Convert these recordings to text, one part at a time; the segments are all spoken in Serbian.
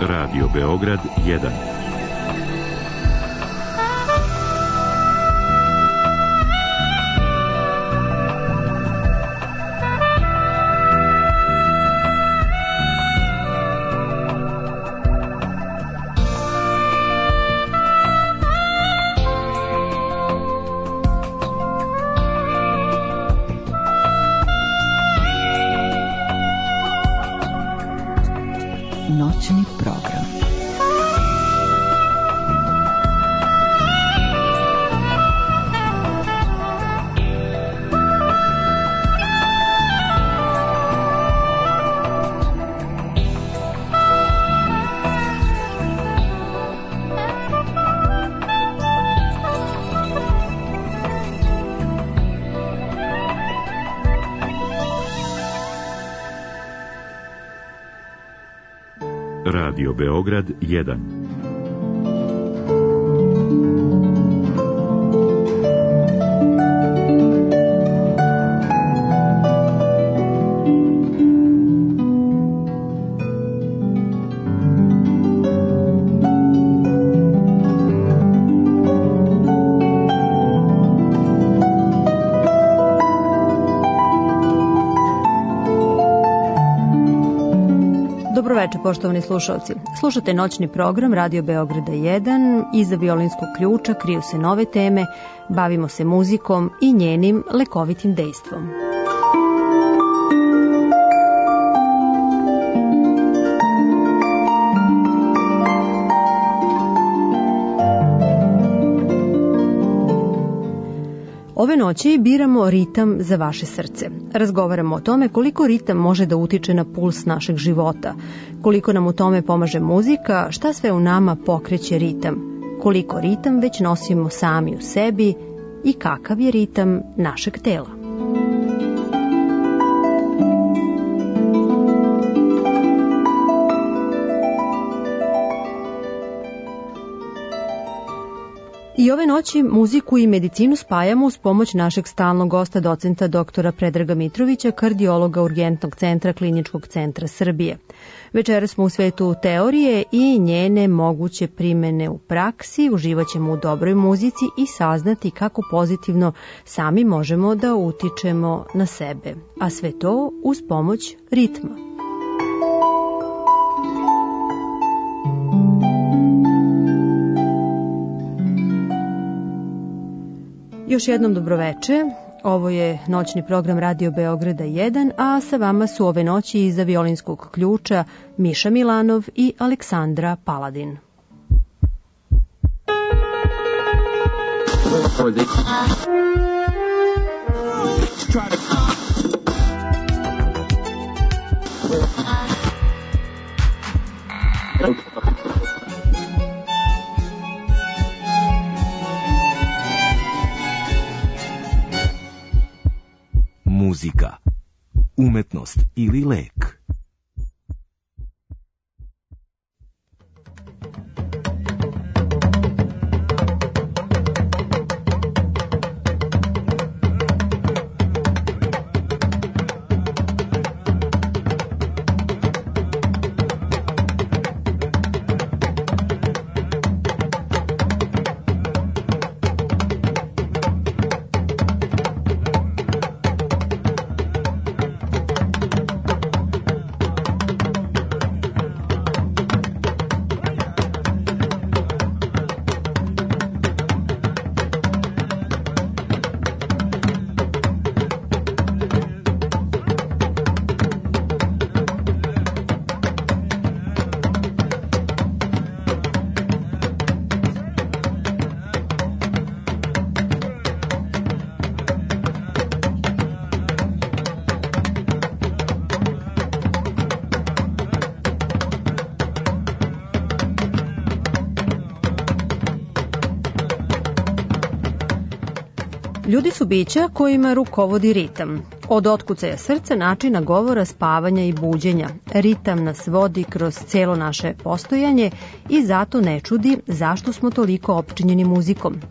Radio Beograd 1. Noćni program. Radio Beograd 1. Dobroveče, poštovani slušalci. Slušate noćni program Radio Beograda 1. Iza violinskog ključa kriju se nove teme, bavimo se muzikom i njenim lekovitim dejstvom. Ove noći biramo ritam za vaše srce. Razgovaramo o tome koliko ritam može da utiče na puls našeg života, koliko nam u tome pomaže muzika, šta sve u nama pokreće ritam, koliko ritam već nosimo sami u sebi i kakav je ritam našeg tela. I ove noći muziku i medicinu spajamo uz pomoć našeg stalnog gosta, docenta doktora Predraga Mitrovića, kardiologa Urgentnog centra Kliničkog centra Srbije. Večeras smo u svetu teorije i njene moguće primene u praksi, uživat ćemo u dobroj muzici i saznati kako pozitivno sami možemo da utičemo na sebe, a sve to uz pomoć ritma. Još jednom dobroveče, ovo je noćni program Radio Beograda 1, a sa vama su ove noći iza violinskog ključa Miša Milanov i Aleksandra Paladin. Muzika, umetnost ili lek. Ljudi su bića kojima rukovodi ritam. Od otkucaja srca, načina govora, spavanja i buđenja. Ritam nas vodi kroz celo naše postojanje i zato ne čudi zašto smo toliko opčinjeni muzikom.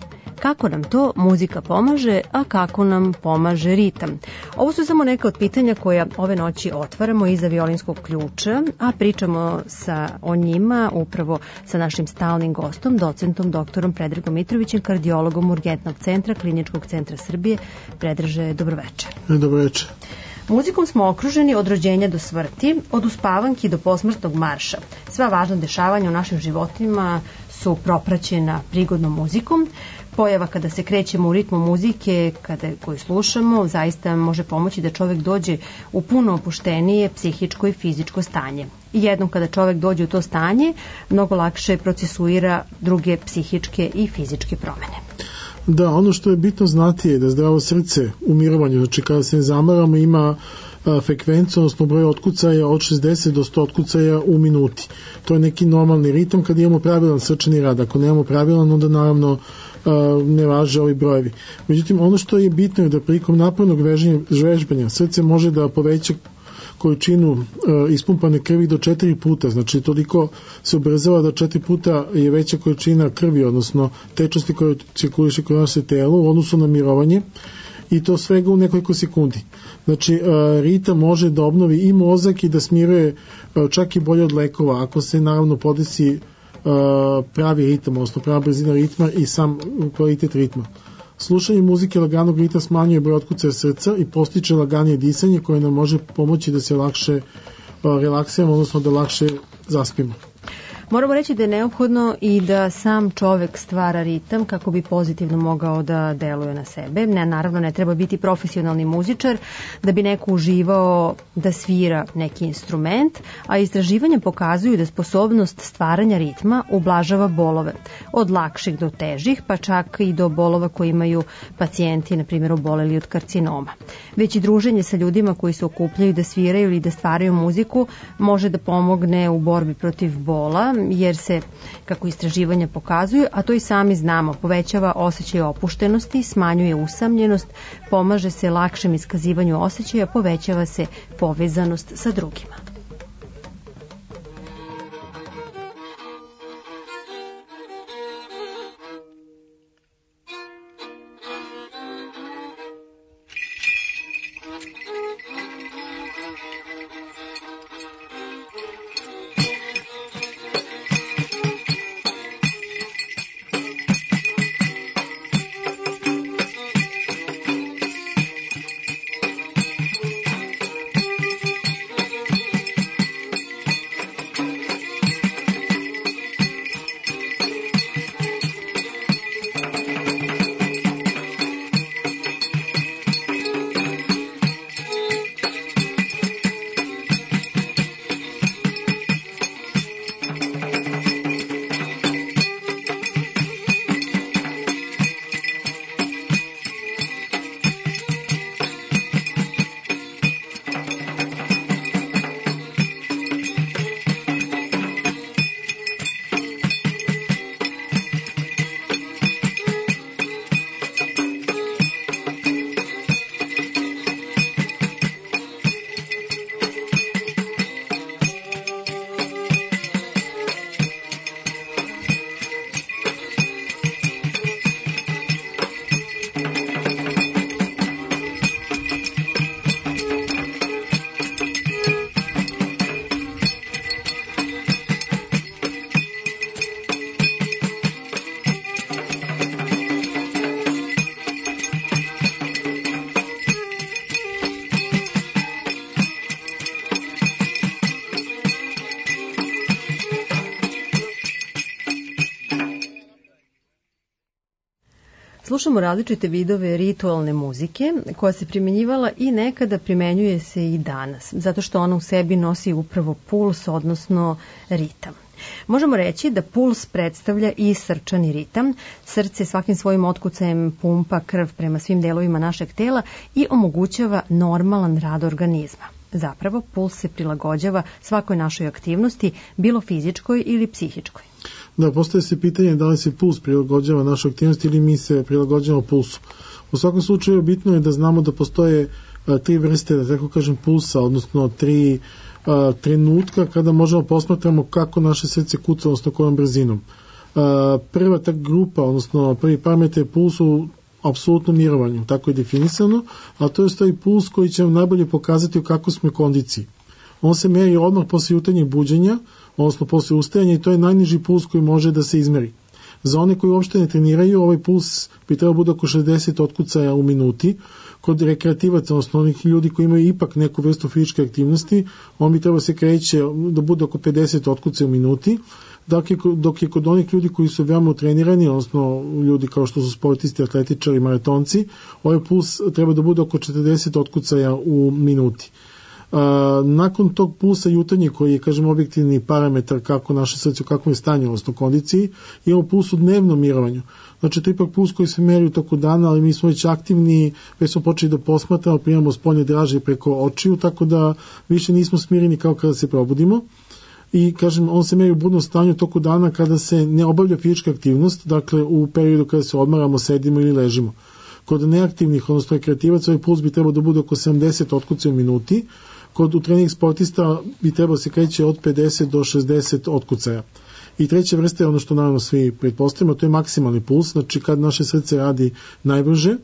Kako nam to muzika pomaže, a kako nam pomaže ritam? Ovo su samo neka od pitanja koja ove noći otvaramo iza violinskog ključa, a pričamo o njima upravo sa našim stalnim gostom, docentom doktorom Predragom Mitrovićem, kardiologom Urgentnog centra Kliničkog centra Srbije. Predraže, dobroveče. Dobroveče. Muzikom smo okruženi od rođenja do smrti, od uspavanki do posmrtnog marša. Sva važna dešavanja u našim životima su propraćena prigodnom muzikom. Pojava kada se krećemo u ritmu muzike, koju slušamo, zaista može pomoći da čovek dođe u puno opuštenije psihičko i fizičko stanje. I jednom kada čovek dođe u to stanje, mnogo lakše procesuira druge psihičke i fizičke promene. Da, ono što je bitno znati je da zdravo srce u mirovanju, znači kada se ne zamaramo, ima frekvenciju, odnosno broj otkucaja od 60 do 100 otkucaja u minuti. To je neki normalni ritam kada imamo pravilan srčani rad. Ako nemamo pravilan, onda naravno ne važe ovi brojevi. Međutim, ono što je bitno je da prilikom napornog vežbanja srce može da poveća količinu ispumpane krvi do 4 puta, znači toliko se ubrzava da 4 puta je veća količina krvi, odnosno tečnosti koja cirkuliše kroz naše telo u odnosu na mirovanje, i to svega u nekoliko sekundi. Znači, ritam može da obnovi i mozak i da smiruje čak i bolje od lekova, ako se naravno podesi pravi ritam, odnosno prava brzina ritma i sam kvalitet ritma. Slušanje muzike laganog ritma smanjuje broj otkucaja srca i postiče laganije disanje koje nam može pomoći da se lakše relaksiramo, odnosno da lakše zaspimo. Moramo reći da je neophodno i da sam čovek stvara ritam kako bi pozitivno mogao da deluje na sebe. Naravno, ne treba biti profesionalni muzičar da bi neko uživao da svira neki instrument, a istraživanja pokazuju da sposobnost stvaranja ritma ublažava bolove, od lakših do težih, pa čak i do bolova koje imaju pacijenti, na primjer, oboleli od karcinoma. Već i druženje sa ljudima koji se okupljaju da sviraju ili da stvaraju muziku može da pomogne u borbi protiv bola, jer se, kako istraživanja pokazuju, a to i sami znamo, povećava osjećaj opuštenosti, smanjuje usamljenost, pomaže se lakšem iskazivanju osjećaja, povećava se povezanost sa drugima. Slušamo različite vidove ritualne muzike koja se primjenjivala i nekada primenjuje se i danas, zato što ona u sebi nosi upravo puls, odnosno ritam. Možemo reći da puls predstavlja i srčani ritam. Srce svakim svojim otkucajem pumpa krv prema svim delovima našeg tela i omogućava normalan rad organizma. Zapravo, puls se prilagođava svakoj našoj aktivnosti, bilo fizičkoj ili psihičkoj. Da, postaje se pitanje da li se puls prilagođava našoj aktivnosti ili mi se prilagođavamo pulsu. U svakom slučaju bitno je da znamo da postoje tri vrste, da tako kažem, pulsa, odnosno tri trenutka kada možemo posmatramo kako naše srce kuca, odnosno kojom brzinom. Prva ta grupa, odnosno prvi parametar je puls u apsolutnom mirovanju, tako je definisano, a to je taj puls koji će vam najbolje pokazati u kakvoj smo kondiciji. On se meri odmah posle jutarnjeg buđenja, odnosno posle ustajanja, i to je najniži puls koji može da se izmeri. Za one koji uopšte ne treniraju, ovaj puls bi trebao bude oko 60 otkucaja u minuti. Kod rekreativaca, odnosno onih ljudi koji imaju ipak neku vrstu fizičke aktivnosti, on bi trebao se kreće da bude oko 50 otkucaja u minuti, dok je kod onih ljudi koji su veoma utrenirani, odnosno ljudi kao što su sportisti, atletičari, maratonci, ovaj puls treba da bude oko 40 otkucaja u minuti. Nakon tog pulsa jutarnje, koji je, kažem, objektivni parametar kako naše srce, kako je stanje, odnosno kondiciji, imamo puls u dnevnom mirovanju. Znači, to je ipak puls koji se meri u toku dana, ali mi smo već aktivni, već smo počeli da posmatramo, primamo spoljne draže preko očiju, tako da više nismo smireni kao kada se probudimo. I, kažem, on se meri u budnom stanju toku dana kada se ne obavlja fizička aktivnost, dakle u periodu kada se odmaramo, sedimo ili ležimo. Kod neaktivnih, odnosno rekreativaca, ovaj puls bi trebao da bude oko 70 otkucaja u minuti. Kod utrenih sportista bi trebalo se kreće od 50 do 60 otkucaja. I treća vrsta je ono što naravno svi pretpostavimo, to je maksimalni puls, znači kad naše srce radi najbrže,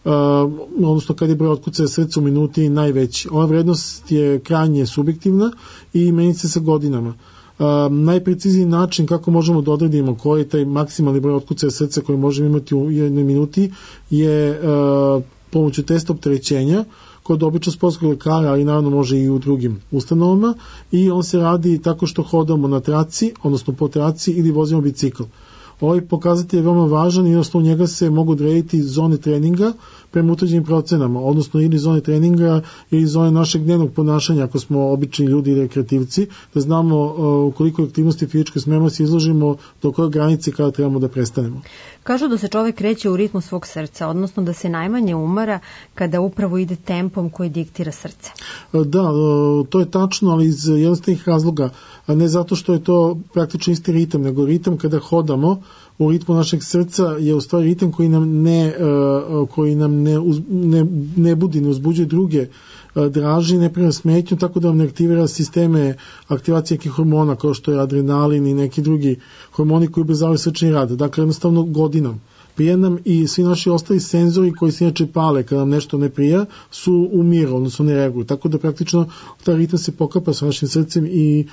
odnosno kad je broj otkucaja srca u minuti najveći. Ova vrednost je krajnje subjektivna i meni se sa godinama. Najprecizniji način kako možemo da odredimo koji je taj maksimalni broj otkucaja srca koji možemo imati u jednoj minuti je pomoću testa opterećenja kod običnog sportskog lekara, ali naravno može i u drugim ustanovama, i on se radi tako što hodamo na traci, odnosno po traci, ili vozimo bicikl. Ovaj pokazatelj je veoma važan i u njega se mogu odrediti zone treninga prema utvrđenim procenama, odnosno ili zone treninga ili zone našeg dnevnog ponašanja ako smo obični ljudi i rekreativci, da znamo koliko aktivnosti fizičke smemo se izložimo, do koje granice kada trebamo da prestanemo. Kažu da se čovek kreće u ritmu svog srca, odnosno da se najmanje umara kada upravo ide tempom koji diktira srce. Da, to je tačno, ali iz jednostavnih razloga, a ne zato što je to praktično isti ritam, nego ritam kada hodamo u ritmu našeg srca je u stvari ritam koji nam ne budi, ne uzbuđuje druge draži, ne prima smetnju, tako da vam ne aktivira sisteme aktivacije nekih hormona kao što je adrenalin i neki drugi hormoni koji ubrzavaju srčani rad. Dakle, jednostavno godinom prija nam i svi naši ostali senzori koji se inače pale kada nam nešto ne prija su u miru, odnosno ne reaguju. Tako da praktično ta ritam se pokapa sa našim srcem i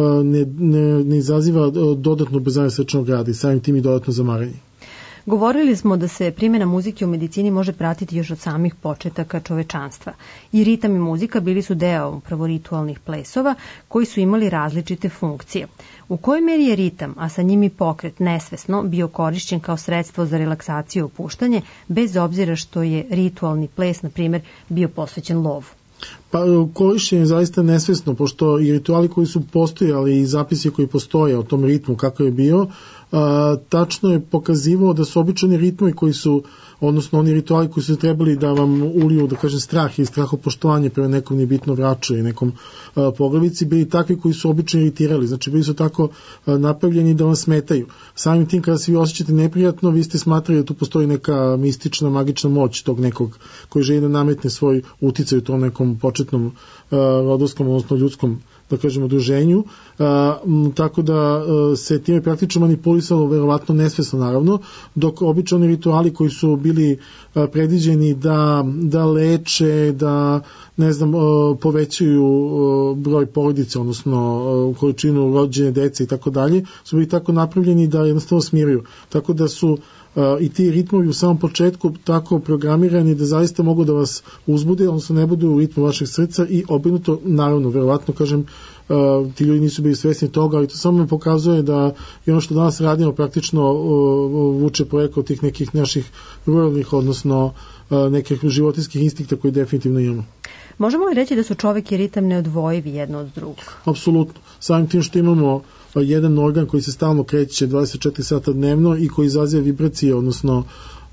ne izaziva dodatno ubrzanje srčanog rada i samim tim i dodatno zamaranje. Govorili smo da se primjena muzike u medicini može pratiti još od samih početaka čovečanstva. I ritam i muzika bili su deo upravo ritualnih plesova koji su imali različite funkcije. U kojoj meri je ritam, a sa njim i pokret nesvesno, bio korišćen kao sredstvo za relaksaciju i opuštanje, bez obzira što je ritualni ples, na primjer, bio posvećen lovu? Pa korišćen je zaista nesvesno, pošto i rituali koji su postojali i zapisi koji postoje o tom ritmu kako je bio, tačno je pokazivao da su običani ritmovi koji su, odnosno oni rituali koji su trebali da vam uliju, da kažem, strah i strahopoštovanje prema nekom nebitno vraću i nekom poglavici, bili takvi koji su obično iritirali, znači bili su tako napravljeni da vam smetaju. Samim tim kada se vi osjećate neprijatno, vi ste smatrali da tu postoji neka mistična, magična moć tog nekog koji želi da nametne svoj uticaj u tom nekom početnom rodovskom, odnosno ljudskom, da kažemo, udruženju, tako da se time praktično manipulisalo, verovatno nesvesno naravno, dok običani rituali koji su bili predviđeni da leče, da ne znam, povećaju broj porodice, odnosno količinu rođene dece i tako dalje, su bili tako napravljeni da jednostavno smiruju. Tako da su i ti ritmovi u samom početku tako programirani da zaista mogu da vas uzbude, odnosno ne budu u ritmu vašeg srca i obrnuto, naravno, verovatno, kažem, ti ljudi nisu bili svesni toga, ali to samo pokazuje da i ono što danas radimo praktično vuče poreklo tih nekih naših ruralnih, odnosno nekih životinjskih instinkta koji definitivno imamo. Možemo li reći da su čovek i ritam neodvojivi jedno od drugog? Apsolutno. Samim tim što imamo jedan organ koji se stalno kreće 24 sata dnevno i koji izaziva vibracije, odnosno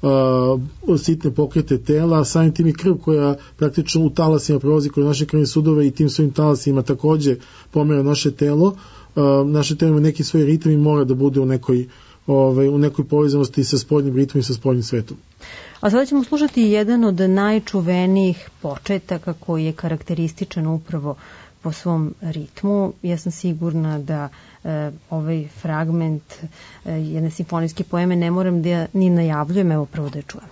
sitne pokrete tela, samim tim i krv koja praktično u talasima prolazi kroz naše krvne sudove i tim svojim talasima takođe pomera naše telo. Naše telo ima neki svoj ritam i mora da bude u nekoj u nekoj povezanosti sa spoljnim ritmom i sa spoljnim svetom. A sada ćemo slušati jedan od najčuvenijih početaka koji je karakterističan upravo po svom ritmu. Ja sam sigurna da ovaj fragment jedne simfonijske poeme ne moram da ni najavljujem, evo prvo da je čujemo.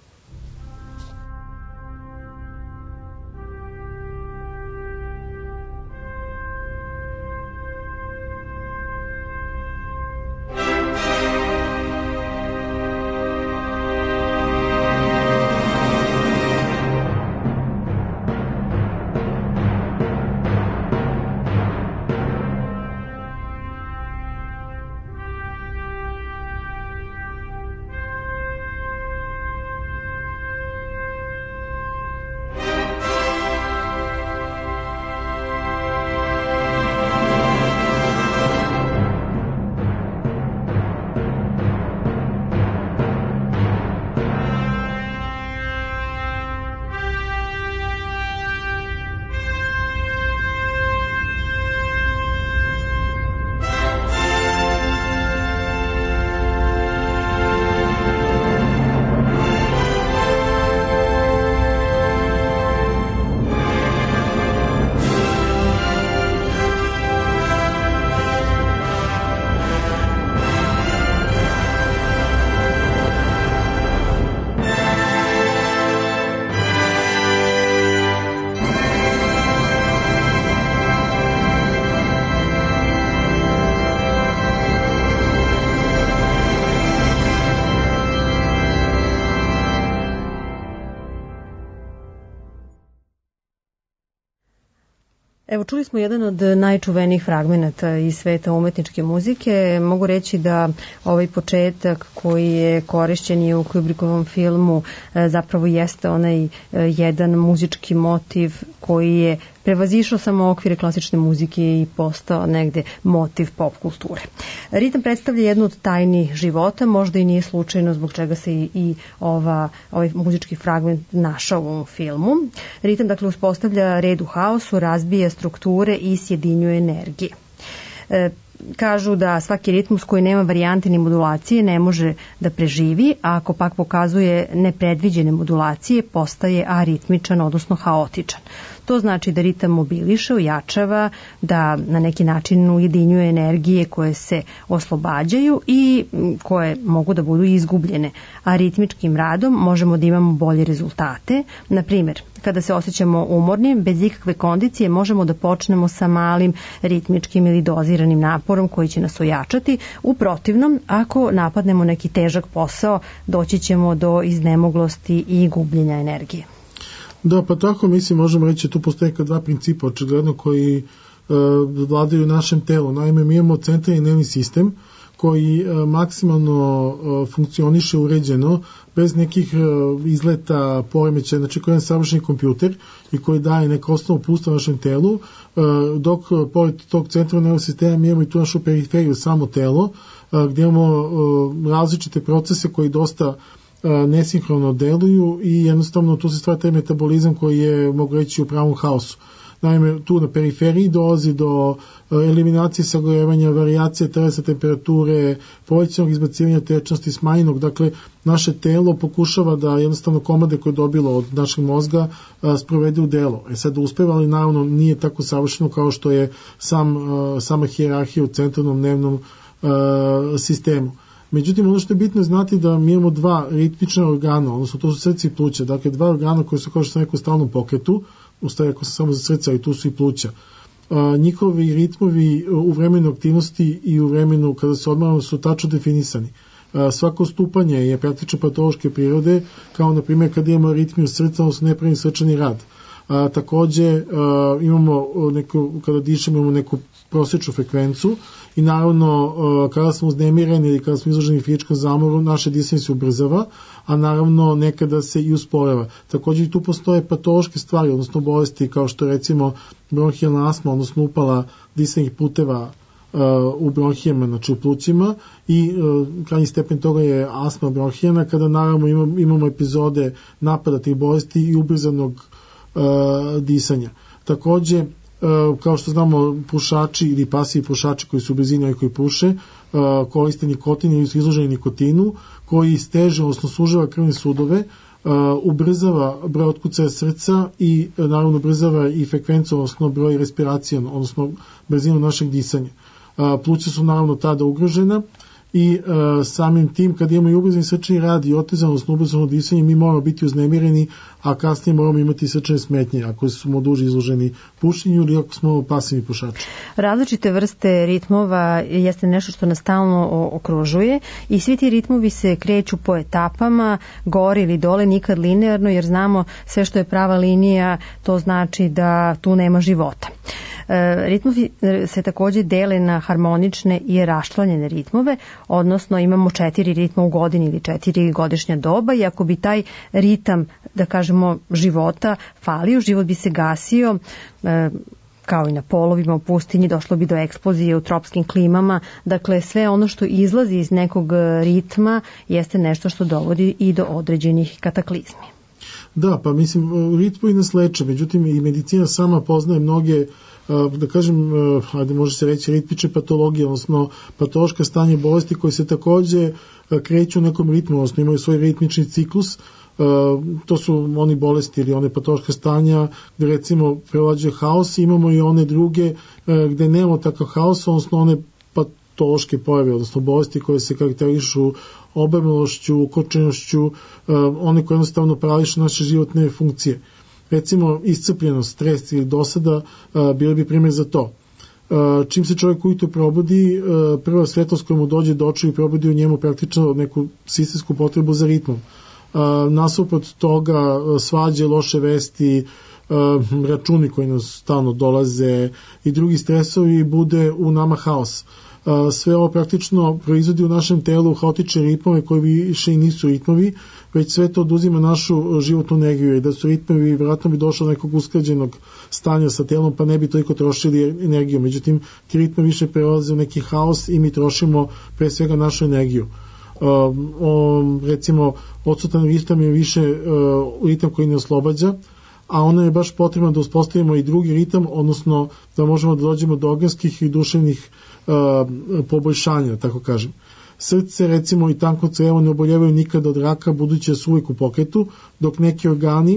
Evo, čuli smo jedan od najčuvenijih fragmenata iz sveta umetničke muzike. Mogu reći da ovaj početak koji je korišćen i u Kubrickovom filmu zapravo jeste onaj jedan muzički motiv koji je prevazišao samo okvire klasične muzike i postao negde motiv pop kulture. Ritam predstavlja jednu od tajni života, možda i nije slučajno zbog čega se i ovaj muzički fragment našao u ovom filmu. Ritam dakle uspostavlja red u haosu, razbija strukture i sjedinjuje energije. Kažu da svaki ritmus koji nema varijante ni modulacije ne može da preživi, a ako pak pokazuje nepredviđene modulacije postaje aritmičan, odnosno haotičan. To znači da ritam mobiliše, ojačava, da na neki način ujedinjuje energije koje se oslobađaju i koje mogu da budu izgubljene. A ritmičkim radom možemo da imamo bolje rezultate. Na primjer, kada se osjećamo umornim, bez ikakve kondicije možemo da počnemo sa malim ritmičkim ili doziranim naporom koji će nas ojačati. U protivnom, ako napadnemo neki težak posao, doći ćemo do iznemoglosti i gubljenja energije. Da, pa tako mislim možemo reći tu postoje dva principa očigledno koji vladaju našem telu. Naime, mi imamo centralni nervni sistem koji maksimalno funkcioniše uređeno, bez nekih izleta, poremećaja, znači koji je savršeni kompjuter i koji daje neko osnovno uputstvo našem telu, dok pored tog centralnog nervnog sistema mi imamo i tu našu periferiju, samo telo, gdje imamo različite procese koji dosta nesinhrono deluju i jednostavno tu se stvara taj metabolizam koji je, mogu reći, u pravom haosu. Naime, tu na periferiji dolazi do eliminacije sagorevanja, varijacije telesne temperature, povećanog izbacivanja tečnosti, smanjenog. Dakle, naše telo pokušava da jednostavno komande koje je dobilo od našeg mozga sprovede u delo. Sad uspeva, ali naravno nije tako savršeno kao što je sama hijerarhija u centralnom nervnom sistemu. Međutim, ono što je bitno je znati da mi imamo dva ritmična organa, odnosno to su srce i pluća, dakle dva organa koji su, kao što sam rekao, u stalnom pokretu, ustaje ako se samo za srca, i tu su i pluća. Njihovi ritmovi u vremenu aktivnosti i u vremenu kada se odmaramo su tačno definisani. Svako stupanje je praktično patološke prirode, kao na primjer kad imamo ritmiju srca, odnosno nepravilni srčani rad. Takođe imamo kada dišemo imamo neku prosječnu frekvencu i naravno kada smo uznemireni ili kada smo izloženi fizičkom zamoru, naše disanje se ubrzava, a naravno nekada se i usporava. Takođe i tu postoje patološke stvari, odnosno bolesti kao što recimo bronhijalna astma, odnosno upala disanih puteva u bronhijama, znači u plućima, i krajnji stepen toga je astma bronhijana, kada naravno imamo epizode napada tih bolesti i ubrzanog disanja. Takođe, kao što znamo, pušači ili pasivi pušači koji su u blizini i koji puše, koriste nikotin ili su izloženi nikotinu, koji steže, odnosno sužava krvne sudove, ubrzava broj otkucaja srca i naravno ubrzava i frekvenciju, odnosno broj respiracije, odnosno brzinu našeg disanja. Pluća su naravno tada ugrožena i samim tim kad imamo i ubrzani srčani rad i otežano, odnosno ubrzano disanje, mi moramo biti uznemireni, a kasnije moramo imati srčane smetnje ako smo duže izloženi pušenju ili ako smo pasivni pušači. Različite vrste ritmova jeste nešto što nas stalno okružuje i svi ti ritmovi se kreću po etapama, gore ili dole, nikad linearno, jer znamo sve što je prava linija, to znači da tu nema života. Ritmovi se takođe dele na harmonične i raščlanjene ritmove, odnosno imamo 4 ritma u godini ili 4 godišnja doba i ako bi taj ritam, da kažemo, života falio, život bi se gasio, kao i na polovima u pustinji, došlo bi do eksplozije u tropskim klimama. Dakle, sve ono što izlazi iz nekog ritma jeste nešto što dovodi i do određenih kataklizmi. Da, pa mislim, ritmovi nas leče, međutim i medicina sama poznaje mnoge, da kažem, ajde može se reći ritmične patologije, odnosno patološka stanje bolesti koje se takođe kreću u nekom ritmu, odnosno imaju svoj ritmični ciklus. To su oni bolesti ili one patološka stanja gde recimo prevlađuje haos, imamo i one druge gde nemamo takav haos, odnosno one patološke pojave, odnosno bolesti koje se karakterišu obrnulošću, ukočenošću, one koje jednostavno parališu naše životne funkcije. Recimo, iscrpljenost, stres ili dosada bili bi primjer za to. Čim se čovjek ujutro probudi, prva svetlost koja mu dođe do očiju i probudi u njemu praktično neku sistemsku potrebu za ritmom. Nasuprot toga svađe, loše vesti, računi koji nas stalno dolaze i drugi stresovi, bude u nama haos. Sve ovo praktično proizvodi u našem telu haotične ritmove koji više i nisu ritmovi, već sve to oduzima našu životnu energiju i da su ritmovi, vjerojatno bi došlo do nekog usklađenog stanja sa telom pa ne bi toliko trošili energiju. Međutim, ti ritme više prelaze u neki haos i mi trošimo pre svega našu energiju. Recimo, odsutan ritam je više ritam koji ne oslobađa, a ono je baš potrebno da uspostavimo i drugi ritam, odnosno da možemo da dođemo do organskih i duševnih poboljšanja, tako kažem. Srce, recimo, i tanko crevo ne oboljevaju nikada od raka, budući da su uvijek u pokretu, dok neki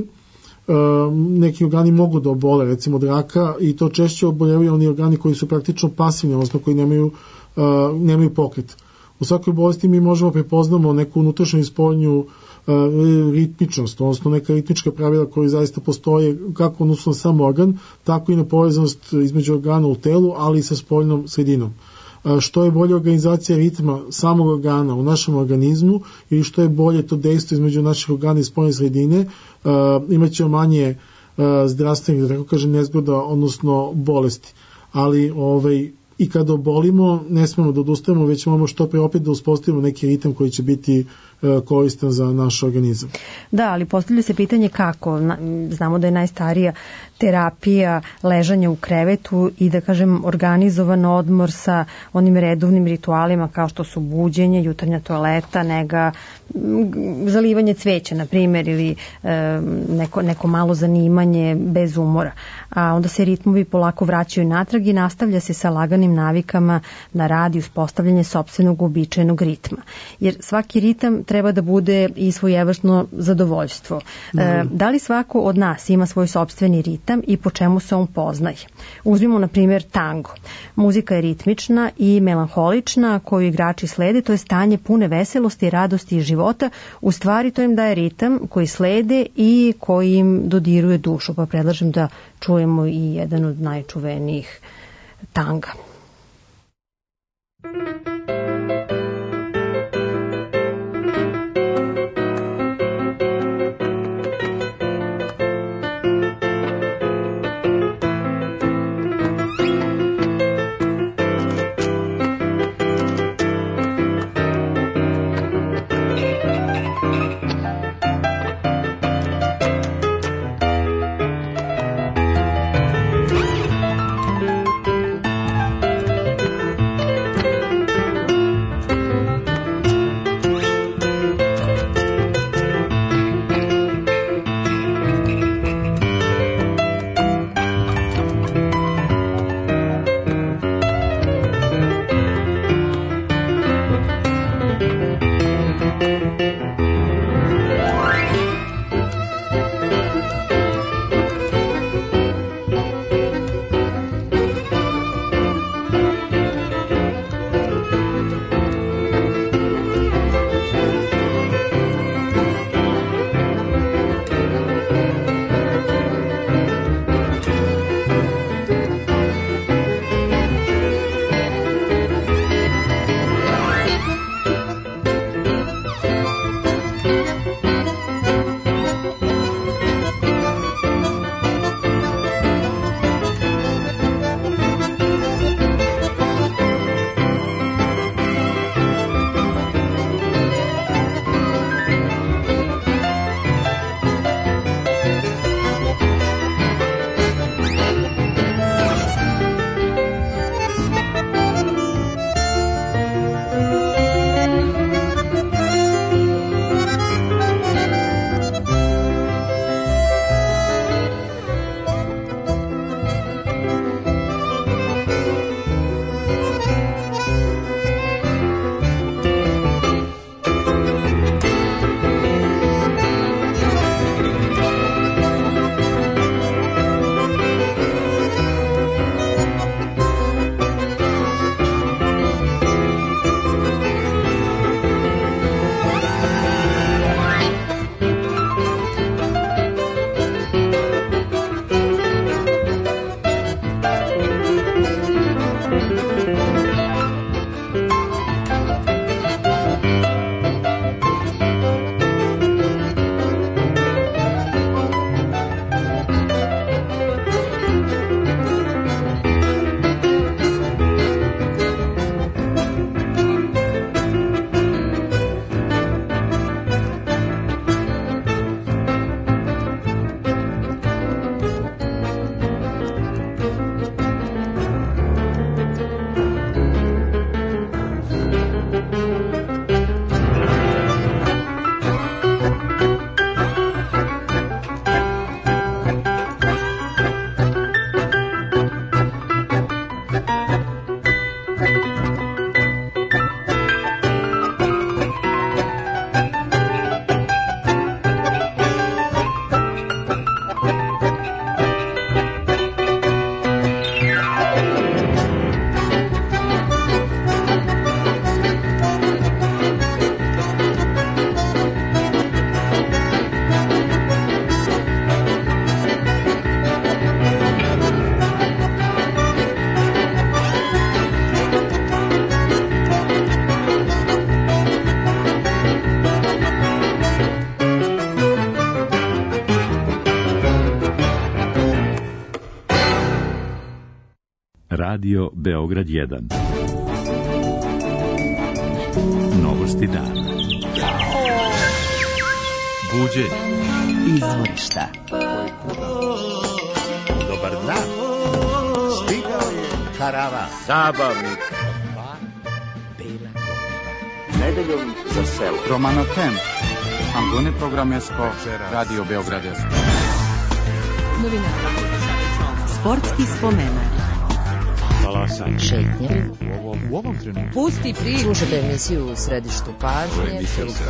organi mogu da obole, recimo, od raka, i to češće oboljevaju oni organi koji su praktično pasivni, odnosno koji nemaju pokret. U svakoj bolesti mi možemo prepoznamo neku unutrašnju i spoljnju ritmičnost, odnosno neka ritmička pravila koja zaista postoje kako odnosno sam organ, tako i na povezanost između organa u telu, ali i sa spoljnom sredinom. Što je bolja organizacija ritma samog organa u našem organizmu i što je bolje to dejstvo između naših organa i spoljne sredine, imat ćemo manje zdravstvenih, da tako kažem, nezgoda, odnosno bolesti. Ali i kada obolimo, ne smemo da odustajemo, već moramo što pre opet da uspostavimo neki ritam koji će biti koristan za naš organizam. Da, ali postavlja se pitanje kako. Znamo da je najstarija terapija ležanja u krevetu i, da kažem, organizovan odmor sa onim redovnim ritualima kao što su buđenje, jutarnja toaleta, nega, zalivanje cveća, na primjer, ili neko malo zanimanje bez umora. A onda se ritmovi polako vraćaju natrag i nastavlja se sa laganim navikama na rad i uspostavljanje sopstvenog uobičajenog ritma. Jer svaki ritam treba da bude i svojevrsno zadovoljstvo. Da li svako od nas ima svoj sopstveni ritam i po čemu se on poznaje? Uzmimo, na primjer, tango. Muzika je ritmična i melanholična koju igrači slede, to je stanje pune veselosti, radosti i života. U stvari to im daje ritam koji slede i koji im dodiruje dušu, pa predlažem da čujemo i jedan od najčuvenijih tanga. Radio Beograd 1. Novosti dana. Buđenje. Izvorišta. Dobar dan. Stigao je karavan. Zabavnik. Nedeljom za selo. Romanotem. Ambune programesko Radio Beograd 1. Novina. Sportski spomenak. Talasaj. Šetnje. U ovom trenutku. Pusti priču. Slušajte emisiju u središtu pažnje.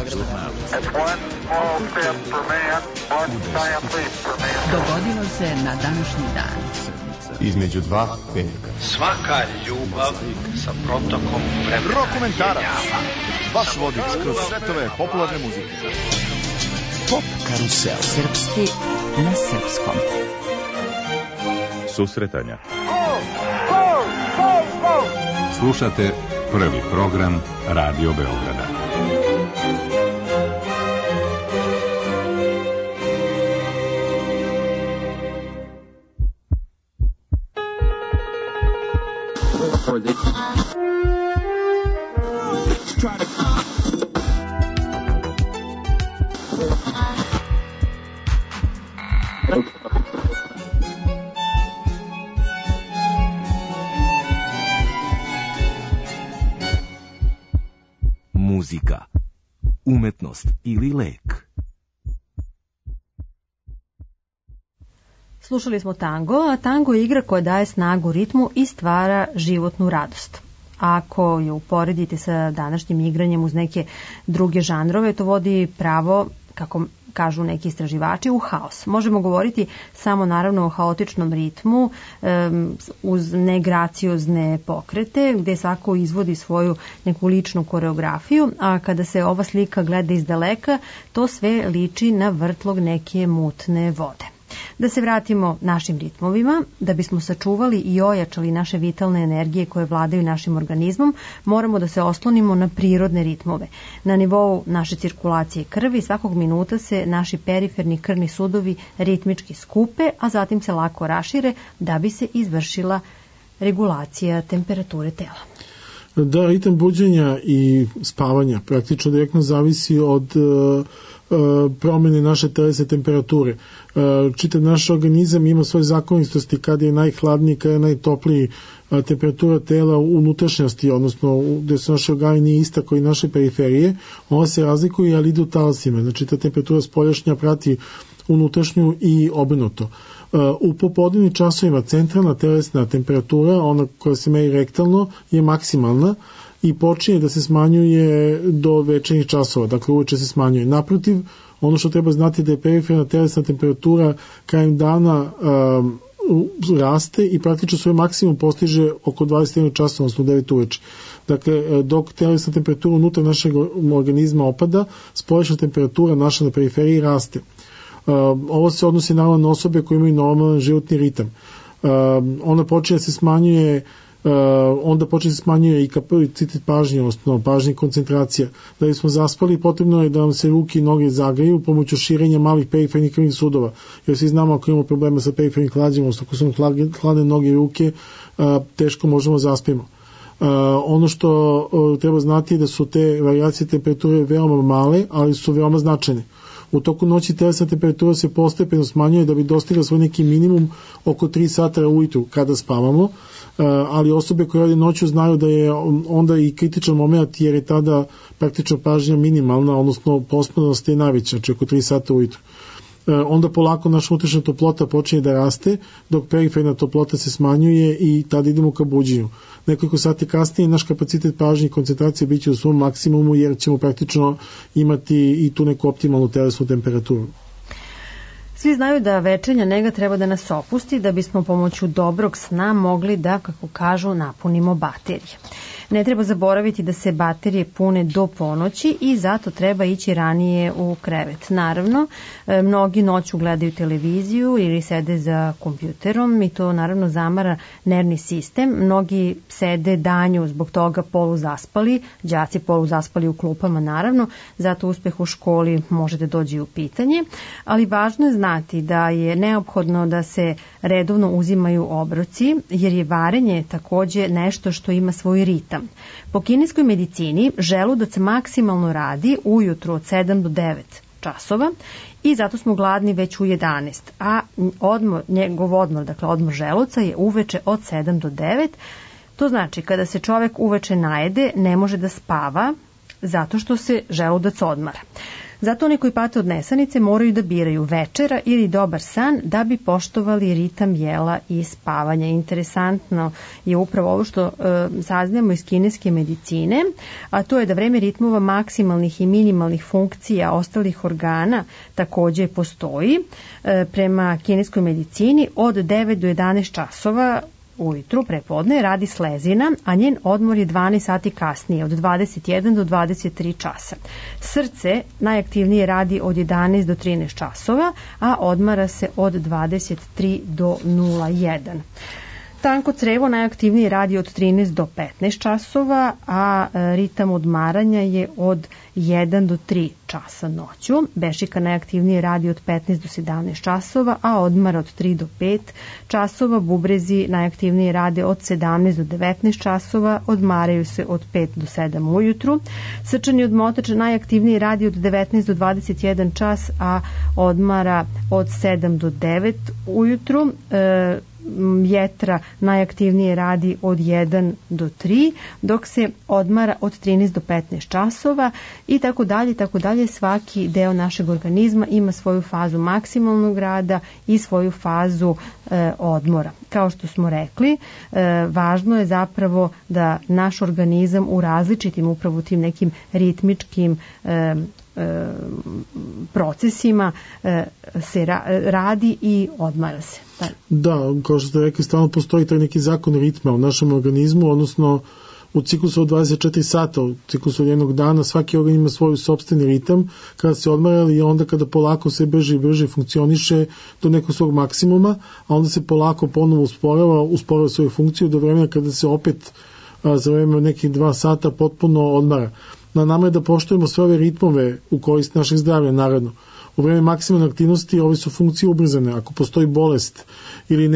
Dogodilo se na današnji dan. Između dva petka. Svaka ljubav sa protokom vremena. Rokomentarac. Vaš vodič kroz svetove popularne muzike. Pop karusel. Srpski na srpskom. Susretanja. Slušate prvi program Radio Beograda. Muzika, umetnost ili lek. Slušali smo tango, a tango je igra koja daje snagu ritmu i stvara životnu radost. Ako je uporedite sa današnjim igranjem uz neke druge žanrove, to vodi pravo, kako kažu neki istraživači, u haos. Možemo govoriti samo naravno o haotičnom ritmu uz negraciozne pokrete gde svako izvodi svoju neku ličnu koreografiju, a kada se ova slika gleda iz daleka, to sve liči na vrtlog neke mutne vode. Da se vratimo našim ritmovima, da bismo sačuvali i ojačali naše vitalne energije koje vladaju našim organizmom, moramo da se oslonimo na prirodne ritmove. Na nivou naše cirkulacije krvi svakog minuta se naši periferni krvni sudovi ritmički skupe, a zatim se lako rašire da bi se izvršila regulacija temperature tela. Da, ritam buđenja i spavanja praktično direktno zavisi od promene naše telesne temperature. Čitav naš organizam ima svoje zakonitosti kada je najhladniji, kada je najtopliji, temperatura tela u unutrašnjosti, odnosno gde su naše organi nije ista koji naše periferije, ona se razlikuje, ali ide u talasima. Znači ta temperatura spoljašnja prati unutrašnju i obrnuto. U popodnevnim časovima centralna telesna temperatura, ona koja se meri rektalno, je maksimalna i počinje da se smanjuje do večernjih časova, dakle uveče se smanjuje. Naprotiv, ono što treba znati da je periferna telesna temperatura krajem dana raste i praktično svoj maksimum postiže oko 21 časa, odnosno 9 uveče. Dakle, dok telesna temperatura unutar našeg organizma opada, spoljašnja temperatura naša na periferiji raste. Ovo se odnosi naravno na osobe koje imaju normalan životni ritam. Ona počinje da se smanjuje onda počne se smanjuje i kapacitet pažnje, odnosno pažnje i koncentracija. Da li smo zaspali, potrebno je da nam se ruke i noge zagraju pomoću širenja malih perifernih krvnih sudova. Jer svi znamo ako imamo problema sa perifernim hlađima, odnosno ako su hladne noge i ruke, teško možemo zaspimo. Ono što treba znati je da su te varijacije temperature veoma male, ali su veoma značajne. U toku noći telesna temperatura se postepeno smanjuje da bi dostigla svoj neki minimum oko 3 sata ujutru kada spavamo, ali osobe koje rade noću znaju da je onda i kritičan moment jer je tada praktično pažnja minimalna, odnosno pospanost je najveća, znači oko 3 sata ujutru. Onda polako naša unutrašnja toplota počinje da raste, dok periferna toplota se smanjuje i tada idemo ka buđenju. Nekoliko sati kasnije naš kapacitet pažnje i koncentracije biće u svom maksimumu jer ćemo praktično imati i tu neku optimalnu telesnu temperaturu. Svi znaju da večernja nega treba da nas opusti da bismo pomoću dobrog sna mogli da, kako kažu, napunimo baterije. Ne treba zaboraviti da se baterije pune do ponoći i zato treba ići ranije u krevet. Naravno, mnogi noću gledaju televiziju ili sede za kompjuterom i to naravno zamara nervni sistem. Mnogi sede danju zbog toga poluzaspali, đaci poluzaspali u klupama naravno, zato uspeh u školi može da dođe u pitanje, ali važno je znati da je neophodno da se redovno uzimaju obroci, jer je varenje takođe nešto što ima svoj ritam. Po kineskoj medicini želudac maksimalno radi ujutru od 7 do 9 časova i zato smo gladni već u 11, a njegov odmor, dakle odmor želuca je uveče od 7 do 9. To znači kada se čovek uveče najede ne može da spava zato što se želudac odmara. Zato oni koji pate od nesanice moraju da biraju večera ili dobar san da bi poštovali ritam jela i spavanja. Interesantno je upravo ovo što saznajemo iz kineske medicine, a to je da vreme ritmova maksimalnih i minimalnih funkcija ostalih organa takođe postoji. Prema kineskoj medicini od 9 do 11 časova ujutru, prepodne, radi slezina, a njen odmor je 12 sati kasnije, od 21 do 23 časa. Srce najaktivnije radi od 11 do 13 časova, a odmara se od 23 do 01. Tanko crevo najaktivnije radi od 13 do 15 časova, a ritam odmaranja je od 1 do 3 časa noću. Bešika najaktivnije radi od 15 do 17 časova, a odmara od 3 do 5 časova. Bubrezi najaktivnije rade od 17 do 19 časova, odmaraju se od 5 do 7 ujutru. Srčani odmotač najaktivnije radi od 19 do 21 čas, a odmara od 7 do 9 ujutru. Jetra najaktivnije radi od 1 do 3, dok se odmara od 13 do 15 časova i tako dalje. Svaki deo našeg organizma ima svoju fazu maksimalnog rada i svoju fazu odmora. Kao što smo rekli, važno je zapravo da naš organizam u različitim upravo tim nekim ritmičkim procesima se radi i odmara se. Da, kao što ste rekli, stalno postoji taj neki zakon ritma u našem organizmu, odnosno u ciklusu od 24 sata, u ciklusu od jednog dana, svaki organ ima svoj sopstveni ritam kada se odmara i onda kada polako sve brže i brže funkcioniše do nekog svog maksimuma, a onda se polako ponovo usporava svoju funkciju do vremena kada se opet za vreme nekih 2 sata potpuno odmara. Na nama je da poštujemo sve ove ritmove u korist našeg zdravlja, naravno. U vreme maksimalne aktivnosti ove su funkcije ubrzane. Ako postoji bolest ili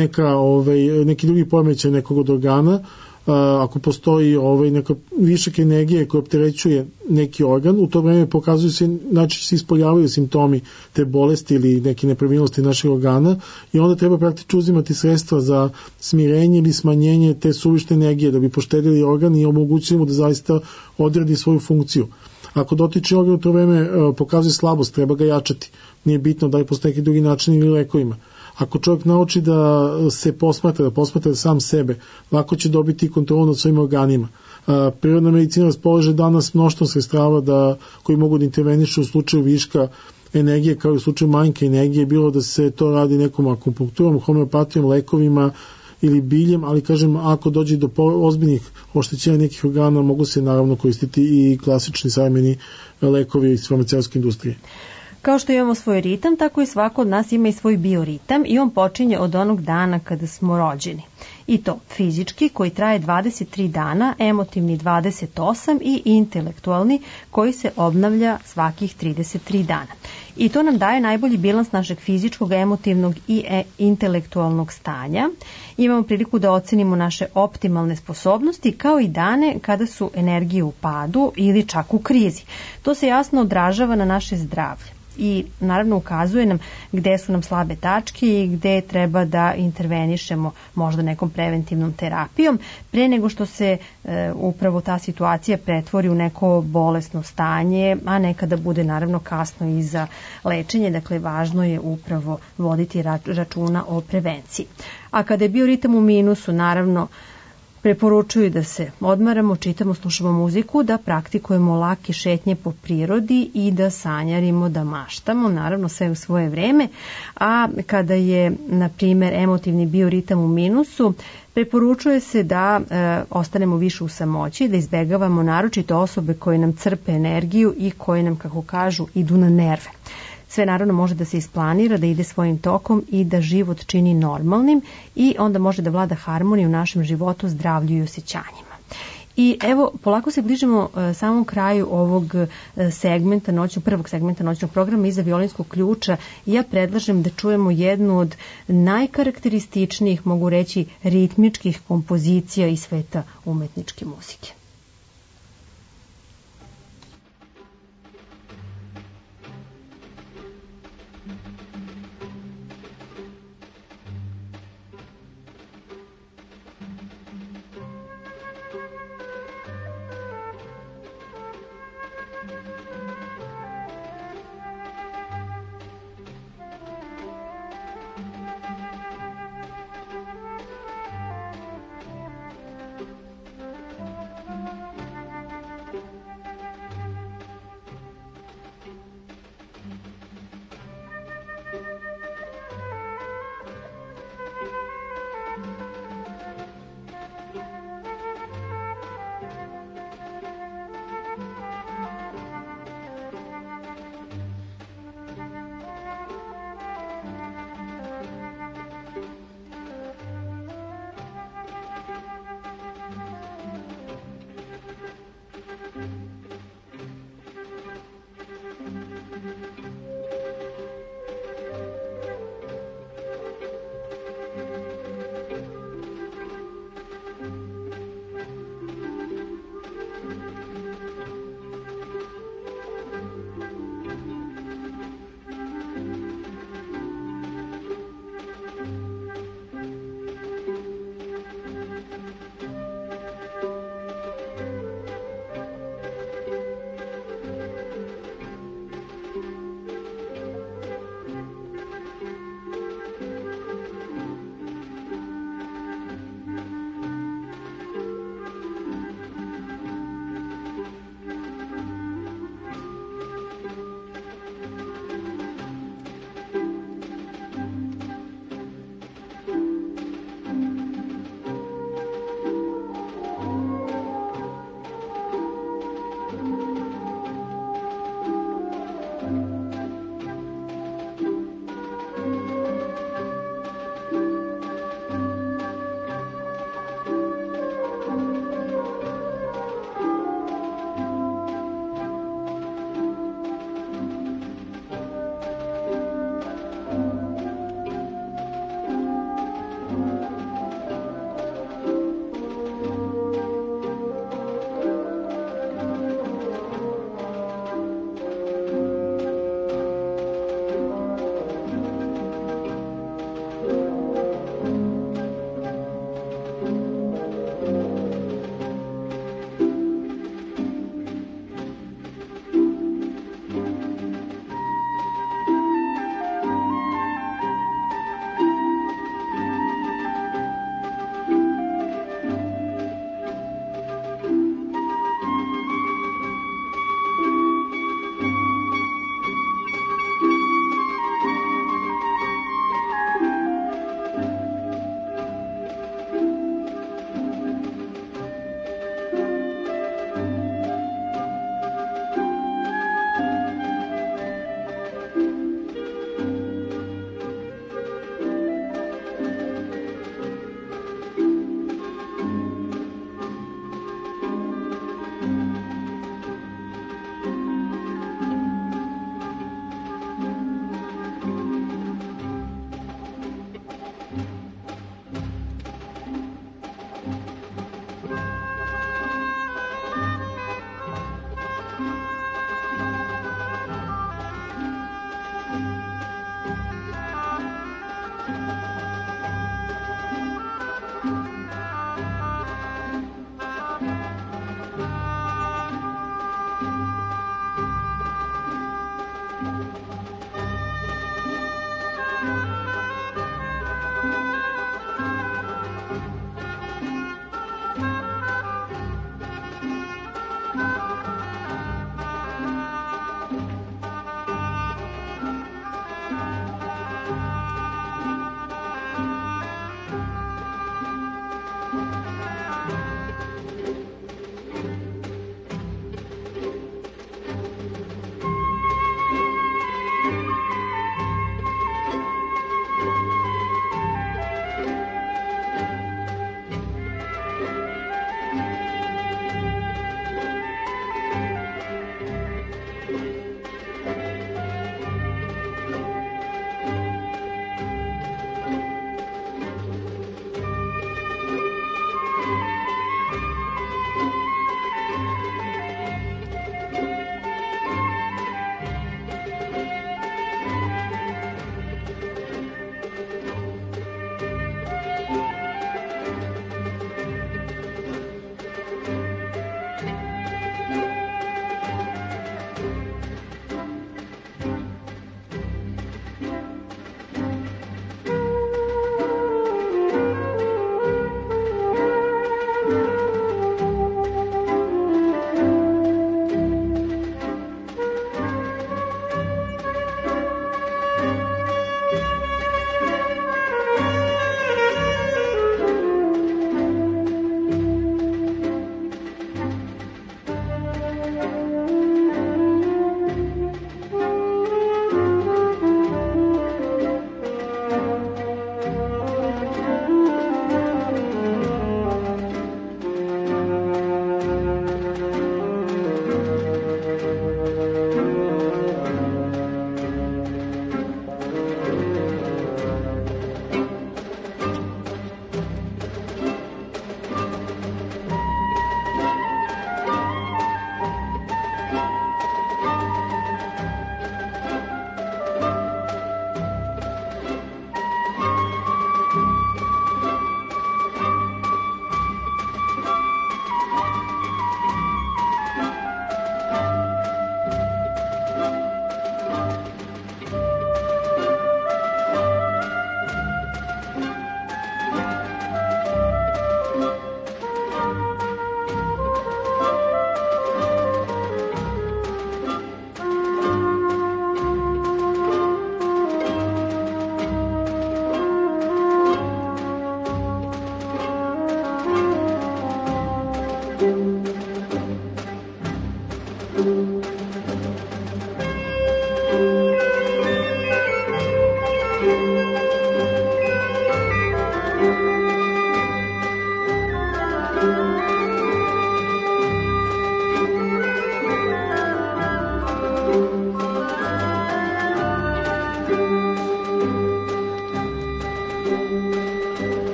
neki drugi poremećaj nekog od organa, ako postoji neka višak energije koja opterećuje neki organ, u to vreme pokazuju se, znači se ispoljavaju simptomi te bolesti ili neke nepravilnosti našeg organa i onda treba praktično uzimati sredstva za smirenje ili smanjenje te suvišne energije da bi poštedili organ i omogućili mu da zaista odradi svoju funkciju. Ako dotični organ u to vreme pokazuje slabost, treba ga jačati. Nije bitno da li postoje neki drugi način ili lekovima. Ako čovjek nauči da se posmatra sam sebe, lako će dobiti kontrolu nad svojim organima. Prirodna medicina raspolaže danas mnoštvom sredstava koji mogu da intervenišu u slučaju viška energije kao i u slučaju manjka energije, bilo da se to radi nekom akupunkturom, homeopatijom, lekovima ili biljem, ali kažem, ako dođe do ozbiljnih oštećenja nekih organa, mogu se naravno koristiti i klasični savremeni lekovi iz farmaceutske industrije. Kao što imamo svoj ritam, tako i svako od nas ima i svoj bioritam i on počinje od onog dana kada smo rođeni. I to fizički koji traje 23 dana, emotivni 28 i intelektualni koji se obnavlja svakih 33 dana. I to nam daje najbolji bilans našeg fizičkog, emotivnog i intelektualnog stanja. Imamo priliku da ocenimo naše optimalne sposobnosti kao i dane kada su energije u padu ili čak u krizi. To se jasno odražava na naše zdravlje. I naravno ukazuje nam gde su nam slabe tačke i gde treba da intervenišemo možda nekom preventivnom terapijom pre nego što se upravo ta situacija pretvori u neko bolesno stanje, a nekada bude naravno kasno i za lečenje, dakle važno je upravo voditi računa o prevenciji. A kada je bioritam u minusu, naravno Preporučuju da se odmaramo, čitamo, slušamo muziku, da praktikujemo lake šetnje po prirodi i da sanjarimo, da maštamo, naravno sve u svoje vreme, a kada je, na primjer, emotivni bioritam u minusu, preporučuje se da ostanemo više u samoći, da izbegavamo naročito osobe koje nam crpe energiju i koje nam, kako kažu, idu na nerve. Sve naravno može da se isplanira, da ide svojim tokom i da život čini normalnim i onda može da vlada harmoniju u našem životu, zdravlju i osjećanjima. I evo, polako se bližimo samom kraju ovog prvog segmenta noćnog programa Iza violinskog ključa. Ja predlažem da čujemo jednu od najkarakterističnijih, mogu reći, ritmičkih kompozicija iz sveta umetničke muzike.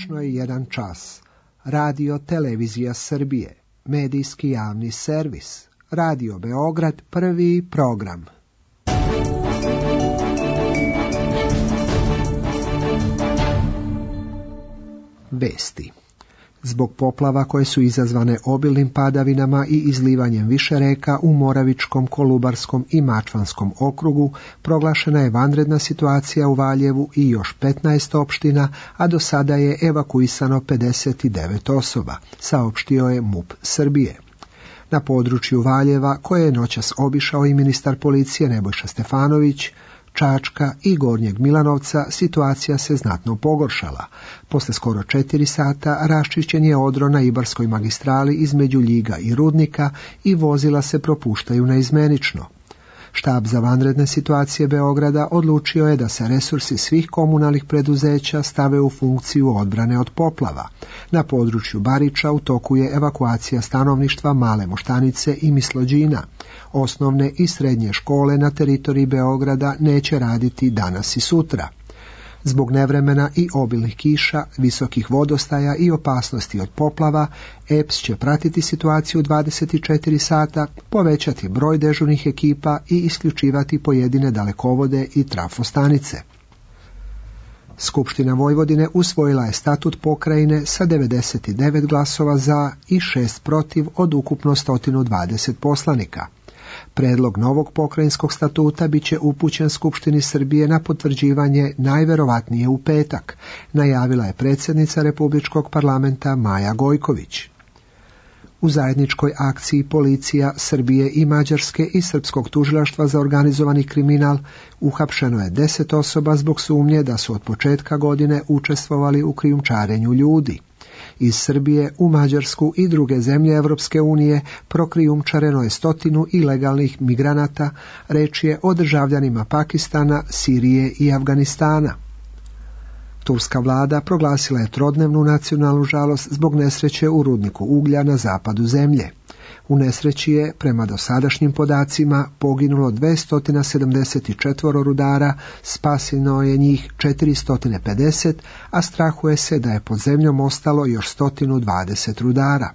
Tačno je 1 čas. Radio Televizija Srbije, medijski javni servis. Radio Beograd, prvi program. Vesti. Zbog poplava koje su izazvane obilnim padavinama i izlivanjem više reka u Moravičkom, Kolubarskom i Mačvanskom okrugu, proglašena je vanredna situacija u Valjevu i još 15 opština, a do sada je evakuisano 59 osoba, saopštio je MUP Srbije. Na području Valjeva, koje je noćas obišao i ministar policije Nebojša Stefanović, Čačka i Gornjeg Milanovca, situacija se znatno pogoršala. Posle skoro 4 sata raščišćen je odro na Ibarskoj magistrali između Ljiga i Rudnika i vozila se propuštaju naizmenično. Štab za vanredne situacije Beograda odlučio je da se resursi svih komunalnih preduzeća stave u funkciju odbrane od poplava. Na području Bariča u toku je evakuacija stanovništva Male Moštanice i Mislođina. Osnovne i srednje škole na teritoriji Beograda neće raditi danas i sutra. Zbog nevremena i obilnih kiša, visokih vodostaja i opasnosti od poplava, EPS će pratiti situaciju 24 sata, povećati broj dežurnih ekipa i isključivati pojedine dalekovode i trafostanice. Skupština Vojvodine usvojila je statut pokrajine sa 99 glasova za i 6 protiv od ukupno 120 poslanika. Predlog novog pokrajinskog statuta biće upućen Skupštini Srbije na potvrđivanje najverovatnije u petak, najavila je predsjednica Republičkog parlamenta Maja Gojković. U zajedničkoj akciji policija Srbije i Mađarske i Srpskog tužilaštva za organizovani kriminal uhapšeno je 10 osoba zbog sumnje da su od početka godine učestvovali u krijumčarenju ljudi. Iz Srbije u Mađarsku i druge zemlje Evropske unije prokrijumčareno je 100 ilegalnih migranata, reč je o državljanima Pakistana, Sirije i Afganistana. Turska vlada proglasila je trodnevnu nacionalnu žalost zbog nesreće u rudniku uglja na zapadu zemlje. U nesreći je, prema dosadašnjim podacima, poginulo 274 rudara, spaseno je njih 450, a strahuje se da je pod zemljom ostalo još 120 rudara.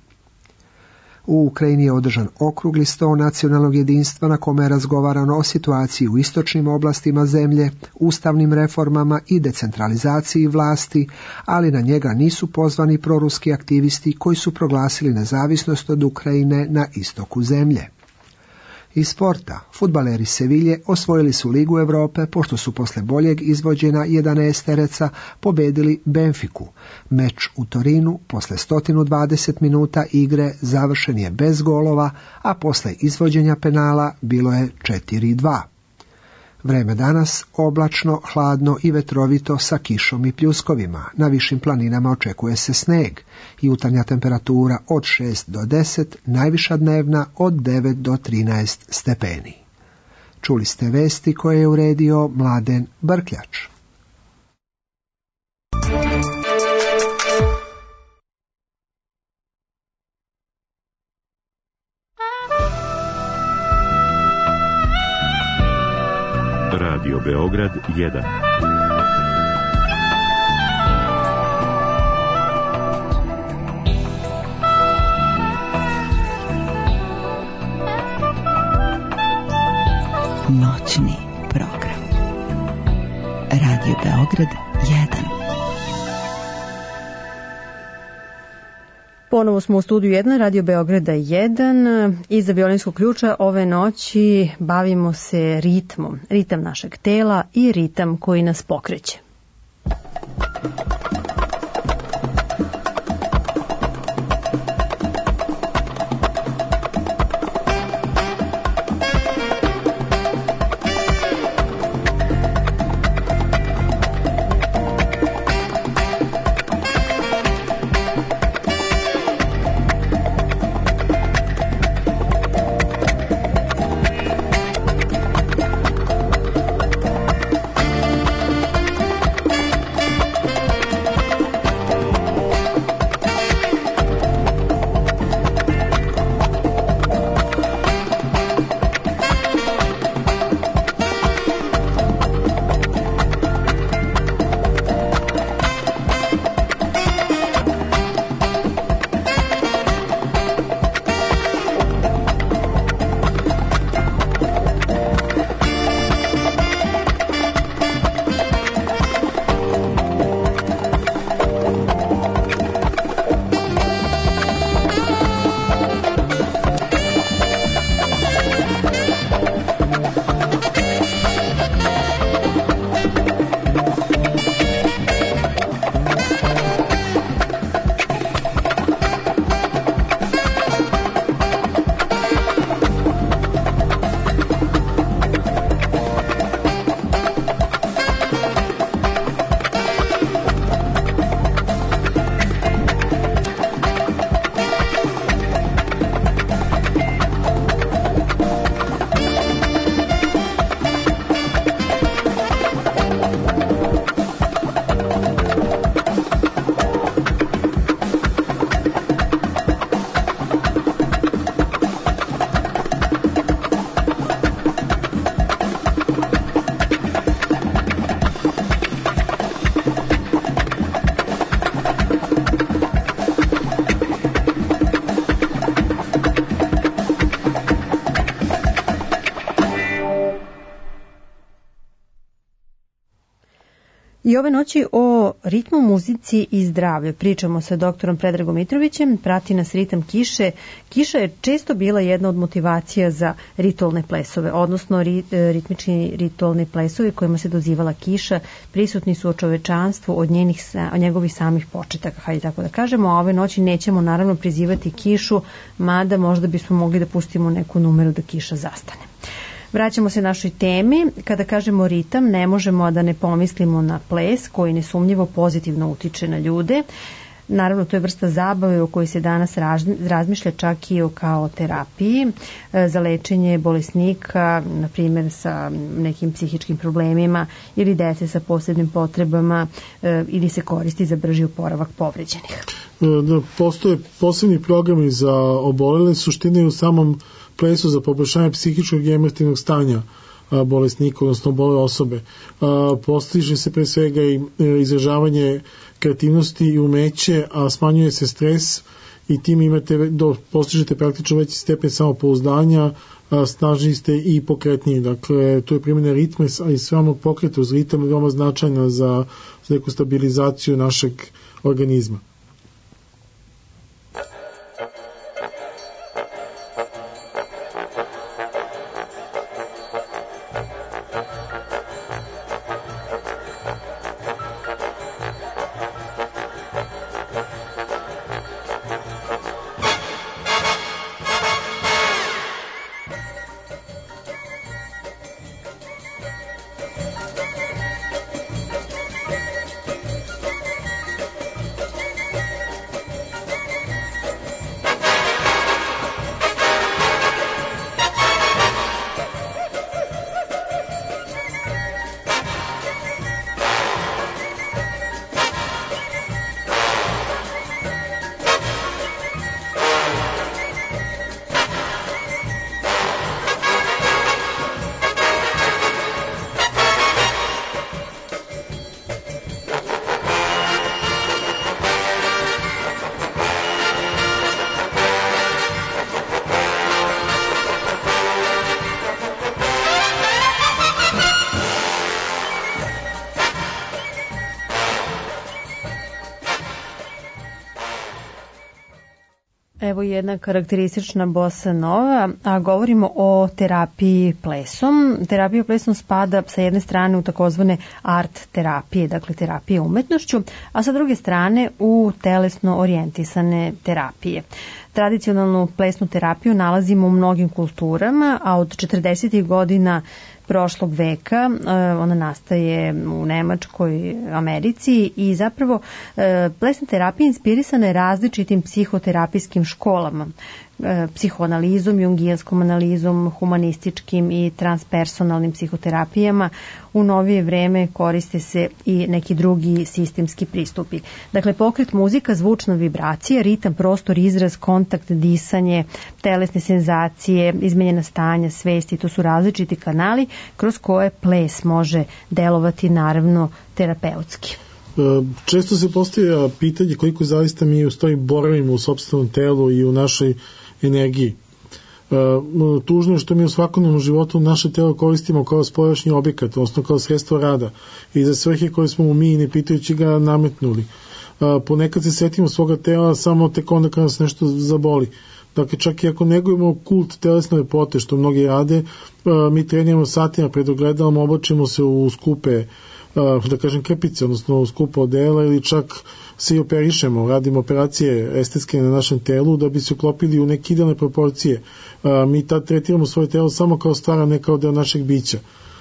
U Ukrajini je održan okrugli sto nacionalnog jedinstva na kome je razgovarano o situaciji u istočnim oblastima zemlje, ustavnim reformama i decentralizaciji vlasti, ali na njega nisu pozvani proruski aktivisti koji su proglasili nezavisnost od Ukrajine na istoku zemlje. Iz sporta, fudbaleri Sevilje osvojili su Ligu Europe pošto su posle boljeg izvođenja 11-tereca pobedili Benfiku. Meč u Torinu posle 120 minuta igre završen je bez golova, a posle izvođenja penala bilo je 4-2. Vreme danas oblačno, hladno i vetrovito sa kišom i pljuskovima. Na višim planinama očekuje se sneg. Jutarnja temperatura od 6 do 10, najviša dnevna od 9 do 13 stepeni. Čuli ste vesti koje je uredio Mladen Brkljač. Radio Beograd 1. Noćni program. Radio Beograd 1. Ponovo smo u studiju 1, Radio Beograda 1. Iza violinskog ključa ove noći bavimo se ritmom. Ritam našeg tela i ritam koji nas pokreće. I ove noći o ritmu, muzici i zdravlju pričamo sa doktorom Predragom Mitrovićem, prati nas ritam kiše. Kiša je često bila jedna od motivacija za ritualne plesove, odnosno ritmični ritualni plesovi kojima se dozivala kiša, prisutni su u čovečanstvu od njegovih samih početaka, hajde tako da kažemo, a ove noći nećemo naravno prizivati kišu, mada možda bismo mogli da pustimo neku numeru da kiša zastane. Vraćamo se našoj temi. Kada kažemo ritam, ne možemo da ne pomislimo na ples koji nesumnjivo pozitivno utiče na ljude. Naravno, to je vrsta zabave o kojoj se danas razmišlja čak i kao terapiji za lečenje bolesnika, na primjer sa nekim psihičkim problemima ili dece sa posebnim potrebama ili se koristi za brži oporavak povređenih. Postoje posebni programi za obolele, suštine u samom plesu za poboljšanje psihičkog i emotivnog stanja bolesnika, odnosno obole osobe. Postiže se pre svega i izražavanje kreativnosti i umeće, a smanjuje se stres i tim postižete praktično veći stepen samopouzdanja, snažniji ste i pokretniji. Dakle, to je primjena ritma i samog pokreta uz ritam veoma značajna za neku stabilizaciju našeg organizma. Evo jedna karakteristična bossa nova, a govorimo o terapiji plesom. Terapija plesom spada sa jedne strane u takozvane art terapije, dakle terapije umetnošću, a sa druge strane u telesno orijentisane terapije. Tradicionalnu plesnu terapiju nalazimo u mnogim kulturama, a od 40. godina prošlog veka ona nastaje u Nemačkoj, Americi i zapravo plesna terapija inspirisana je različitim psihoterapijskim školama, psihoanalizom, jungijanskom analizom, humanističkim i transpersonalnim psihoterapijama. U novije vreme koriste se i neki drugi sistemski pristupi. Dakle, pokret, muzika, zvučna vibracija, ritam, prostor, izraz, kontakt, disanje, telesne senzacije, izmenjena stanja, svesti, to su različiti kanali kroz koje ples može delovati naravno terapeutski. Često se postavlja pitanje koliko zaista mi u stvari boravimo u sopstvenom telu i u našoj energiji. Tužno je što mi u svakodnevnom životu naše telo koristimo kao spoljašnji objekat, odnosno kao sredstvo rada i za svrhe koje smo mu mi ne pitajući ga nametnuli. Ponekad se setimo svoga tela samo tek onda kada nas nešto zaboli. Dakle, čak i ako negujemo kult telesne lepote, što mnogi rade, mi treniramo satima pred ogledalom, oblačimo se u skupe, da kažem, krpice, odnosno u skupa odela ili čak se i operišemo, radimo operacije estetske na našem telu da bi se uklopili u neke idealne proporcije. Mi tad tretiramo svoje telo samo kao stvar, ne kao deo našeg bića.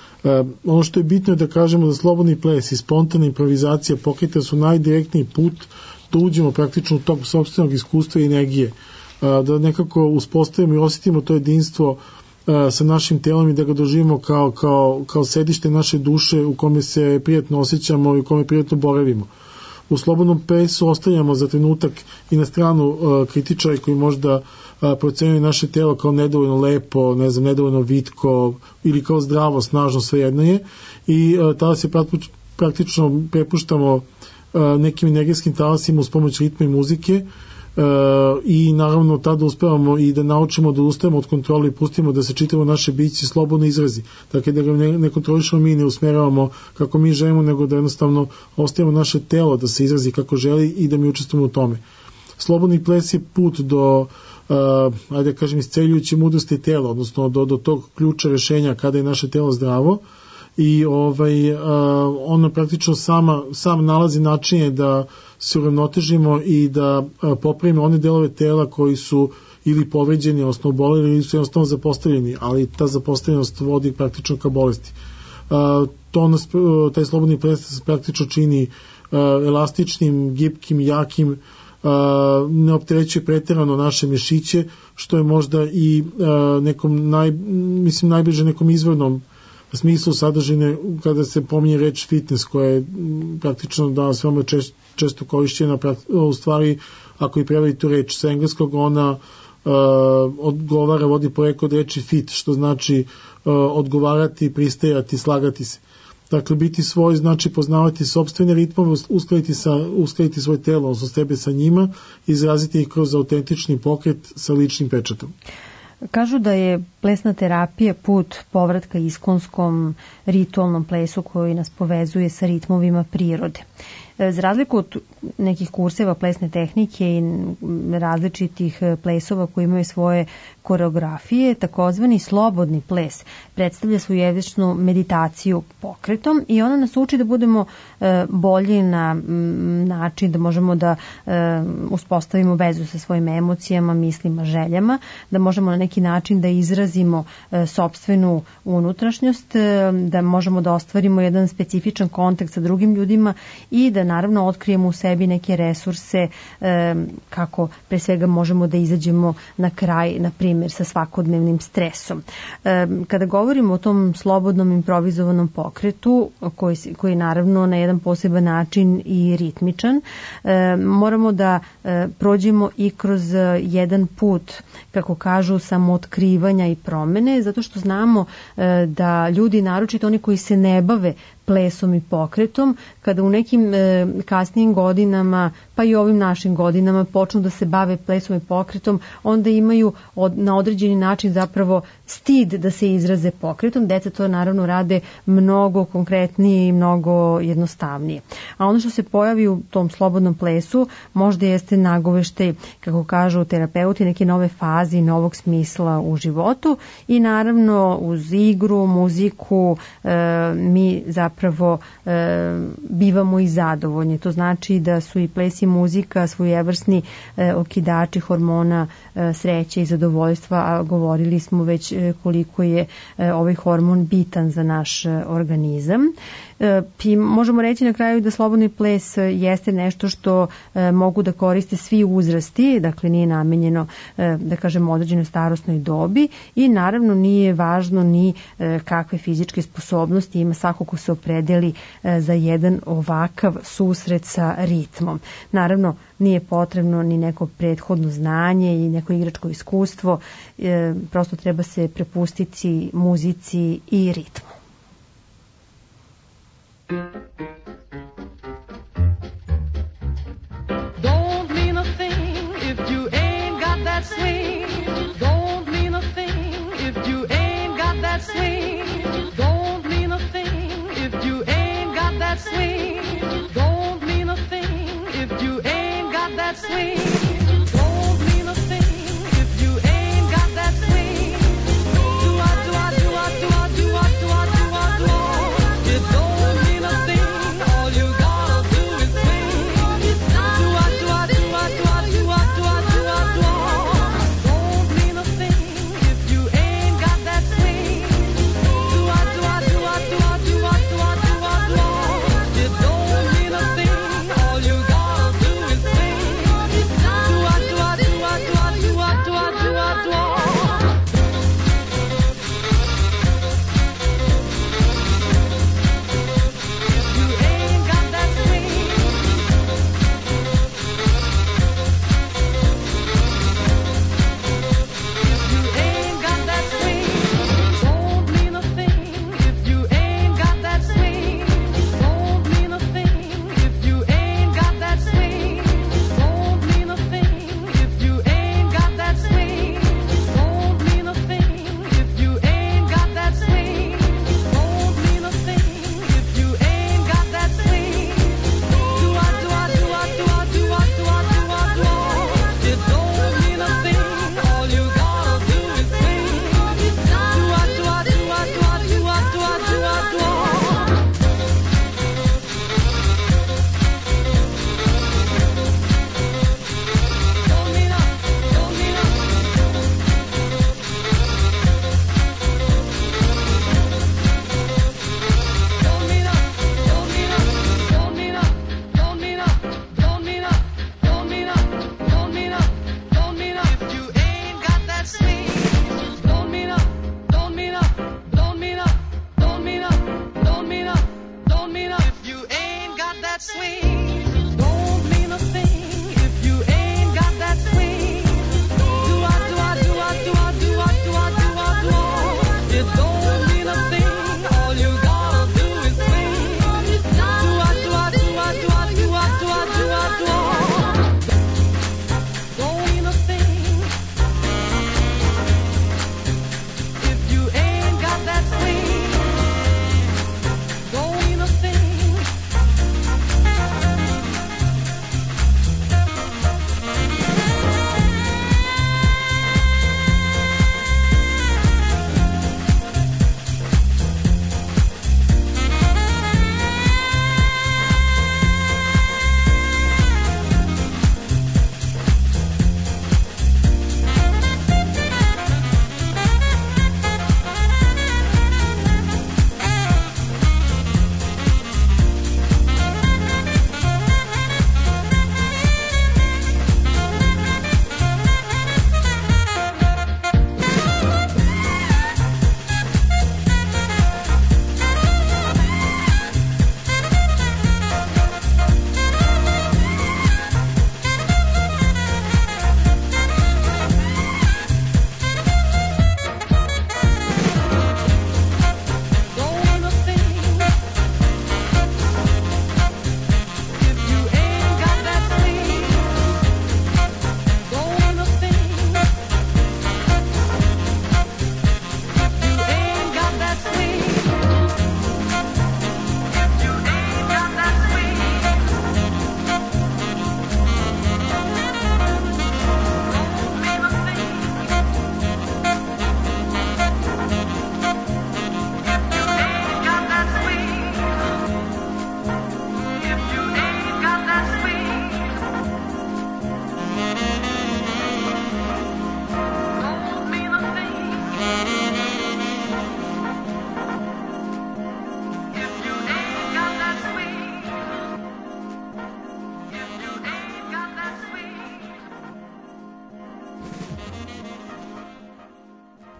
Ono što je bitno je da kažemo da slobodni ples i spontana improvizacija pokreta su najdirektniji put da uđemo praktično u tog sopstvenog iskustva i energije, da nekako uspostavimo i osjetimo to jedinstvo sa našim telom i da ga doživimo kao sedište naše duše u kome se prijatno osjećamo i u kome prijatno boravimo. U slobodnom plesu ostavljamo za trenutak i na stranu kritičari koji možda procenjuju naše telo kao nedovoljno lepo, nedovoljno vitko ili kao zdravo, snažno, svejedno je, i tada se praktično prepuštamo nekim energijskim talasima uz pomoć ritma i muzike i naravno tada uspevamo i da naučimo da ustajemo od kontrole i pustimo da se čitavo naše biće slobodno izrazi. Dakle, da ga ne kontrolišemo mi, ne usmeravamo kako mi želimo, nego da jednostavno ostavimo naše telo da se izrazi kako želi i da mi učestvujemo u tome. Slobodni ples je put do ajde kažem isceljujuće mudrosti tela, odnosno do tog ključa rešenja kada je naše telo zdravo i ona praktično sam nalazi načine da se uravnotežimo i da popravimo one delove tela koji su ili povređeni, odnosno oboleli ili su jednostavno zapostavljeni, ali ta zapostavljenost vodi praktično ka bolesti. Taj slobodni ples praktično čini elastičnim, gibkim, jakim, ne opterećuje preterano naše mišiće, što je možda i najbliže nekom izvornom smislu sadržine kada se pominje reč fitness, koja je praktično danas veoma često korišćena. U stvari, ako i prevari tu reč sa engleskog, ona vodi poreklo od reči fit, što znači odgovarati, pristajati, slagati se. Dakle, biti svoj znači poznavati sopstvene ritmove, uskladiti svoje telo, odnosno sebe sa njima, izraziti ih kroz autentični pokret sa ličnim pečatom. Kažu da je plesna terapija put povratka iskonskom ritualnom plesu koji nas povezuje sa ritmovima prirode. Za razliku od nekih kurseva plesne tehnike i različitih plesova koji imaju svoje koreografije, takozvani slobodni ples predstavlja svojevrsnu meditaciju pokretom i ona nas uči da budemo bolji na način da možemo da uspostavimo vezu sa svojim emocijama, mislima, željama, da možemo na neki način da izrazimo sopstvenu unutrašnjost, da možemo da ostvarimo jedan specifičan kontakt sa drugim ljudima i da naravno otkrijemo u sebi neke resurse kako pre svega možemo da izađemo na kraj, na primjer, sa svakodnevnim stresom. Kada govorimo o tom slobodnom improvizovanom pokretu, koji je naravno na jedan poseban način i ritmičan, moramo da prođemo i kroz jedan put, kako kažu, samootkrivanja i promene, zato što znamo da ljudi, naročito oni koji se ne bave plesom i pokretom, kada u nekim kasnijim godinama, pa i ovim našim godinama, počnu da se bave plesom i pokretom, onda imaju na određeni način zapravo stid da se izraze pokretom. Deca to naravno rade mnogo konkretnije i mnogo jednostavnije. A ono što se pojavi u tom slobodnom plesu možda jeste nagoveštaj, kako kažu terapeuti, neke nove faze i novog smisla u životu i naravno uz igru, muziku mi zapravo bivamo i zadovoljni. To znači da su i ples i muzika svojevrsni okidači hormona sreće i zadovoljstva, a govorili smo već koliko je ovaj hormon bitan za naš organizam. I možemo reći na kraju da slobodni ples jeste nešto što mogu da koriste svi uzrasti, dakle nije namenjeno da kažemo određenoj starosnoj dobi i naravno nije važno ni kakve fizičke sposobnosti ima svako ko se opredeli za jedan ovakav susret sa ritmom. Naravno nije potrebno ni neko prethodno znanje i neko igračko iskustvo, prosto treba se prepustiti muzici i ritmu. Don't mean a thing if you ain't got that swing. Don't mean a thing if you ain't got that swing. Don't mean a thing if you ain't got that swing. Don't mean a thing if you ain't got that swing. Don't mean a thing if you ain't got that swing. Do I do I do I do I do I do I do I do I. It don't mean a thing. All you gotta do is swing. Do I do I do I do I do I do I do I do I. Don't mean a thing if you ain't got that swing. Do I do I do I do I do I do I do I do I. It don't mean a thing. All you gotta do is swing. Do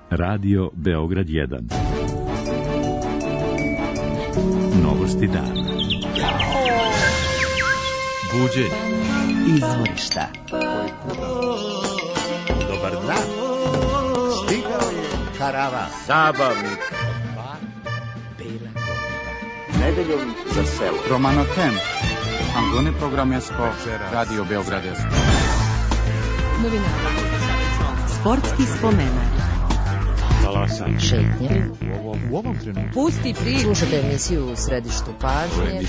Radio Beograd 1. Novosti dana. Buđenje. Izvorišta. Dobar dan. Stigao je karava. Zabavnik. Nedeljom za selo. Romano Tem. Angone programersko. Radio Beograd 1. Novinari. Sportski spomenak. Šetnje. U ovom trenutku. Pusti priču. Slušajte emisiju u središtu pažnje.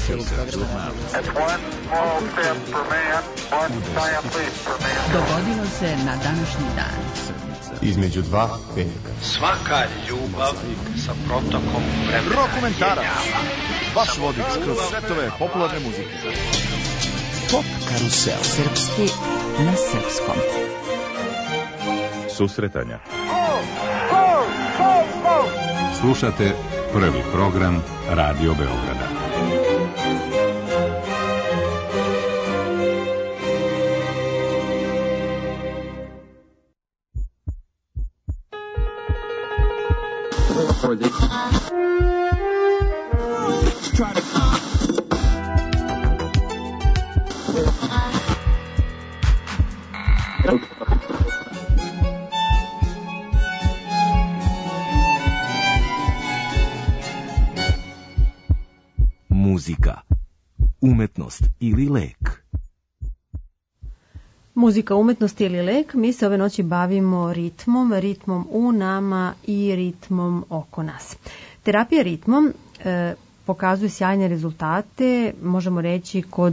Dogodilo se na današnji dan. Između dva petka. Svaka ljubav sa protokom vremena. Rokomentarac. Vaš vodič kroz svetove popularne muzike. Pop karusel. Srpski na srpskom. Susretanja. Slušate prvi program Radio Beograda. Muzika, umetnost ili lek. Muzika, umetnost ili lek, mi se ove noći bavimo ritmom u nama i ritmom oko nas. Terapija ritmom pokazuje sjajne rezultate, možemo reći, kod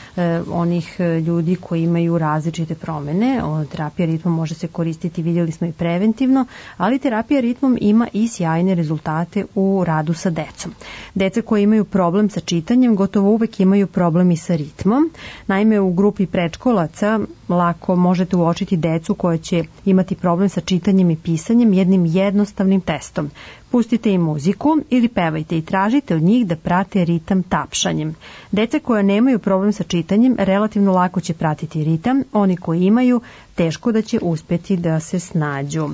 onih ljudi koji imaju različite promene. Terapija ritmom može se koristiti, vidjeli smo, i preventivno, ali terapija ritmom ima i sjajne rezultate u radu sa decom. Deca koji imaju problem sa čitanjem gotovo uvek imaju problem i sa ritmom. Naime, u grupi predškolaca lako možete uočiti decu koja će imati problem sa čitanjem i pisanjem jednim jednostavnim testom. Pustite im muziku ili pevajte i tražite od njih da prate ritam tapšanjem. Deca koja nemaju problem sa čitanjem relativno lako će pratiti ritam, oni koji imaju teško da će uspjeti da se snađu.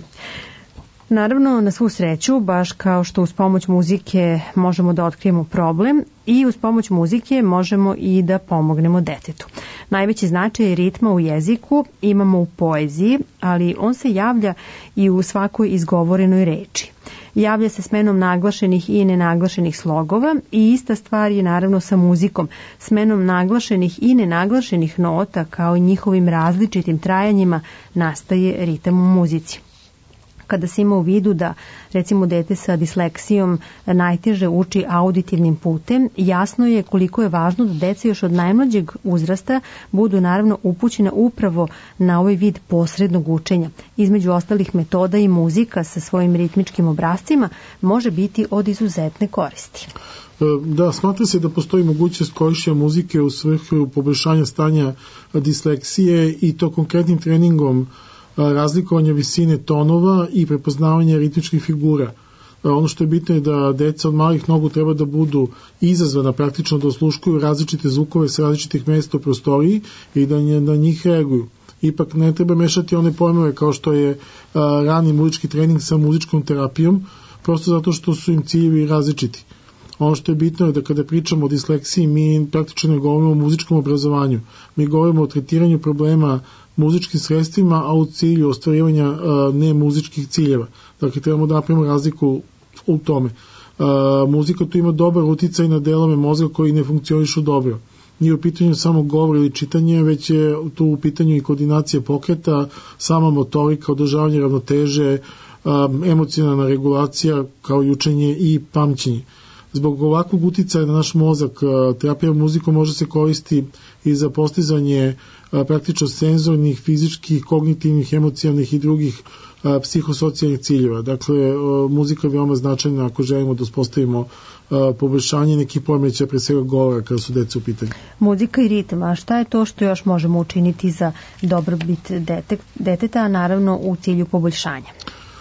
Naravno, na svu sreću, baš kao što uz pomoć muzike možemo da otkrijemo problem, i uz pomoć muzike možemo i da pomognemo detetu. Najveći značaj ritma u jeziku imamo u poeziji, ali on se javlja i u svakoj izgovorenoj reči. Javlja se smenom naglašenih i nenaglašenih slogova i ista stvar je naravno sa muzikom, smenom naglašenih i nenaglašenih nota kao i njihovim različitim trajanjima nastaje ritam u muzici. Kada se ima u vidu da, recimo, dete sa disleksijom najteže uči auditivnim putem, jasno je koliko je važno da deca još od najmlađeg uzrasta budu naravno upućena upravo na ovaj vid posrednog učenja. Između ostalih metoda i muzika sa svojim ritmičkim obrascima može biti od izuzetne koristi. Da, smatra se da postoji mogućnost korišćenja muzike u svrhu poboljšanja stanja disleksije, i to konkretnim treningom razlikovanja visine tonova i prepoznavanja ritmičkih figura. Ono što je bitno je da deca od malih nogu treba da budu izazvana praktično da osluškuju različite zvukove sa različitih mesta u prostoriji i da na njih reaguju. Ipak ne treba mešati one pojmove kao što je rani muzički trening sa muzičkom terapijom, prosto zato što su im ciljevi različiti. Ono što je bitno je da kada pričamo o disleksiji, mi praktično ne govorimo o muzičkom obrazovanju. Mi govorimo o tretiranju problema muzičkim sredstvima, a u cilju ostvarivanja nemuzičkih ciljeva. Dakle, trebamo da napravimo razliku u tome. Muzika tu ima dobar uticaj na delove mozga koji ne funkcionišu dobro. Nije u pitanju samo govor ili čitanje, već je tu u pitanju i koordinacija pokreta, sama motorika, održavanje ravnoteže, emocionalna regulacija kao i učenje i pamćenje. Zbog ovakvog uticaja na naš mozak, terapija muzikom može se koristiti i za postizanje praktično senzornih, fizičkih, kognitivnih, emocionalnih i drugih psihosocijalnih ciljeva. Dakle, muzika je veoma značajna ako želimo da uspostavimo poboljšanje nekih poremećaja, pre svega govora kada su deca u pitanju. Muzika i ritam, a šta je to što još možemo učiniti za dobrobit deteta, a naravno u cilju poboljšanja?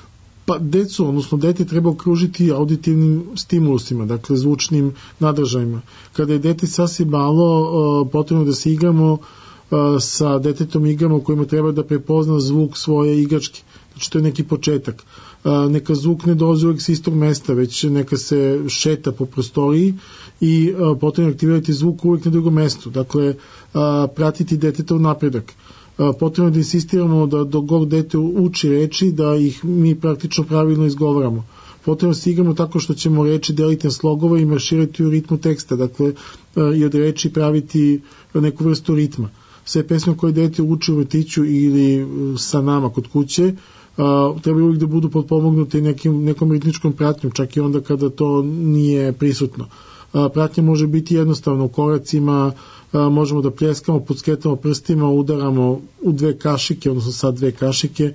Pa decu, odnosno dete treba okružiti auditivnim stimulusima, dakle zvučnim nadražajima. Kada je dete sasvim malo, potrebno da se igramo sa detetom, igramo kojima treba da prepozna zvuk svoje igračke. Znači to je neki početak. Neka zvuk ne dolazi uvek s istog mesta, već neka se šeta po prostoriji i potrebno aktivirati zvuk uvek na drugom mestu. Dakle, pratiti detetov napredak. Potrebno da insistiramo da dok god dete uči reči, da ih mi praktično pravilno izgovaramo. Potrebno se igramo tako što ćemo reči deliti na slogove i marširati u ritmu teksta, dakle i od reči praviti neku vrstu ritma. Sve pesme koje dete uči u vrtiću ili sa nama kod kuće treba uvijek da budu potpomognute nekom ritmičkom pratnjom, čak i onda kada to nije prisutno. Pratnja može biti jednostavno u koracima, možemo da pljeskamo, pucketamo prstima, udaramo u dve kašike, odnosno sad dve kašike.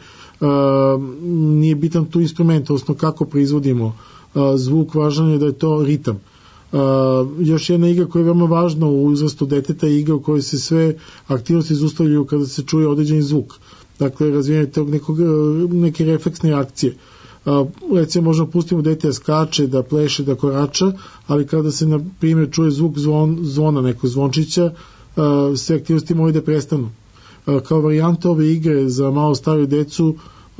Nije bitan tu instrument, odnosno kako proizvodimo zvuk, važno je da je to ritam. Još jedna igra koja je veoma važna u uzrastu deteta je igra u kojoj se sve aktivnosti zaustavljaju kada se čuje određeni zvuk. Dakle, razvijanje tog neke refleksne reakcije. Recimo možemo pustimo dete da skače, da pleše, da korača, ali kada se na primjer čuje zvuk zvona, nekog zvončića, sve aktivnosti moraju da prestanu. Kao varijanta ove igre za malo stariju decu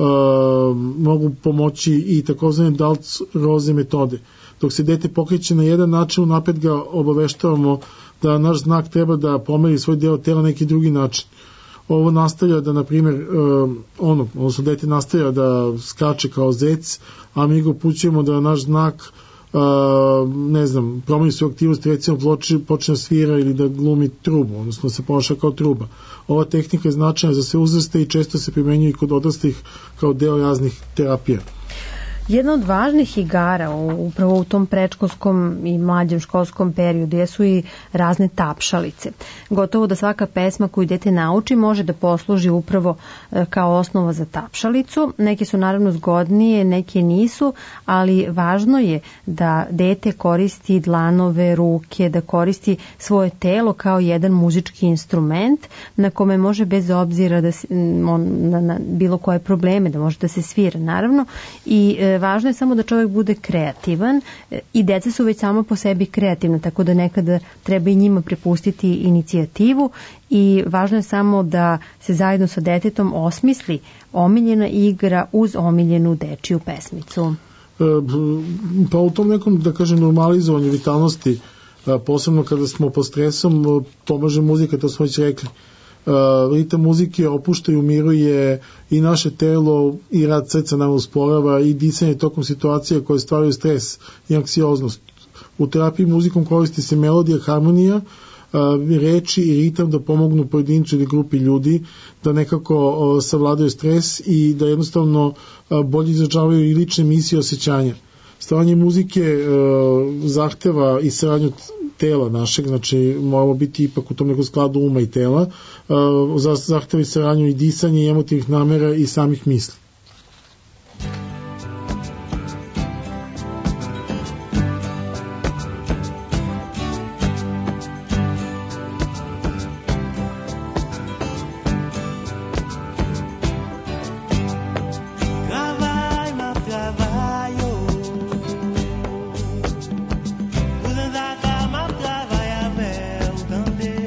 mogu pomoći i takozvane Dalts-Roze metode. Dok se dete pokreće na jedan način, unapred ga obaveštavamo da naš znak treba da pomeri svoj deo tela na neki drugi način. Ovo nastavlja da, na primjer, odnosno dete nastavlja da skače kao zec, a mi ga upućujemo da naš znak promeni svoju aktivnost, recimo počne svira ili da glumi trubu, odnosno se ponaša kao truba. Ova tehnika je značajna za sve uzraste i često se primenjuje i kod odraslih kao deo raznih terapija. Jedna od važnih igara upravo u tom predškolskom i mlađem školskom periodu jesu i razne tapšalice. Gotovo da svaka pesma koju dete nauči može da posluži upravo kao osnova za tapšalicu. Neke su naravno zgodnije, neke nisu, ali važno je da dete koristi dlanove, ruke, da koristi svoje telo kao jedan muzički instrument na kome može bez obzira na bilo koje probleme, da može da se svira naravno i važno je samo da čovjek bude kreativan i deca su već samo po sebi kreativna, tako da nekada treba i njima prepustiti inicijativu i važno je samo da se zajedno sa detetom osmisli omiljena igra uz omiljenu dečiju pesmicu. Pa u tom nekom, da kažem, normalizovanju vitalnosti, posebno kada smo pod stresom, pomaže muzika, to smo već rekli. Ritam muzike opušta i umiruje i naše telo i rad srca nam usporava i disanje tokom situacija koje stvaraju stres i anksioznost. U terapiji muzikom koristi se melodija, harmonija, reči i ritam da pomognu pojedincu ili grupi ljudi da nekako savladaju stres i da jednostavno bolje izražavaju i lične misije i osjećanja. Stvaranje muzike zahteva i saradnju tela našeg, znači moramo biti ipak u tom nekom skladu uma i tela, zahteva i saradnju i disanje i emotivnih namera i samih misli.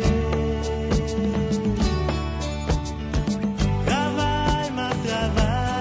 Trabalho,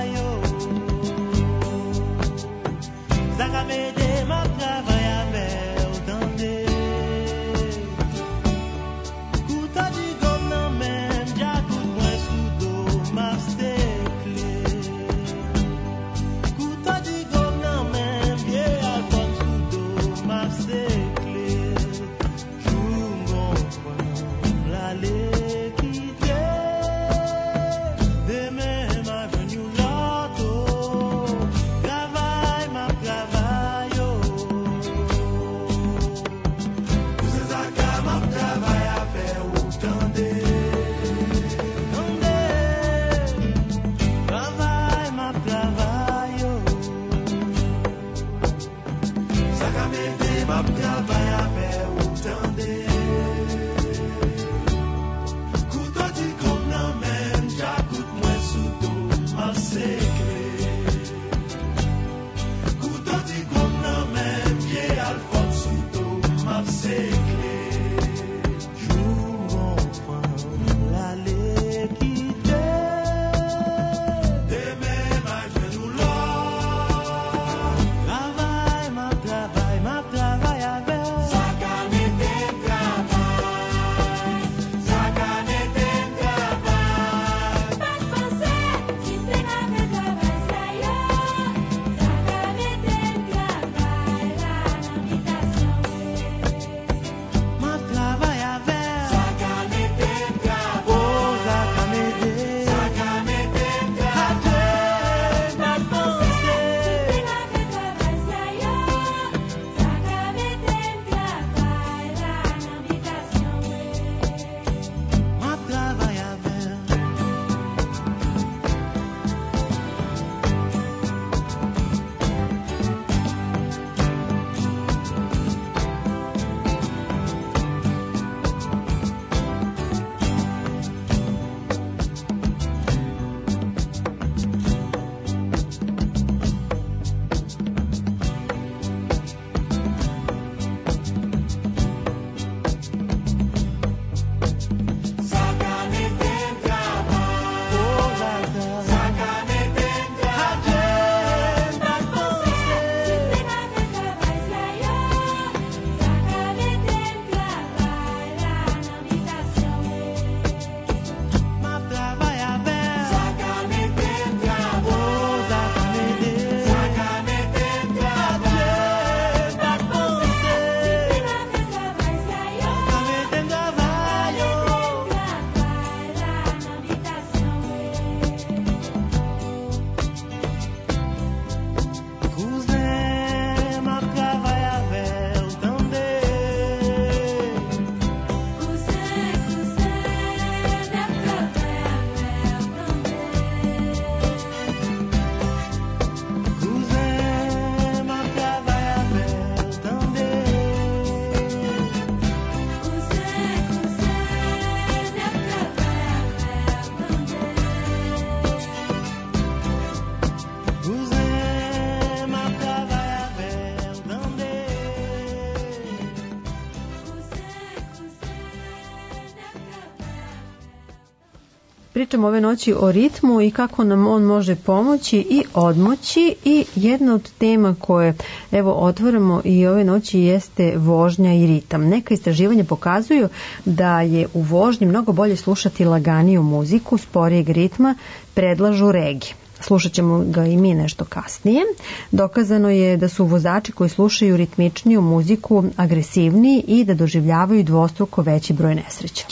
Pričamo ove noći o ritmu i kako nam on može pomoći i odmoći, i jedna od tema koje otvaramo i ove noći jeste vožnja i ritam. Neka istraživanja pokazuju da je u vožnji mnogo bolje slušati laganiju muziku, sporijeg ritma, predlažu regi. Slušat ćemo ga i mi nešto kasnije. Dokazano je da su vozači koji slušaju ritmičniju muziku agresivniji i da doživljavaju dvostruko veći broj nesreća.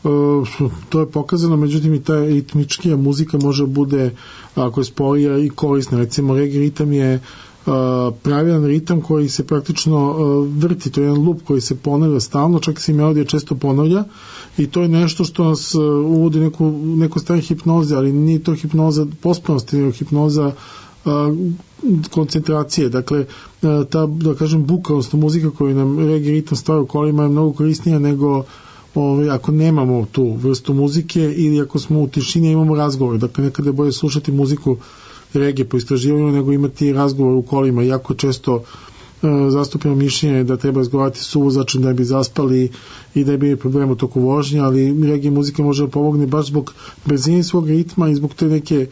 To je pokazano, međutim i ta ritmičkija muzika može bude, ako je sporija, i korisna. Recimo regi ritam je pravilan ritam koji se praktično vrti, to je jedan lup koji se ponavlja stalno, čak se i melodija često ponavlja, i to je nešto što nas uvodi neku stanje hipnoze, ali nije to hipnoza pospanosti, nego hipnoza koncentracije. Dakle, ta, da kažem, buka, odnosno muzika koju nam regi ritam stvara u kolima je mnogo korisnija nego ako nemamo tu vrstu muzike ili ako smo u tišini imamo razgovor. Dakle, nekada je bolje slušati muziku regije po istraživanju nego imati razgovor u kolima. Jako često zastupimo mišljenje da treba razgovarati s vozačem da bi zaspali i da bi problema u toku vožnje, ali regije muzika može da pomogne baš zbog brzine svog ritma i zbog te neke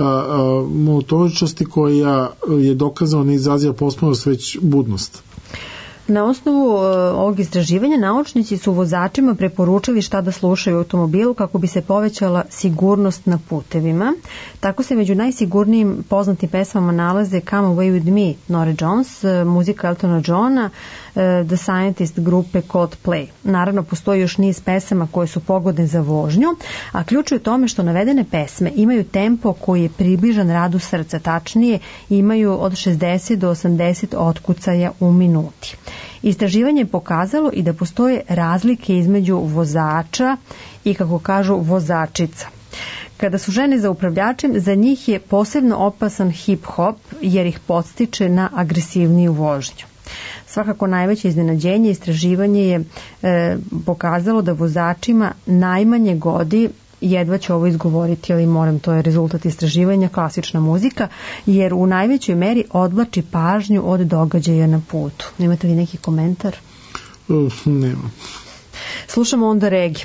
motoričnosti koja je dokazano ne izaziva pospanost, već budnost. Na osnovu ovog istraživanja naučnici su vozačima preporučili šta da slušaju u automobilu kako bi se povećala sigurnost na putevima. Tako se među najsigurnijim poznatim pesmama nalaze Come Away With Me, Norah Jones, muzika Eltona Johna, The Scientist grupe Coldplay. Naravno, postoji još niz pesama koje su pogodne za vožnju, a ključ je u tome što navedene pesme imaju tempo koji je približan radu srca, tačnije imaju od 60 do 80 otkucaja u minuti. Istraživanje je pokazalo i da postoje razlike između vozača i, kako kažu, vozačica. Kada su žene za upravljačem, za njih je posebno opasan hip-hop jer ih podstiče na agresivniju vožnju. Svakako najveće iznenađenje istraživanje je pokazalo da vozačima najmanje godi, jedva ću ovo izgovoriti, ali moram, to je rezultat istraživanja, klasična muzika, jer u najvećoj meri odvlači pažnju od događaja na putu. Imate li neki komentar? Nema. Slušamo onda regi.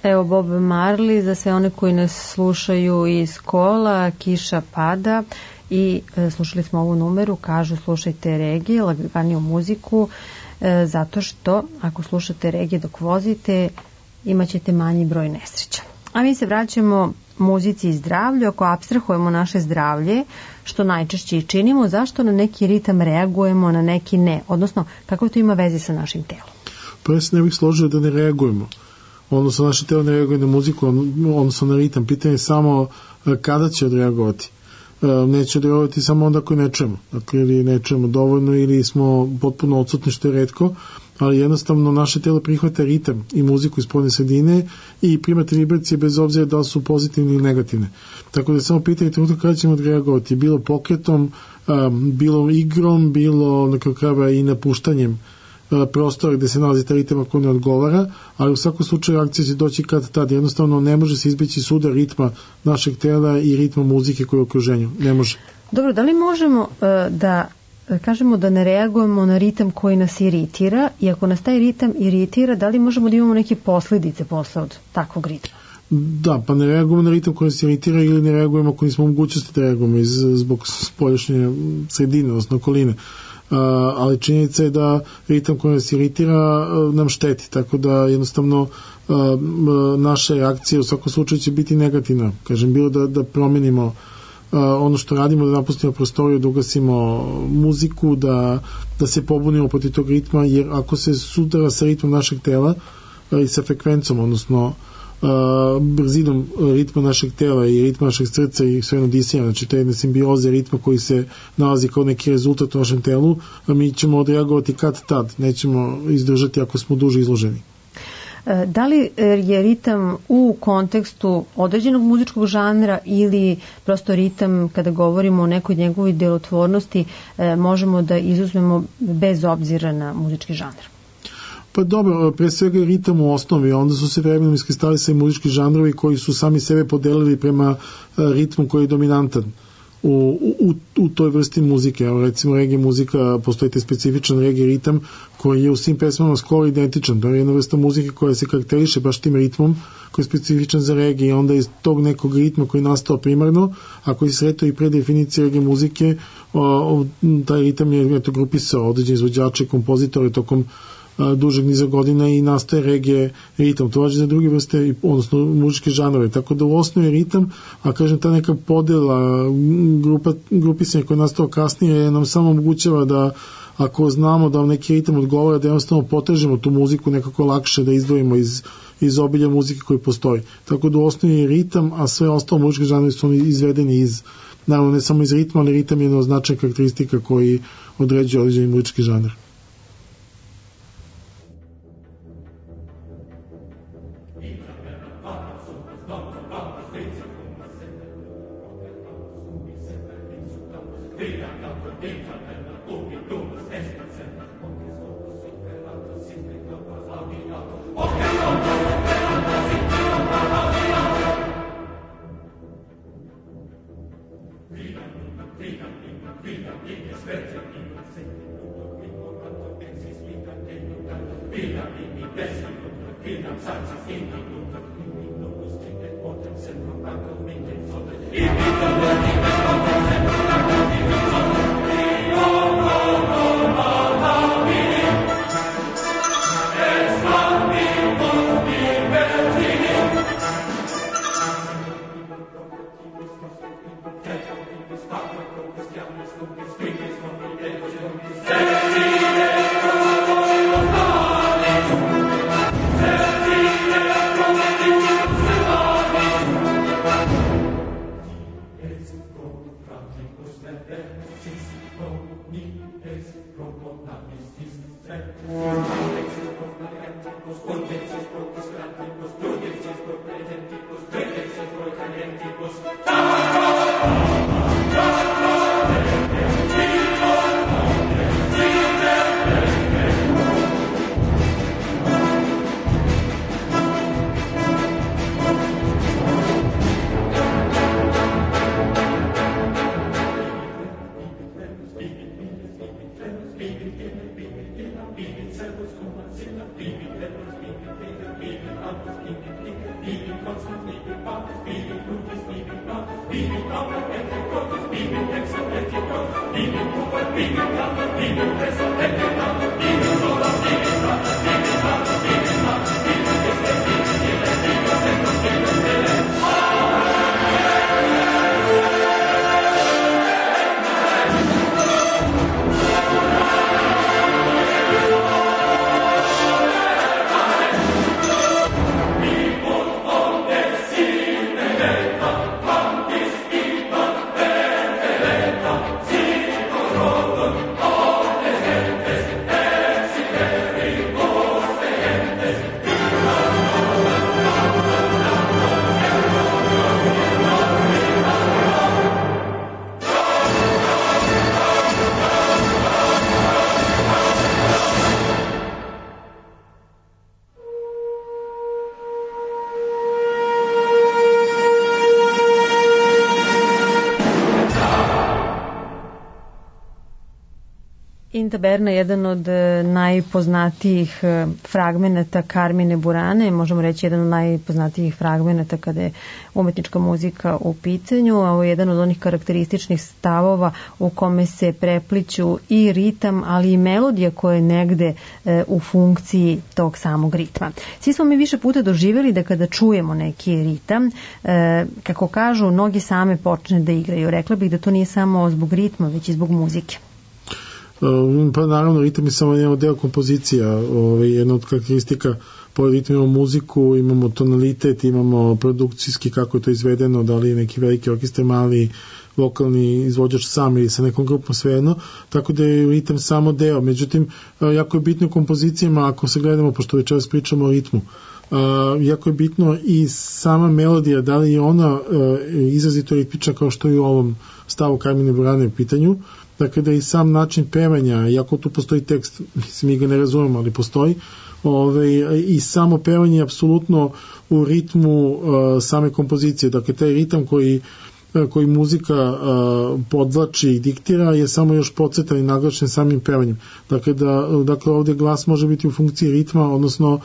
Evo Bob Marley, za sve one koji nas slušaju iz kola, kiša pada i slušali smo ovu numeru, kažu slušajte regije, laganiju muziku, zato što ako slušate regije dok vozite, imat ćete manji broj nesreća. A mi se vraćamo muzici i zdravlju. Ako apstrahujemo naše zdravlje, što najčešće i činimo, zašto na neki ritam reagujemo, na neki ne? Odnosno, kako to ima veze sa našim telom? Pa ja se ne bih složio da ne reagujemo. Odnosno, naše telo ne reaguje na muziku, odnosno na ritam. Pitanje je samo kada će odreagovati. Neće odreagovati samo onda ako ne čujemo. Dakle, ili ne čujemo dovoljno ili smo potpuno odsutni, što je retko, ali jednostavno naše telo prihvata ritam i muziku iz spoljne sredine i primate vibracije bez obzira da li su pozitivne ili negativne. Tako da je samo pitanje trenutka kada ćemo odreagovati, bilo pokretom, bilo igrom, bilo na kraju krajeva i napuštanjem prostora gde se nalazi ta ritam ako ne odgovara, ali u svakom slučaju akcija će doći kad tad. Jednostavno ne može se izbeći sudar ritma našeg tela i ritma muzike koja je u okruženju. Ne može. Dobro, da li možemo da kažemo da ne reagujemo na ritam koji nas iritira i ako nas taj ritam iritira, da li možemo da imamo neke posljedice posle od takvog ritma? Da, pa ne reagujemo na ritam koji nas iritira ili ne reagujemo ako nismo mogućnosti da reagujemo zbog spoljašnje sredine, odnosno okoline. Ali činjenica je da ritam koji nas iritira nam šteti, tako da jednostavno naša reakcija u svakom slučaju će biti negativna. Kažem, bilo da promenimo ono što radimo, da napustimo prostoriju, da ugasimo muziku, da se pobunimo protiv tog ritma, jer ako se sudara sa ritmom našeg tela i sa frekvencom, odnosno brzinom ritma našeg tela i ritma našeg srca i sve jedno disanja, znači te jedne simbioze ritma koji se nalazi kao neki rezultat u našem telu, mi ćemo odreagovati kad tad, nećemo izdržati ako smo duže izloženi. Da li je ritam u kontekstu određenog muzičkog žanra ili prosto ritam kada govorimo o nekoj njegovoj delotvornosti možemo da izuzmemo bez obzira na muzički žanr? Pa dobro, pre svega je ritam u osnovi, onda su se vremenom iskristalisali muzički žanrovi koji su sami sebe podelili prema ritmu koji je dominantan u toj vrsti muzike. Evo, recimo reggae muzika, postoji taj specifičan reggae ritam koji je u svim pesmama skoro identičan. To je jedna vrsta muzike koja se karakteriše baš tim ritmom koji je specifičan za reggae i onda iz tog nekog ritma koji je nastao primarno, a koji se sretao i pre definicije reggae muzike, taj ritam je grupisao određene izvođače i kompozitore tokom dužeg niza godina i nastaje reggae ritam. To važi za druge vrste, odnosno muzičke žanrove. Tako da u osnovi je ritam, a kažem ta neka podela, grupisanja koja je nastao kasnije nam samo omogućava da ako znamo da vam neki ritam odgovara, da jednostavno potežemo tu muziku nekako lakše da izdvojimo iz obilja muzike koji postoji. Tako da u osnovi je ritam, a sve ostalo muzičke žanrove su izvedeni iz, naravno ne samo iz ritma, ali ritam je jedna značajna karakteristika koji određuje određeni muzički žanr. In taberna je jedan od najpoznatijih fragmenata Carmine Burane, možemo reći jedan od najpoznatijih fragmenata kada je umetnička muzika u pitanju, a ovo je jedan od onih karakterističnih stavova u kome se prepliću i ritam, ali i melodija koja je negde u funkciji tog samog ritma. Svi smo mi više puta doživjeli da kada čujemo neki ritam, kako kažu, noge same počne da igraju. Rekla bih da to nije samo zbog ritma, već i zbog muzike. Pa naravno, ritam je samo jedan deo kompozicija, jedna od karakteristika. Po ritmu imamo muziku, imamo tonalitet, imamo produkcijski kako je to izvedeno, da li je neki veliki orkestar, mali vokalni izvođač sam ili sa nekom grupom, svejedno, tako da je ritam samo deo. Međutim, jako je bitno u kompozicijama, ako se gledamo, pošto večeras pričamo o ritmu, jako je bitno i sama melodija, da li je ona izrazito ritmična kao što je u ovom stavu Carmine Burane u pitanju. Dakle, da i sam način pevanja, iako tu postoji tekst, mislim, mi ga ne razumemo, ali postoji, i samo pevanje je apsolutno u ritmu same kompozicije. Dakle, taj ritam koji muzika podvlači i diktira je samo još podcrtan i naglašen samim pevanjem. Dakle, ovdje glas može biti u funkciji ritma, odnosno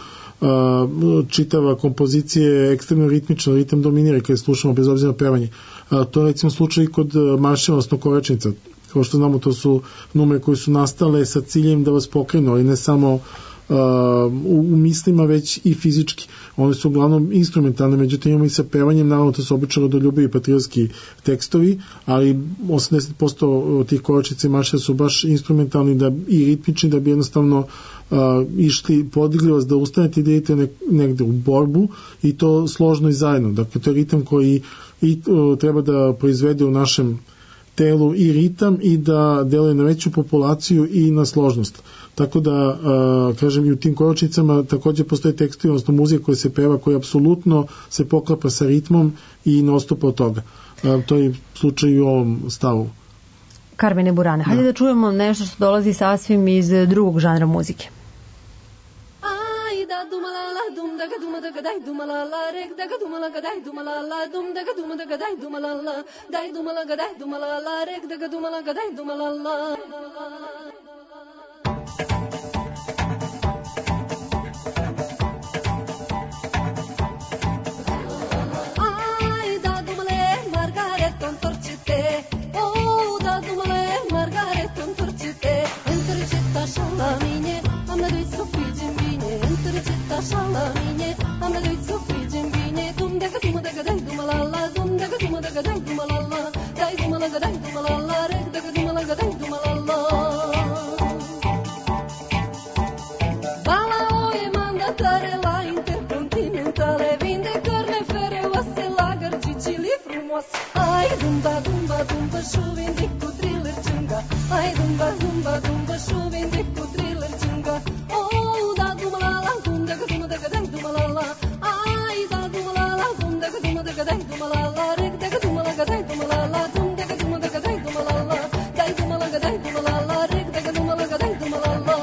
čitava kompozicija je ekstremno ritmična, ritam dominira kada slušamo bez obzira na pevanje. To je recimo slučaj kod marševa, odnosno korečnica. Kao što znamo, to su numere koje su nastale sa ciljem da vas pokrenu, ali ne samo u mislima, već i fizički. One su uglavnom instrumentalne, međutim imamo i sa pevanjem, naravno to su obično rodoljubivi patriotski tekstovi, ali 80% tih koračica i marševa su baš instrumentalni i ritmični, da bi jednostavno išli, podigli vas da ustanete i da idete negde u borbu, i to složno i zajedno. Dakle, to je ritam koji treba da proizvede u našem telu i ritam i da deluje na veću populaciju i na složnost. Tako da, kažem, i u tim koračnicama također postoje tekstovi, odnosno muzika koja se peva, koja apsolutno se poklapa sa ritmom i ne odstupa od toga. To je slučaj i u ovom stavu. Carmine Burane, hajde da čujemo nešto što dolazi sasvim iz drugog žanra muzike. da dumalala dum daga dum daga dai dumalala rek daga dumalaga dai dumalala dum daga dum daga dai dumalala dai dumalaga dai dumalala rek daga dumalaga dai dumalala. Ai da dumale Margaret contorcite oh da dumale Margaret contorcite entricetta scialamine a me doi soffigen bine entricetta scialamine a me doi soffigen bine dum daga dai dumalala dum daga dai dumalala dai dumalaga dai dumalala rek daga dumalaga dai dumalala. Bala oje mandatare la intercontinentale vinde carne fere wasse lagar cicili frumos ai dumba dumba dumba shuvin dikku thriller chunga ai dumba dumba dumba shuvin dikku thriller chunga oh da dumalala dum daga dai dumalala ai da dumalala dum daga dai dumalala rek daga dumalaga dai dumalala dum daga dai dumalala dai dumalaga dai dumalala rek daga dumalaga dai dumalala.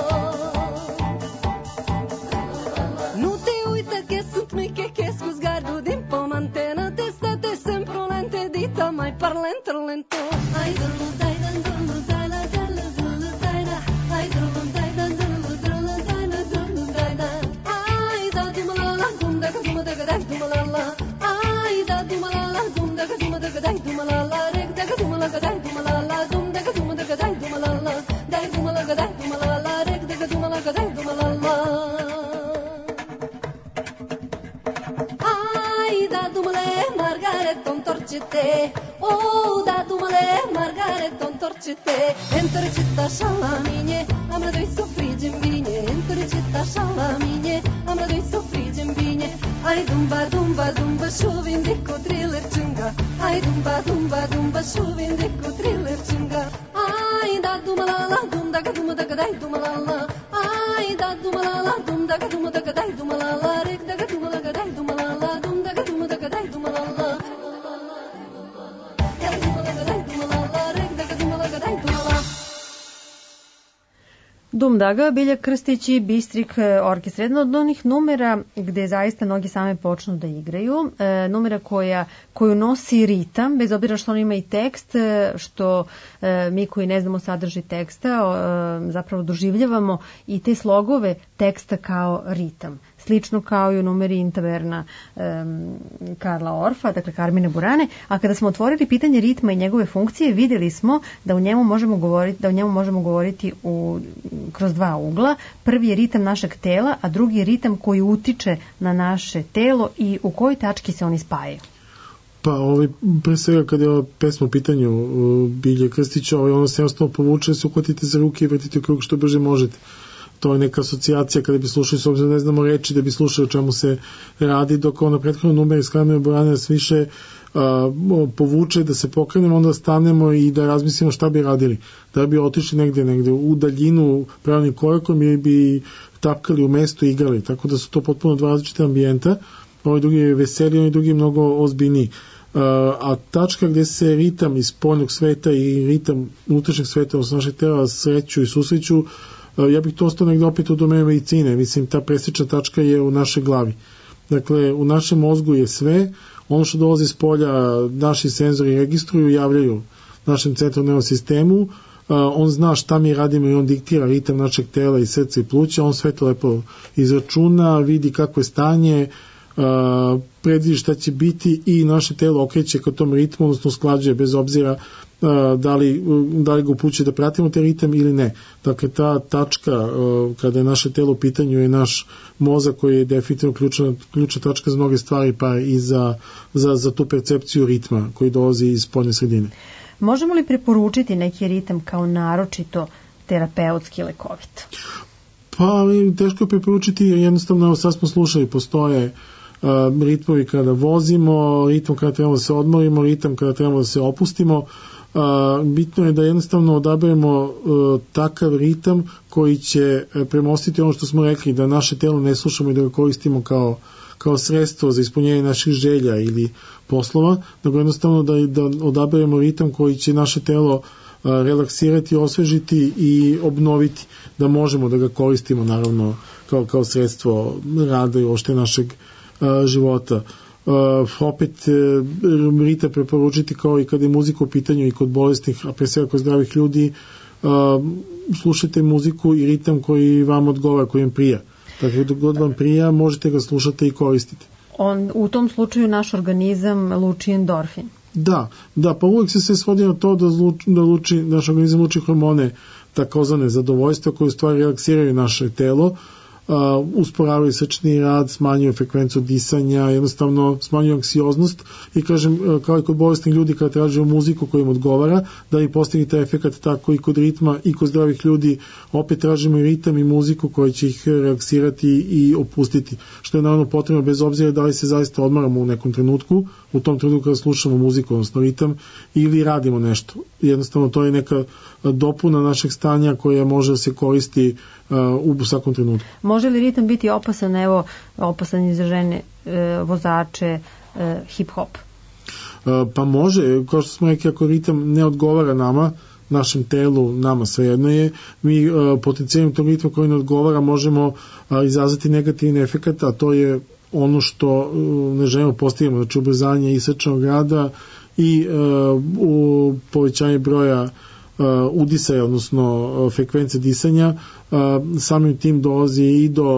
Nu te uita che sunt miche che su sguardo d'impomantena testate sempre lente dita mai parlente lento ai dullu dai dullu dai la dullu dai la dumalala, ai da dumalala, dum daga duma daga dai dumalala, reg daga dumalaga dai dumalala, dum daga duma daga dai dumalala, dai dumalaga dai dumalala, reg daga dumalaga dai dumalala. Ai da dumale Margaret ton torcite, oh da dumale Margaret ton torcite, entore città scialaminye, amra doi soffrigem vigne, entore città scialaminye, amra doi soffrigem vigne. Ai dumba dumba dumba shuvin dikko thriller chunga, ai dumba dumba dumba shuvin dikko thriller chunga. Ai da dumalala dum daga dum daga dai dumalala, ai da dumalala dum daga dai dumalala, reg daga dumalaga dai dumalala, dum daga dai dumalala. Dumdaga, Biljak Krstić i Bistrik orkestra. Jedna od onih numera gde zaista mnogi same počnu da igraju, numera koju nosi ritam, bez obzira što on ima i tekst, što mi koji ne znamo sadržaj teksta zapravo doživljavamo i te slogove teksta kao ritam. Slično kao i u numeri Intaverna Karla Orfa, dakle Karmine Burane, a kada smo otvorili pitanje ritma i njegove funkcije, vidjeli smo da u njemu možemo govoriti kroz dva ugla. Prvi je ritam našeg tela, a drugi je ritam koji utiče na naše telo i u kojoj tački se oni spajaju. Pa pre svega kada je ova pesma u pitanju Bilje Krstića, ono se jednostavno povuče, se uhvatite za ruke i vrtite u krug što brže možete. To je neka asocijacija kada bi slušali, s obzirom ne znamo reči, da bi slušali o čemu se radi, dok ono prethodno numer iz Karmine Burane nas više povuče, da se pokrenemo, onda stanemo i da razmislimo šta bi radili. Da bi otišli negde u daljinu pravilnim korakom ili bi tapkali u mestu i igrali. Tako da su to potpuno dva različite ambijenta. Ovaj drugi je veseliji, ovaj drugi je mnogo ozbiljniji. A tačka gde se ritam iz spoljnog sveta i ritam unutrašnjeg sveta, odnosno našeg tela, sreću i susreću, ja bih to ostao negde opet u domenu medicine. Mislim, ta presečna tačka je u našoj glavi. Dakle, u našem mozgu je sve, ono što dolazi iz polja naši senzori registruju, javljaju našem centralnom sistemu, on zna šta mi radimo i on diktira ritam našeg tela i srca i pluća, on sve to lepo izračuna, vidi kako je stanje, predvidi šta će biti i naše telo okreće ka tom ritmu, odnosno usklađuje bez obzira da li ga upućuje da pratimo te ritam ili ne. Dakle, ta tačka kada je naše telo u pitanju je naš mozak koji je definitivno ključna tačka za mnoge stvari, pa i za tu percepciju ritma koji dolazi iz spoljne sredine. Možemo li preporučiti neki ritam kao naročito terapeutski lekovit? Pa teško je preporučiti, jednostavno evo sad smo slušali, postoje ritmovi kada vozimo, ritam kada trebamo da se odmorimo, ritam kada trebamo da se opustimo. Bitno je da jednostavno odaberemo takav ritam koji će premostiti ono što smo rekli, da naše telo ne slušamo i da ga koristimo kao sredstvo za ispunjenje naših želja ili poslova, nego jednostavno da odaberemo ritam koji će naše telo relaksirati, osvežiti i obnoviti, da možemo da ga koristimo naravno kao sredstvo rada i ošte našeg života. Opet ritam preporučiti kao i kada je muzika u pitanju i kod bolesnih, a pre svega kod zdravih ljudi, slušajte muziku i ritam koji vam odgovara, koji vam prija. Dakle, dok god vam prija, možete ga slušati i koristiti. U tom slučaju naš organizam luči endorfin. Da, pa uvijek se svodi na to naš organizam luči hormone, takozvane zadovoljstva koje u stvari relaksiraju naše telo, usporavaju srčni rad, smanjuju frekvenciju disanja, jednostavno smanjuju anksioznost i kažem, kao i kod bolesnih ljudi kada traže muziku koja im odgovara, da bi postigli taj efekat, tako i kod ritma i kod zdravih ljudi opet tražimo i ritam i muziku koja će ih relaksirati i opustiti, što je naravno potrebno bez obzira da li se zaista odmaramo u nekom trenutku, u tom trenutku kada slušamo muziku, odnosno ritam, ili radimo nešto. Jednostavno to je neka dopuna našeg stanja koja može da se koristi u svakom trenutku. Može li ritam biti opasan, opasan i za žene vozače, hip-hop? Pa može, kao što smo rekli, ako ritam ne odgovara nama, našem telu, nama svejedno je, mi potencijalnim tog ritma koji ne odgovara možemo izazvati negativni efekat, a to je ono što ne želimo postavimo, znači ubrzanje i srčanog rada i u povećanje broja udisaja, odnosno frekvencije disanja, samim tim dolazi i do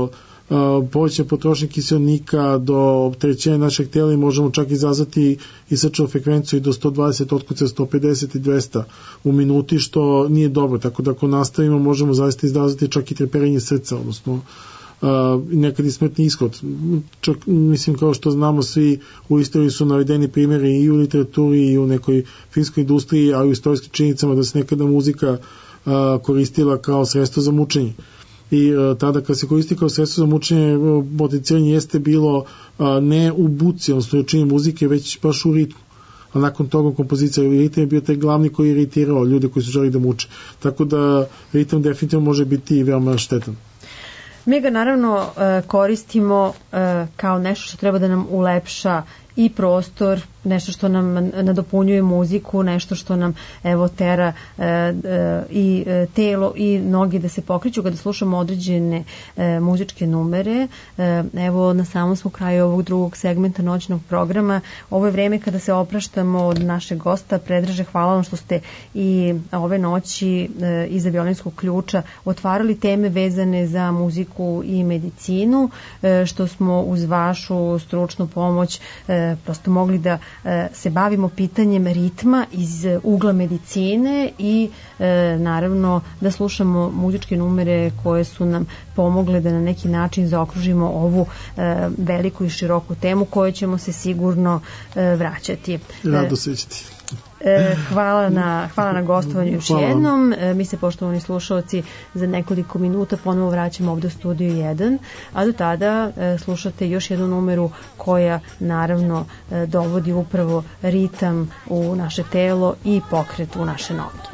povećanje potrošnje kiseonika do opterećenja našeg tela i možemo čak izazvati i srčanu frekvenciju do 120 otkucaja, 150 i 200 u minuti, što nije dobro, tako da ako nastavimo možemo zaista izazvati čak i treperenje srca, odnosno nekad i smrtni ishod. Čak, mislim, kao što znamo, svi u istoriji su navedeni primjeri i u literaturi i u nekoj filmskoj industriji, a i u istorijskim činjenicama da se nekada muzika koristila kao sredstvo za mučenje. I tada kad se koristi kao sredstvo za mučenje, potencijalno jeste bilo ne u buci, odnosno u čini muzike, već baš u ritmu. A nakon toga kompozicija ritam je bio taj glavni koji je iritirao ljude koji su želi da muče. Tako da ritam definitivno može biti veoma štetan. Mi ga naravno koristimo kao nešto što treba da nam ulepša i prostor, nešto što nam nadopunjuje muziku, nešto što nam evo tera i telo i noge da se pokreću kada slušamo određene muzičke numere. Evo na samom smo kraju ovog drugog segmenta noćnog programa. Ovo je vreme kada se opraštamo od našeg gosta. Predraže, hvala vam što ste i ove noći iza violinskog ključa otvarali teme vezane za muziku i medicinu, što smo uz vašu stručnu pomoć prosto mogli da se bavimo pitanjem ritma iz ugla medicine i naravno da slušamo muzičke numere koje su nam pomogle da na neki način zaokružimo ovu veliku i široku temu kojoj ćemo se sigurno vraćati. Rado sećati. Hvala na gostovanju još jednom. Mi se, poštovani slušalci, za nekoliko minuta ponovo vraćamo ovde u Studiju 1, a do tada slušate još jednu numeru koja naravno dovodi upravo ritam u naše telo i pokret u naše noge.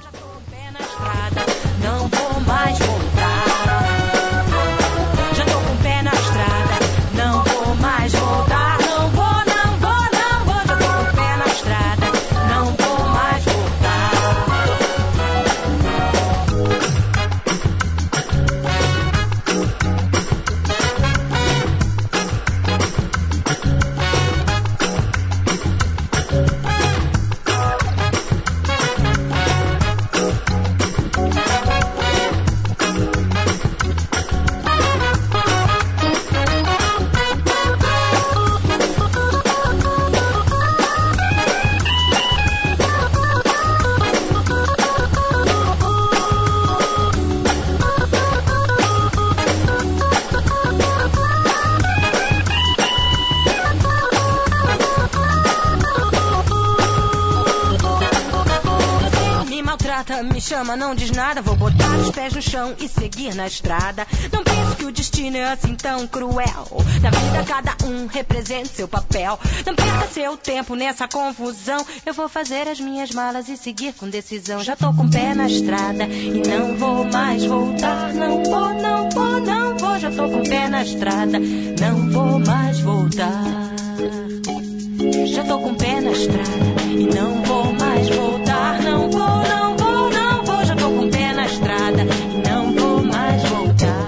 Me chama, não diz nada, vou botar os pés no chão e seguir na estrada. Não penso que o destino é assim tão cruel. Na vida cada representa seu papel. Não perca seu tempo nessa confusão. Eu vou fazer as minhas malas e seguir com decisão. Já tô com o pé na estrada e não vou mais voltar. Não vou, não vou, não vou. Já tô com o pé na estrada, não vou mais voltar. Já tô com o pé na estrada e não vou mais voltar. Não vou, não vou. Já tô com o pé na estrada e não vou mais voltar.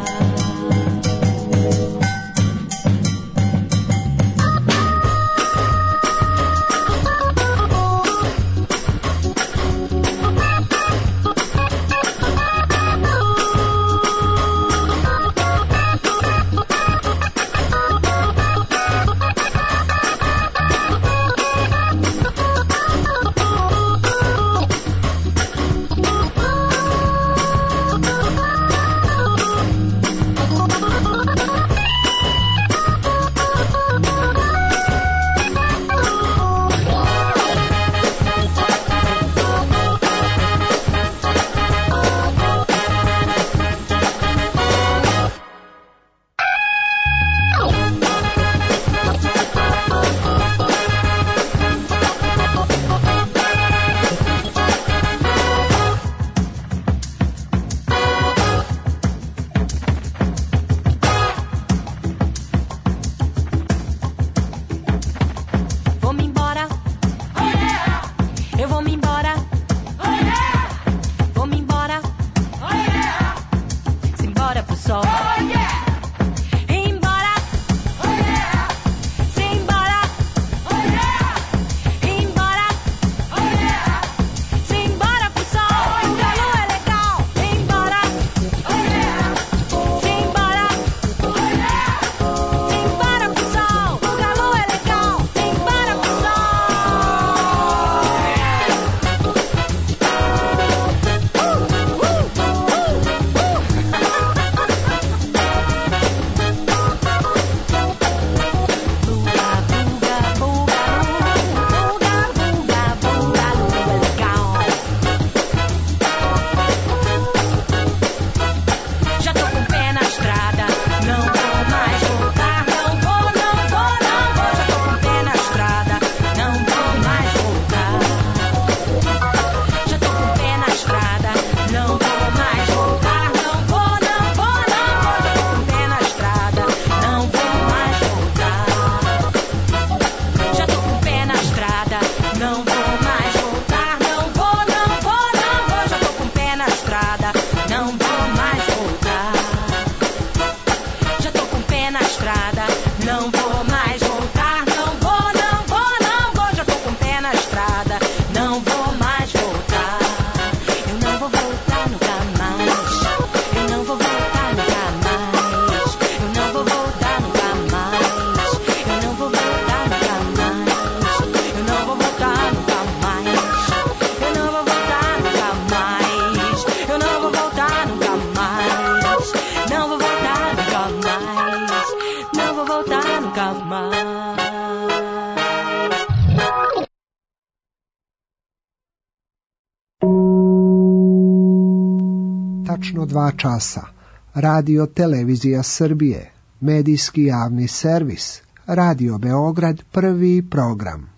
Tačno 2 časa. Radio Televizija Srbije, medijski javni servis, Radio Beograd, prvi program.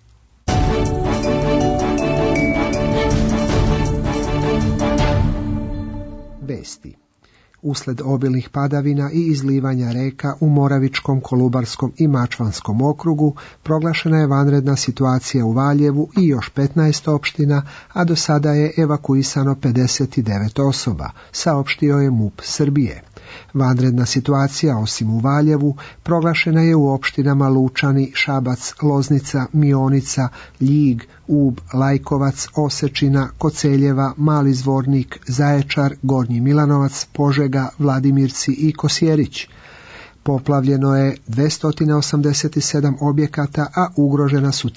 Vesti. Usled obilnih padavina i izlivanja reka u Moravičkom, Kolubarskom i Mačvanskom okrugu proglašena je vanredna situacija u Valjevu i još 15 opština, a do sada je evakuisano 59 osoba, saopštio je MUP Srbije. Vanredna situacija, osim u Valjevu, proglašena je u opštinama Lučani, Šabac, Loznica, Mionica, Ljig, Ub, Lajkovac, Osečina, Koceljeva, Mali Zvornik, Zaječar, Gornji Milanovac, Požega, Vladimirci i Kosjerić. Poplavljeno je 287 objekata, a ugrožena su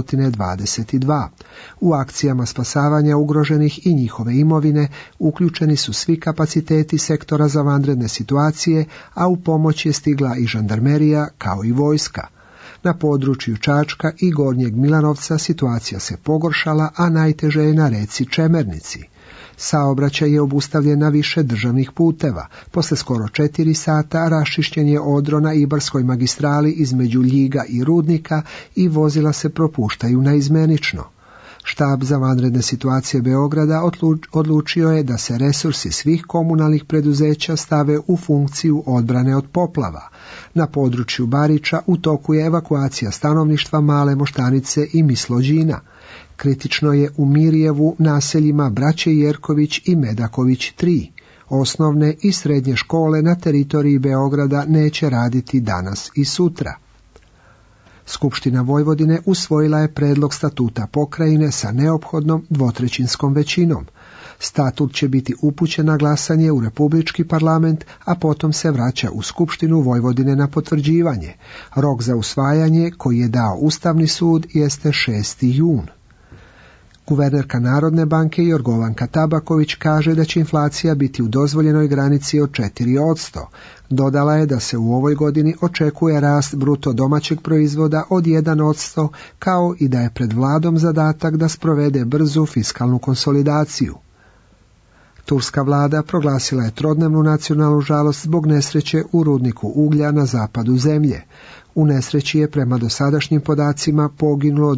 322. U akcijama spasavanja ugroženih i njihove imovine uključeni su svi kapaciteti sektora za vanredne situacije, a u pomoć je stigla i žandarmerija kao i vojska. Na području Čačka i Gornjeg Milanovca situacija se pogoršala, a najteže je na reci Čemernici. Saobraćaj je obustavljen na više državnih puteva. Posle skoro 4 sata raščišćen je odro na Ibarskoj magistrali između Ljiga i Rudnika i vozila se propuštaju naizmenično. Štab za vanredne situacije Beograda odlučio je da se resursi svih komunalnih preduzeća stave u funkciju odbrane od poplava. Na području Bariča u toku je evakuacija stanovništva Male Moštanice i Mislođina. Kritično je u Mirjevu, naseljima Braće Jerković i Medaković 3. Osnovne i srednje škole na teritoriji Beograda neće raditi danas i sutra. Skupština Vojvodine usvojila je predlog statuta pokrajine sa neophodnom 2/3 većinom. Statut će biti upućen na glasanje u Republički parlament, a potom se vraća u Skupštinu Vojvodine na potvrđivanje. Rok za usvajanje, koji je dao Ustavni sud, jeste 6. jun. Guvernerka Narodne banke Jorgovanka Tabaković kaže da će inflacija biti u dozvoljenoj granici od 4%. Dodala je da se u ovoj godini očekuje rast bruto domaćeg proizvoda od 1%, kao i da je pred vladom zadatak da sprovede brzu fiskalnu konsolidaciju. Turska vlada proglasila je 3-dnevnu nacionalnu žalost zbog nesreće u rudniku uglja na zapadu zemlje. U nesreći je prema dosadašnjim podacima poginulo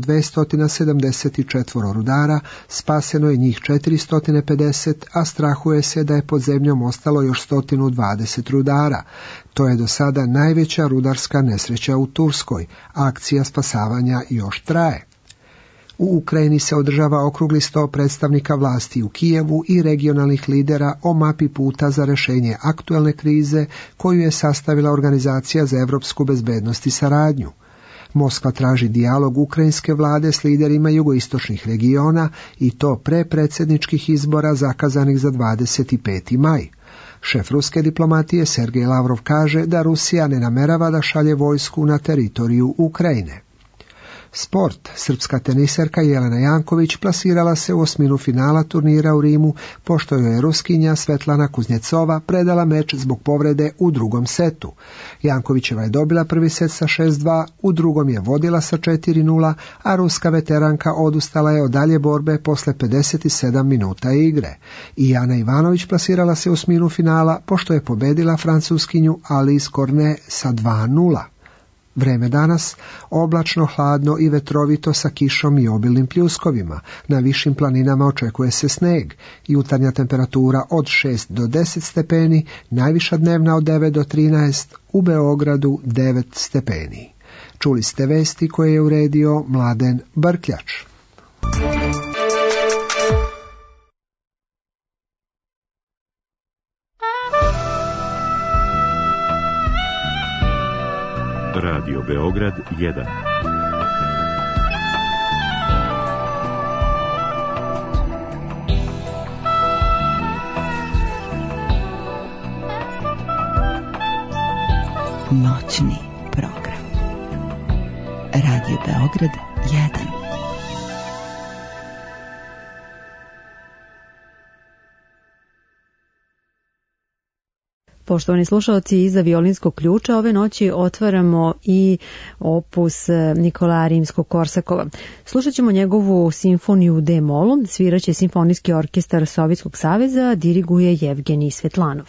274 rudara, spaseno je njih 450, a strahuje se da je pod zemljom ostalo još 120 rudara. To je do sada najveća rudarska nesreća u Turskoj. Akcija spasavanja još traje. U Ukrajini se održava okrugli sto predstavnika vlasti u Kijevu i regionalnih lidera o mapi puta za rješenje aktuelne krize koju je sastavila Organizacija za europsku bezbednost i saradnju. Moskva traži dijalog ukrajinske vlade s liderima jugoistočnih regiona i to pre predsjedničkih izbora zakazanih za 25. maj. Šef ruske diplomatije Sergej Lavrov kaže da Rusija ne namerava da šalje vojsku na teritoriju Ukrajine. Sport. Srpska teniserka Jelena Janković plasirala se u osminu finala turnira u Rimu, pošto joj je Ruskinja Svetlana Kuznjecova predala meč zbog povrede u drugom setu. Jankovićeva je dobila prvi set sa 6-2, u drugom je vodila sa 4-0, a ruska veteranka odustala je od dalje borbe posle 57 minuta igre. I Jana Ivanović plasirala se u osminu finala, pošto je pobedila Francuskinju Alice Cornet sa 2-0. Vreme danas, oblačno, hladno i vetrovito sa kišom i obilnim pljuskovima. Na višim planinama očekuje se sneg. Jutarnja temperatura od 6 do 10 stepeni, najviša dnevna od 9 do 13, u Beogradu 9 stepeni. Čuli ste vesti koje je uredio Mladen Brkljač. Radio Beograd 1. Noćni program. Radio Beograd 1. Poštovani slušalci, iza violinskog ključa ove noći otvaramo i opus Nikolaja Rimskog-Korsakova. Slušat ćemo njegovu simfoniju D-molu, sviraće Simfonijski orkestar Sovjetskog saveza, diriguje Jevgenij Svetlanov.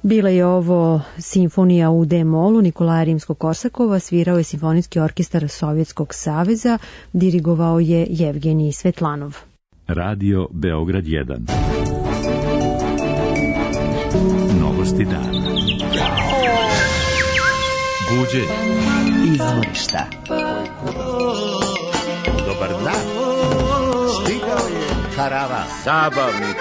Bila je ovo simfonija u D-molu Nikolaja Rimskog-Korsakova, svirao je Simfonijski orkestar Sovjetskog saveza, dirigovao je Jevgenij Svetlanov. Radio Beograd 1. Novosti dana. Buđenje. Izvorišta. Dobar dan. Stigao je karavan. Zabavnik.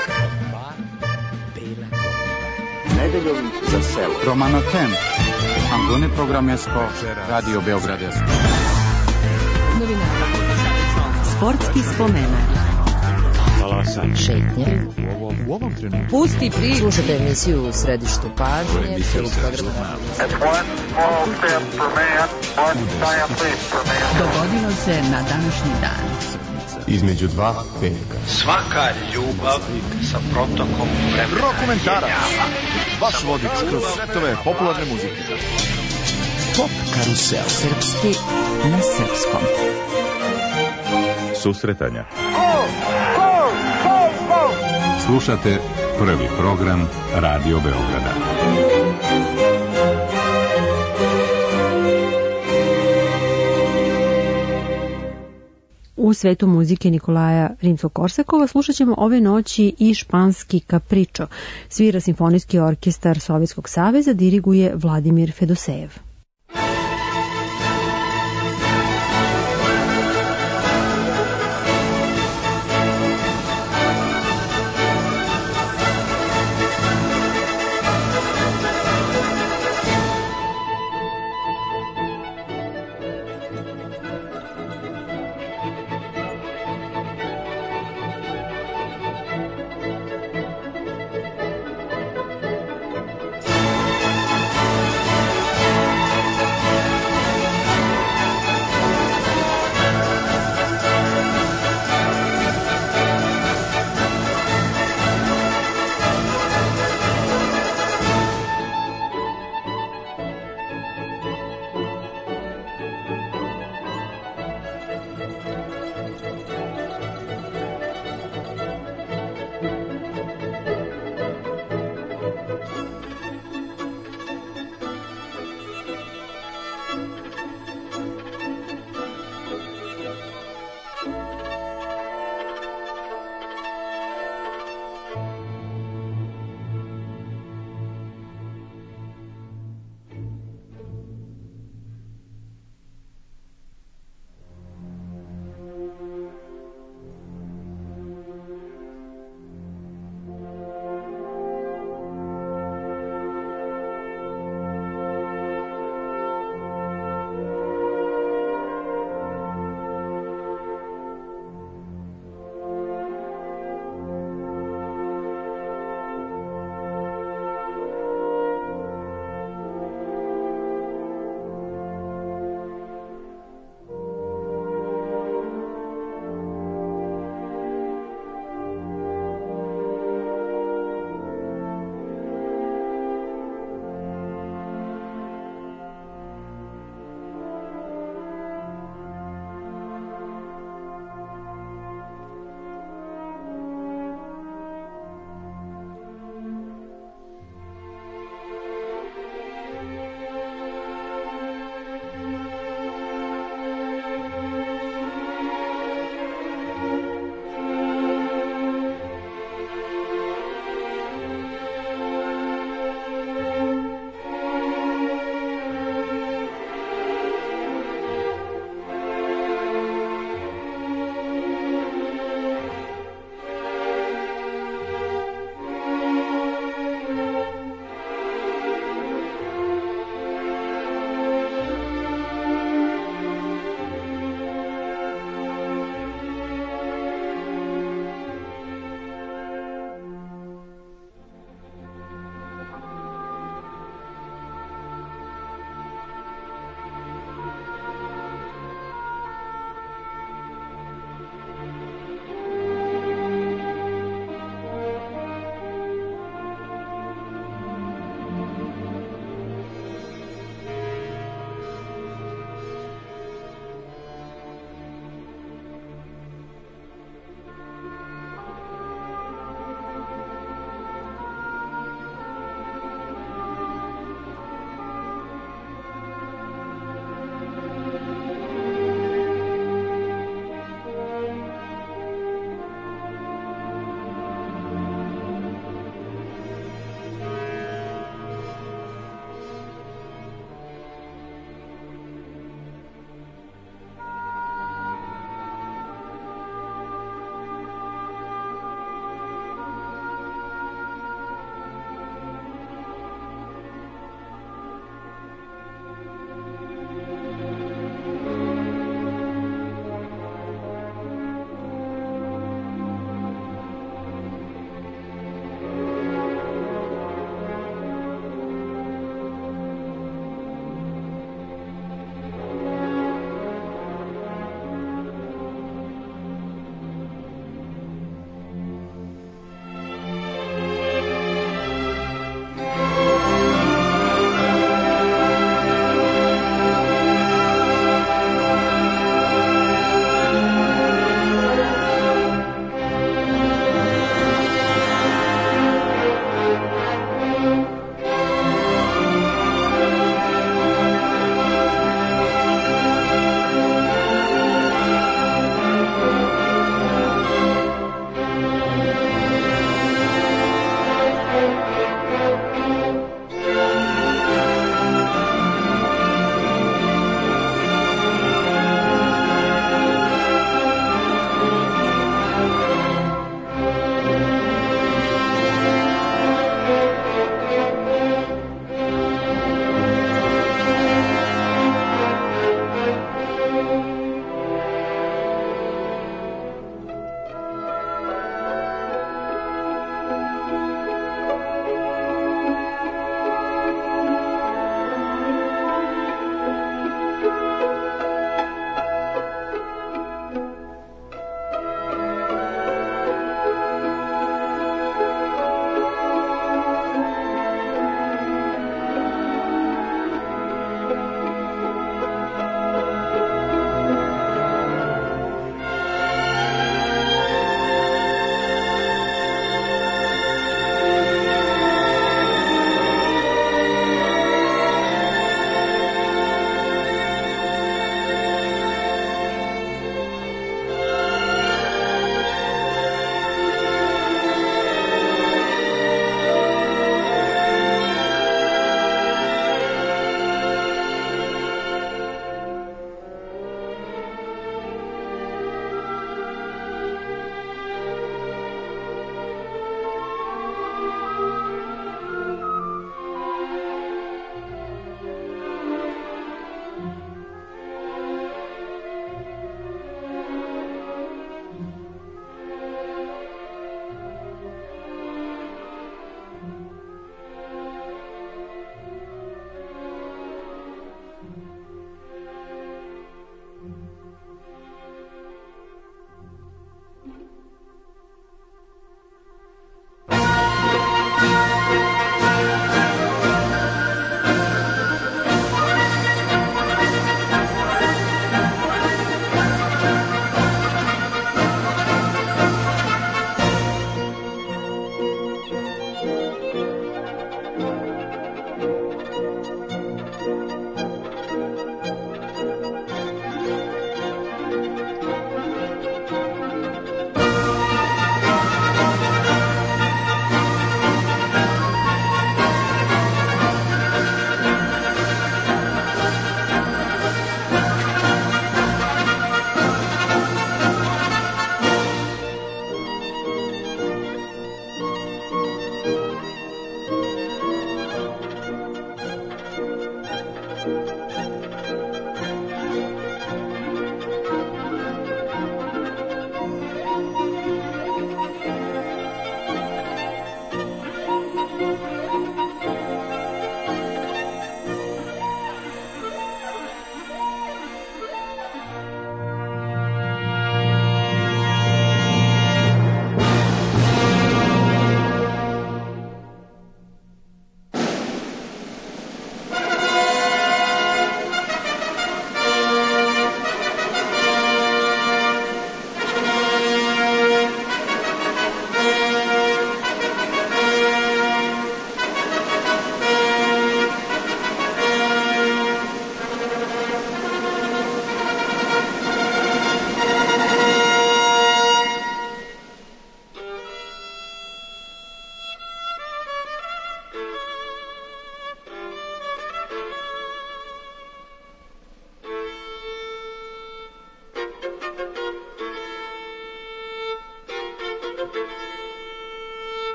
Nedeljom za selo. Romanotem. Angone programersko. Radio Beograd 1. Novinari. Sportski spomenak. Šetnje. U ovom trenutku. Pusti pri. Slušajte emisiju u središtu pažnje. Dogodilo se na današnji dan. Između dva petka. Svaka ljubav sa protokom vremena. Rokomentarac. Vaš vodič kroz svetove popularne muzike. Pop karusel. Srpski na srpskom. Susretanja. Slušate prvi program Radio Beograda. U svetu muzike Nikolaja Rimskog-Korsakova slušat ćemo ove noći i španski kapričo. Svira Simfonijski orkestar Sovjetskog saveza, diriguje Vladimir Fedosejev.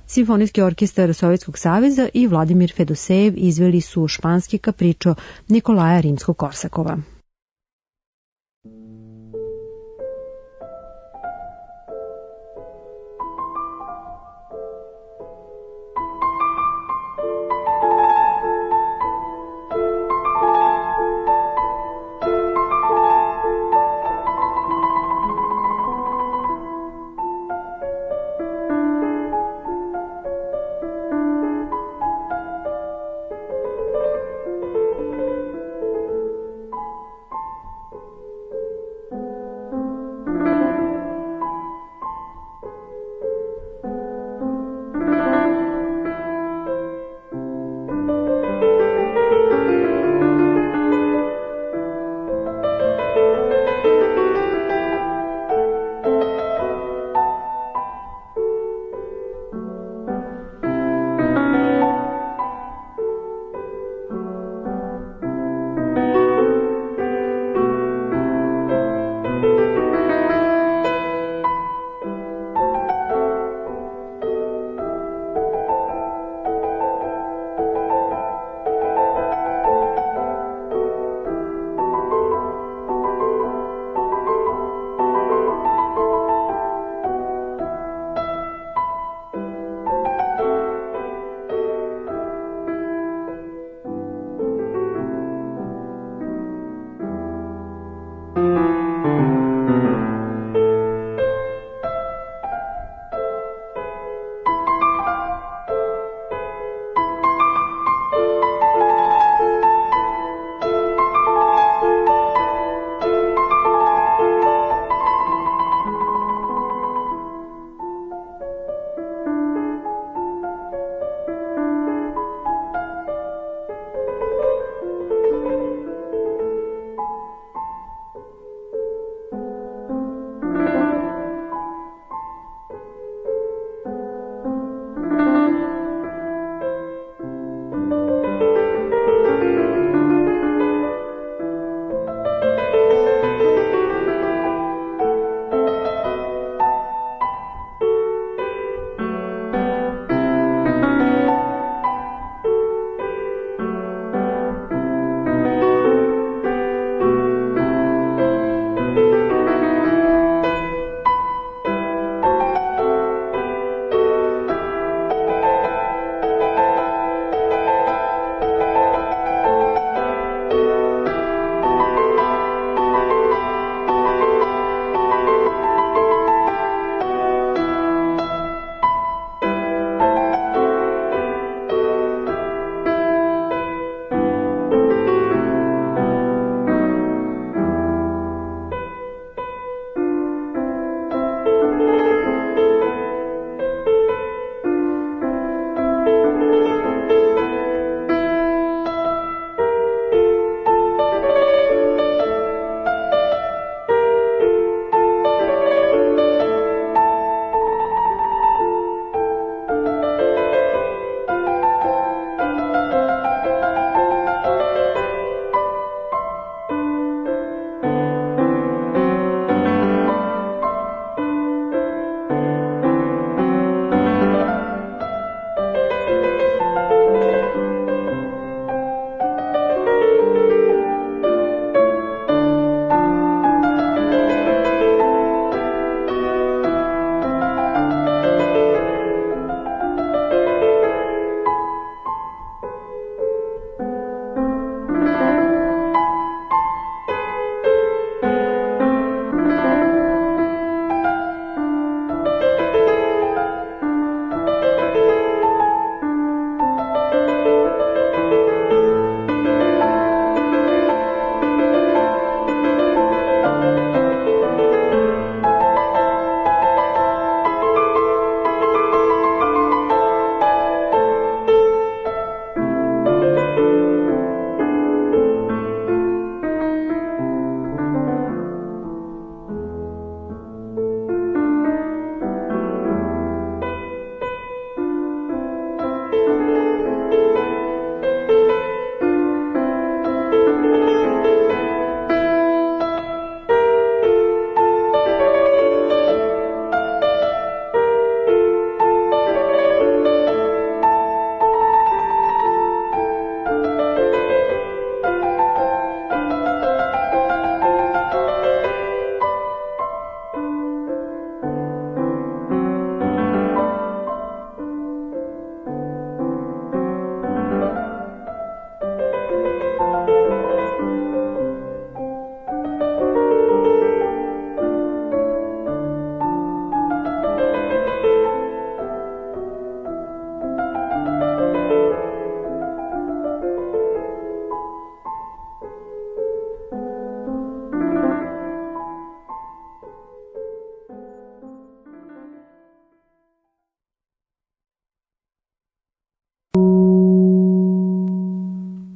Simfonijski orkestar Sovjetskog saveza i Vladimir Fedosejev izveli su španski kapričo Nikolaja Rimskog-Korsakova.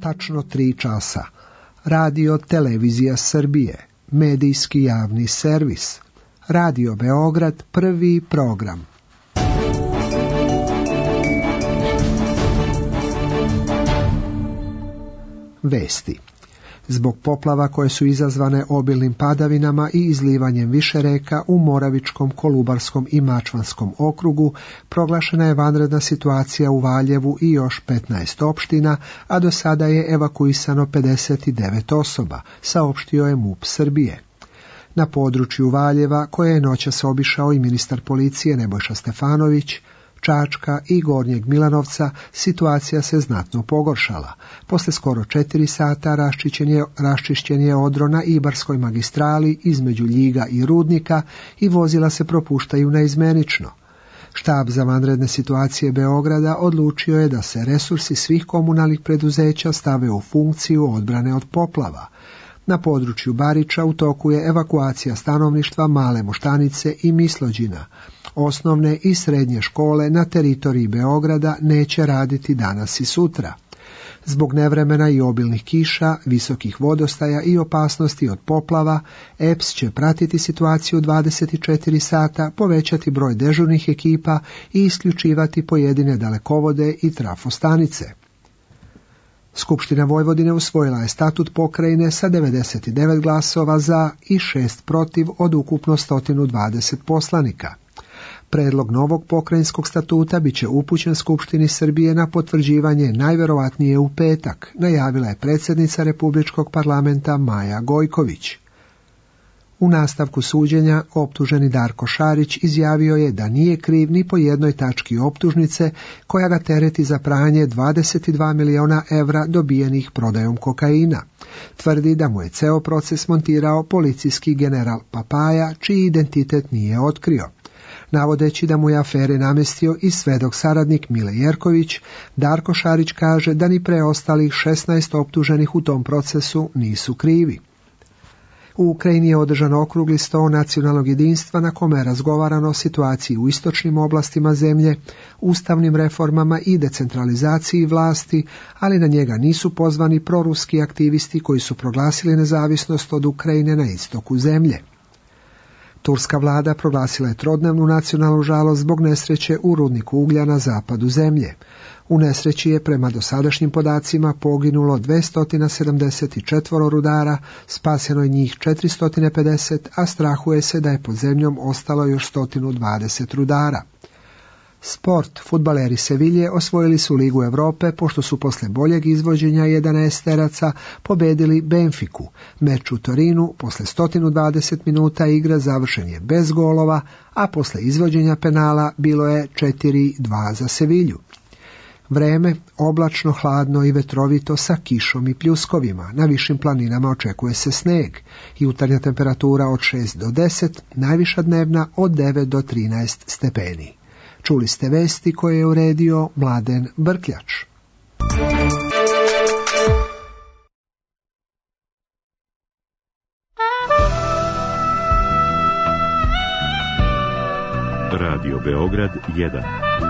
tačno 3 časa. Radio Televizija Srbije, medijski javni servis. Radio Beograd, prvi program. Vesti. Zbog poplava koje su izazvane obilnim padavinama i izlivanjem više reka u Moravičkom, Kolubarskom i Mačvanskom okrugu, proglašena je vanredna situacija u Valjevu i još 15 opština, a do sada je evakuisano 59 osoba, saopštio je MUP Srbije. Na području Valjeva, koje je noćas obišao i ministar policije Nebojša Stefanović, Čačka i Gornjeg Milanovca, situacija se znatno pogoršala. Posle skoro 4 sata raščišćen je odro na Ibarskoj magistrali između Ljiga i Rudnika i vozila se propuštaju naizmenično. Štab za vanredne situacije Beograda odlučio je da se resursi svih komunalnih preduzeća stave u funkciju odbrane od poplava. Na području Bariča u toku je evakuacija stanovništva Male Moštanice i Mislođina. Osnovne i srednje škole na teritoriji Beograda neće raditi danas i sutra. Zbog nevremena i obilnih kiša, visokih vodostaja i opasnosti od poplava, EPS će pratiti situaciju 24 sata, povećati broj dežurnih ekipa i isključivati pojedine dalekovode i trafostanice. Skupština Vojvodine usvojila je statut pokrajine sa 99 glasova za i 6 protiv od ukupno 120 poslanika. Predlog novog pokrajinskog statuta bit će upućen Skupštini Srbije na potvrđivanje najverovatnije u petak, najavila je predsjednica Republičkog parlamenta Maja Gojković. U nastavku suđenja optuženi Darko Šarić izjavio je da nije kriv ni po jednoj tački optužnice koja ga tereti za pranje 22 miliona evra dobijenih prodajom kokaina. Tvrdi da mu je ceo proces montirao policijski general Papaja, čiji identitet nije otkrio. Navodeći da mu je afere namestio i svedok saradnik Mile Jerković, Darko Šarić kaže da ni preostalih 16 optuženih u tom procesu nisu krivi. U Ukrajini je održan okrugli sto nacionalnog jedinstva na kome je razgovarano o situaciji u istočnim oblastima zemlje, ustavnim reformama i decentralizaciji vlasti, ali na njega nisu pozvani proruski aktivisti koji su proglasili nezavisnost od Ukrajine na istoku zemlje. Turska vlada proglasila je trodnevnu nacionalnu žalost zbog nesreće u rudniku uglja na zapadu zemlje. U nesreći je prema dosadašnjim podacima poginulo 274 rudara, spaseno je njih 450, a strahuje se da je pod zemljom ostalo još 120 rudara. Sport. Fudbaleri Sevilje osvojili su Ligu Europe pošto su posle boljeg izvođenja 11 teraca pobedili Benfiku. Meč u Torinu posle 120 minuta igre završen je bez golova, a posle izvođenja penala bilo je 4-2 za Sevilju. Vreme oblačno, hladno i vetrovito sa kišom i pljuskovima. Na višim planinama očekuje se sneg. Jutarnja temperatura od 6 do 10, najviša dnevna od 9 do 13 stepeni. Čuli ste vesti koje je uredio Mladen Brkljač. Radio Beograd 1.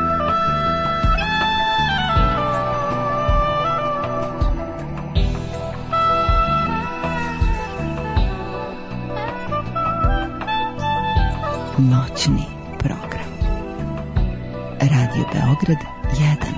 Noćni program. Radio Beograd 1.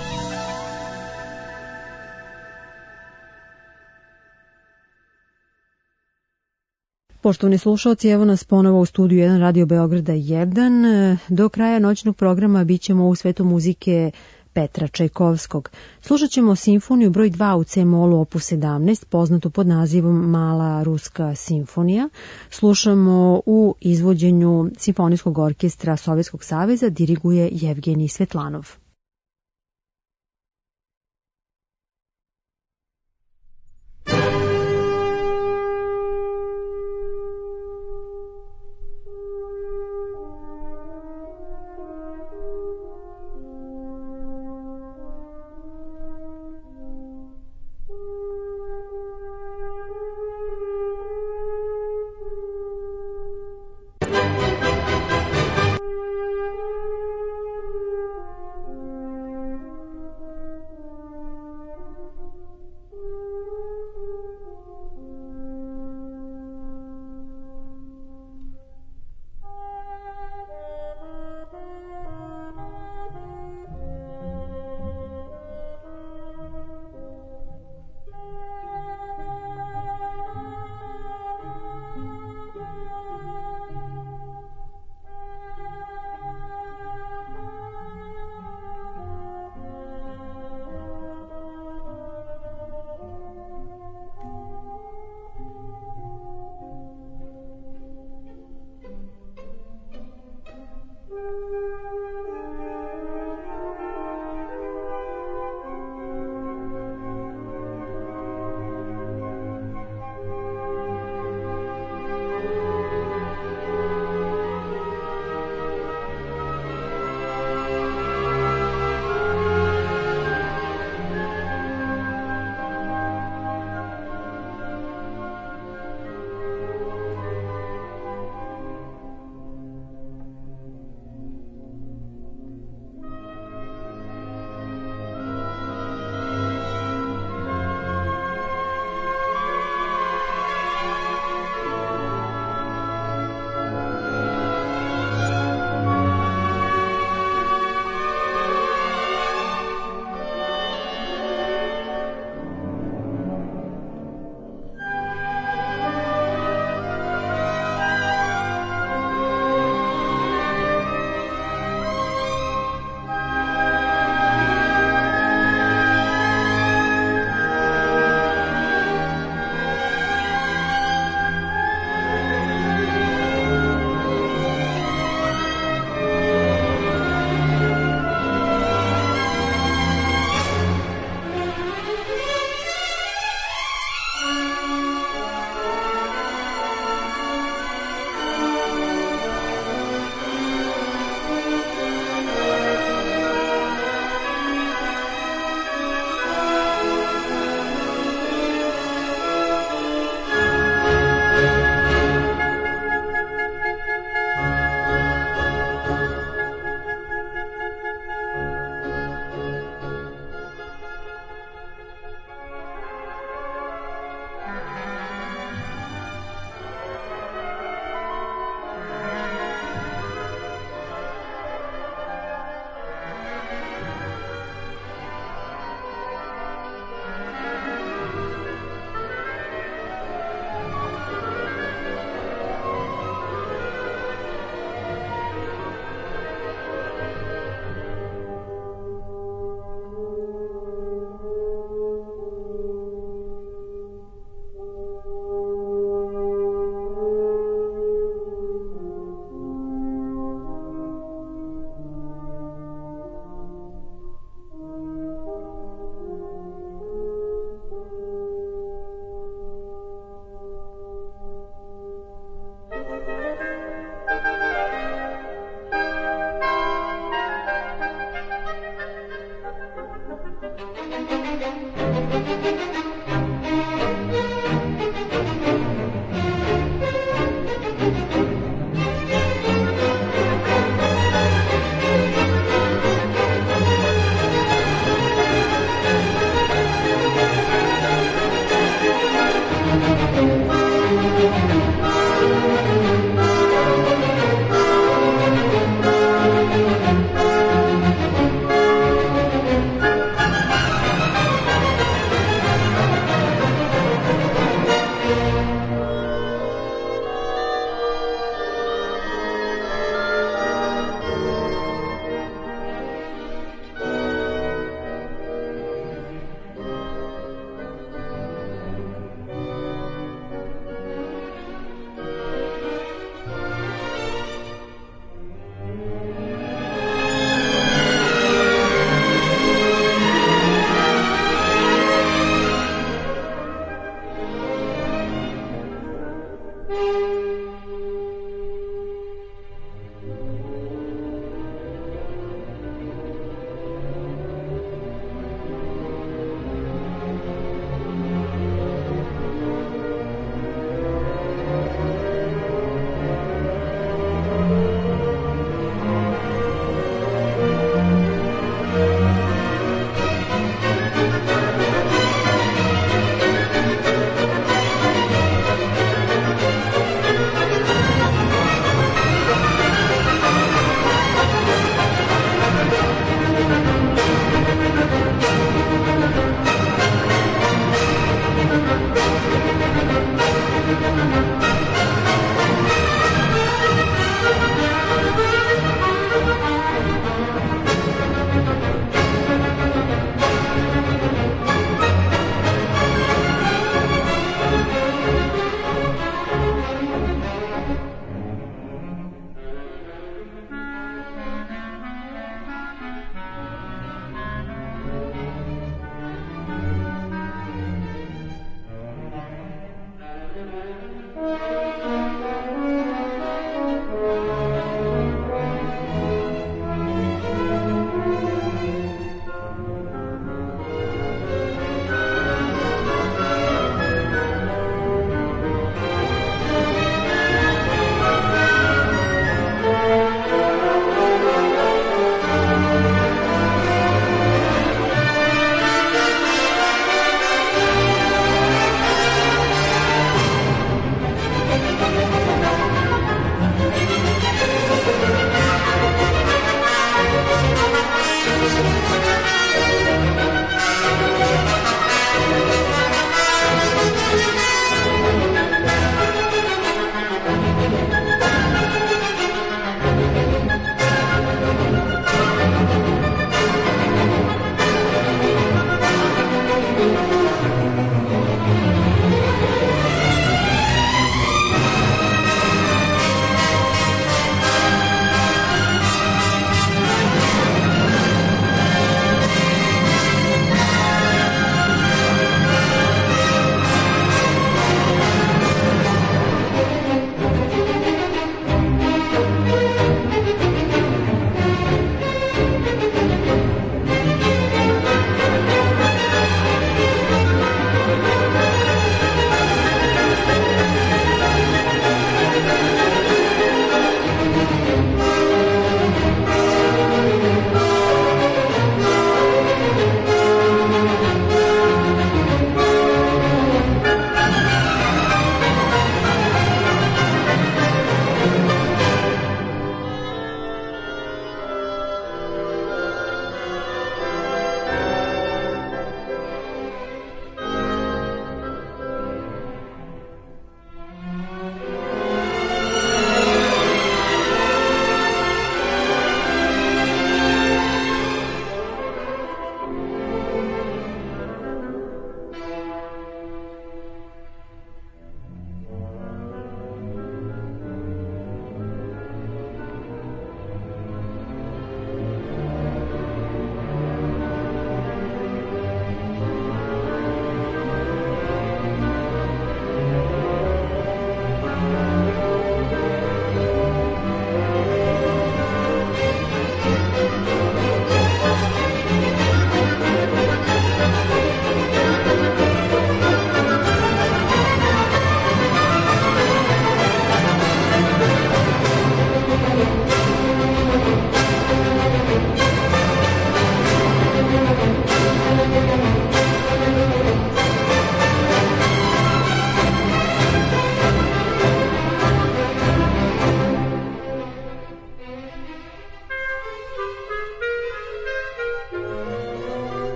Poštovani slušalci, evo nas ponovo u studiju 1 Radio Beograda 1. Do kraja noćnog programa bit ćemo u svetu muzike Petra Čajkovskog. Slušat ćemo simfoniju broj 2 u C-molu opus 17, poznatu pod nazivom Mala ruska simfonija. Slušamo u izvođenju Simfonijskog orkestra Sovjetskog saveza, diriguje Jevgenij Svetlanov.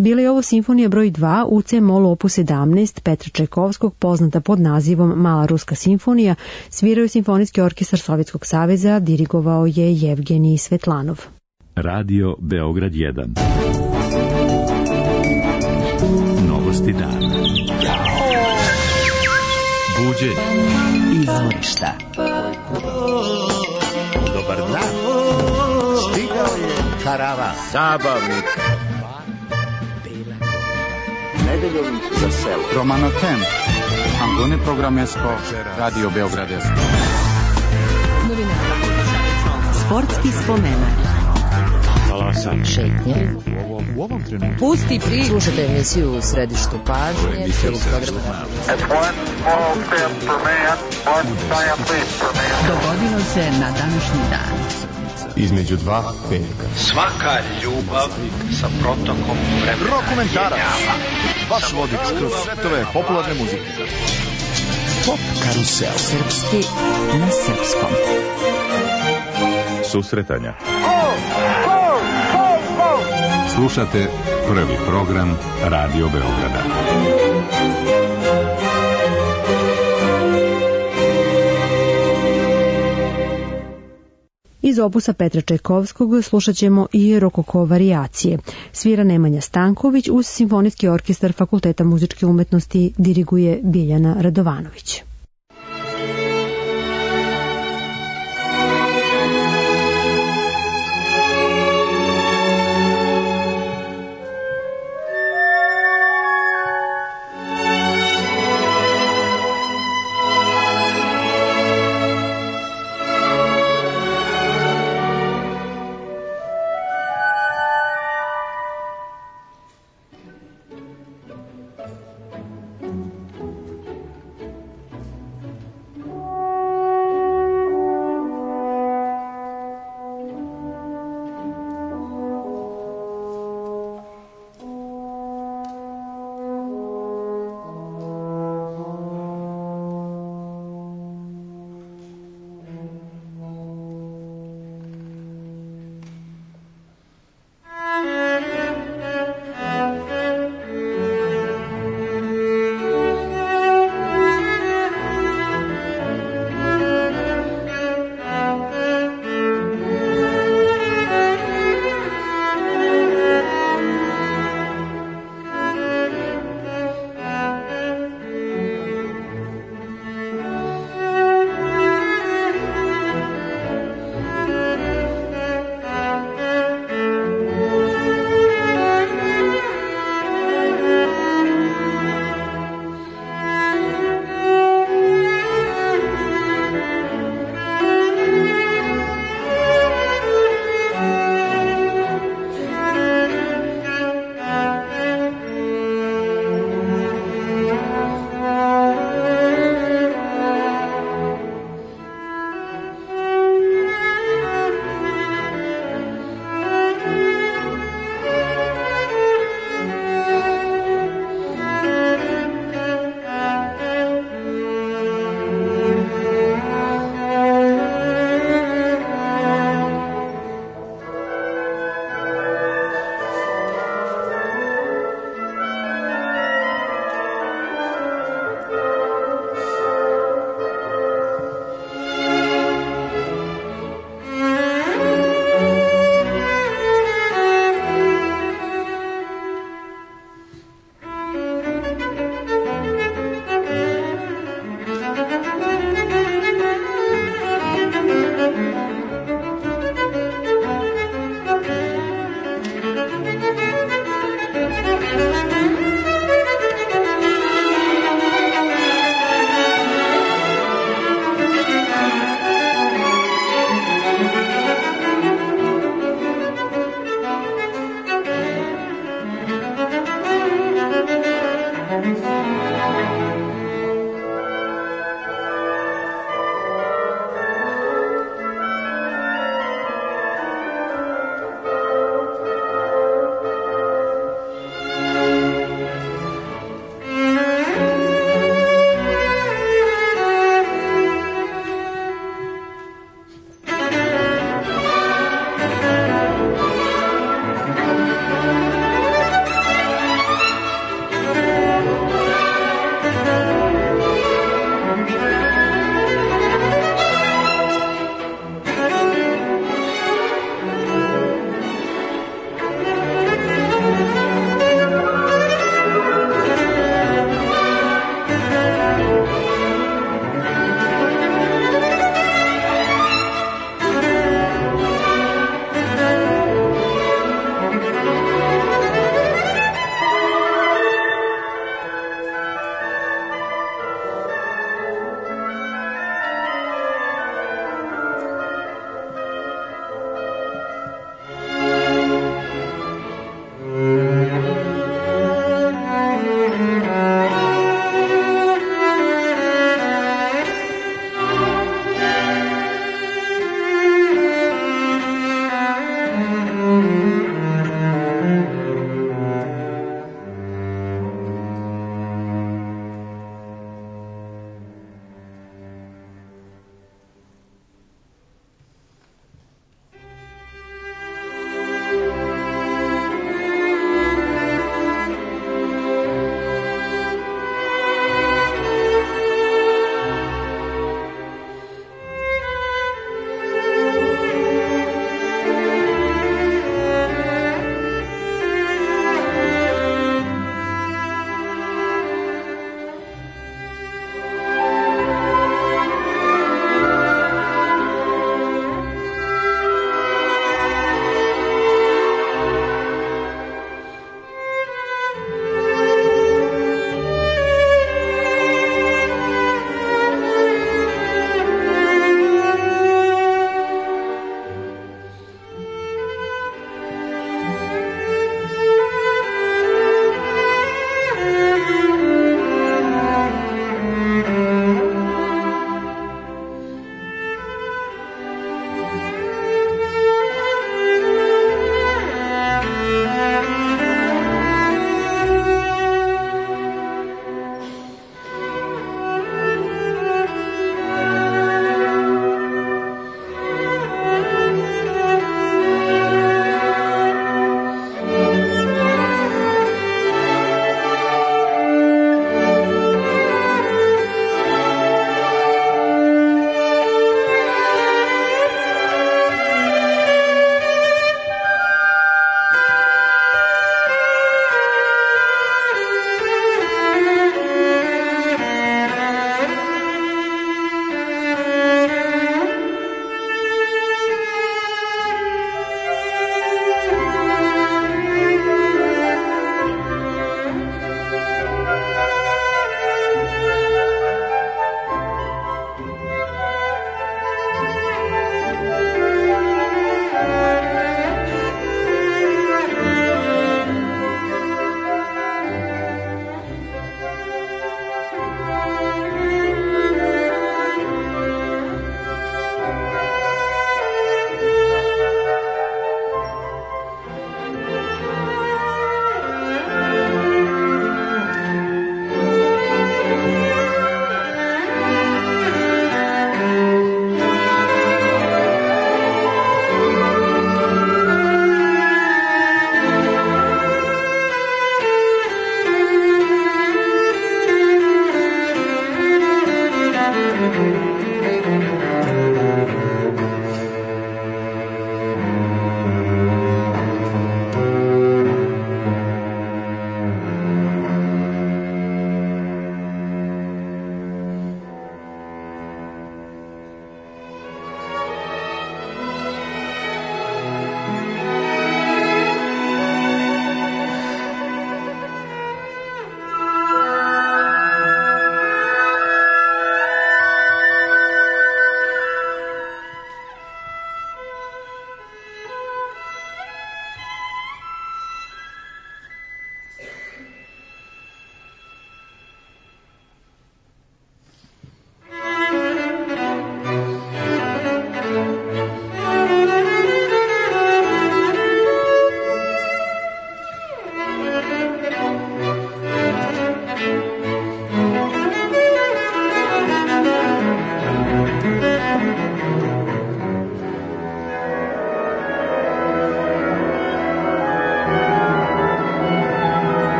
Bila je ovo simfonija broj 2 u C-molu opus 17 Petra Čajkovskog, poznata pod nazivom Mala ruska simfonija. Svirao je Simfonijski orkestar Sovjetskog saveza, dirigovao je Jevgenij Svetlanov. Radio Beograd 1. Novosti dana. Buđenje. Izvorišta. Dobar dan. Stigao je karavan. Zabavnik. Nedeljom za selo. Romanotem. Angone programesko. Radio Beogradesko. Novinara. Sportski spomenak. Šetnje. U ovom trenutku. Pusti priču. Slušajte emisiju u središtu pažnje. Dogodilo se na današnji dan. Između dva petka. Svaka ljubav sa protokom vremena. Rokomentarac. Vaš vodič kroz svetove popularne muzike. Pop karusel. Srpski na srpskom. Susretanja. Slušate prvi program Radio Beograda. Iz opusa Petra Čajkovskog slušat ćemo i rokoko varijacije. Svira Nemanja Stanković uz Simfonijski orkestar Fakulteta muzičke umetnosti, diriguje Biljana Radovanović.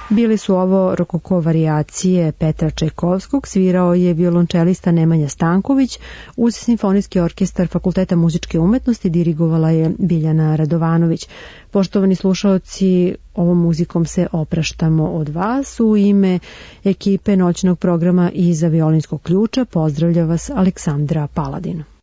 Bili su ovo rokoko varijacije Petra Čajkovskog, svirao je violončelista Nemanja Stanković, uz Simfonijski orkestar Fakulteta muzičke umetnosti dirigovala je Biljana Radovanović. Poštovani slušaoci, ovom muzikom se opraštamo od vas. U ime ekipe noćnog programa Iza violinskog ključa pozdravlja vas Aleksandra Paladin.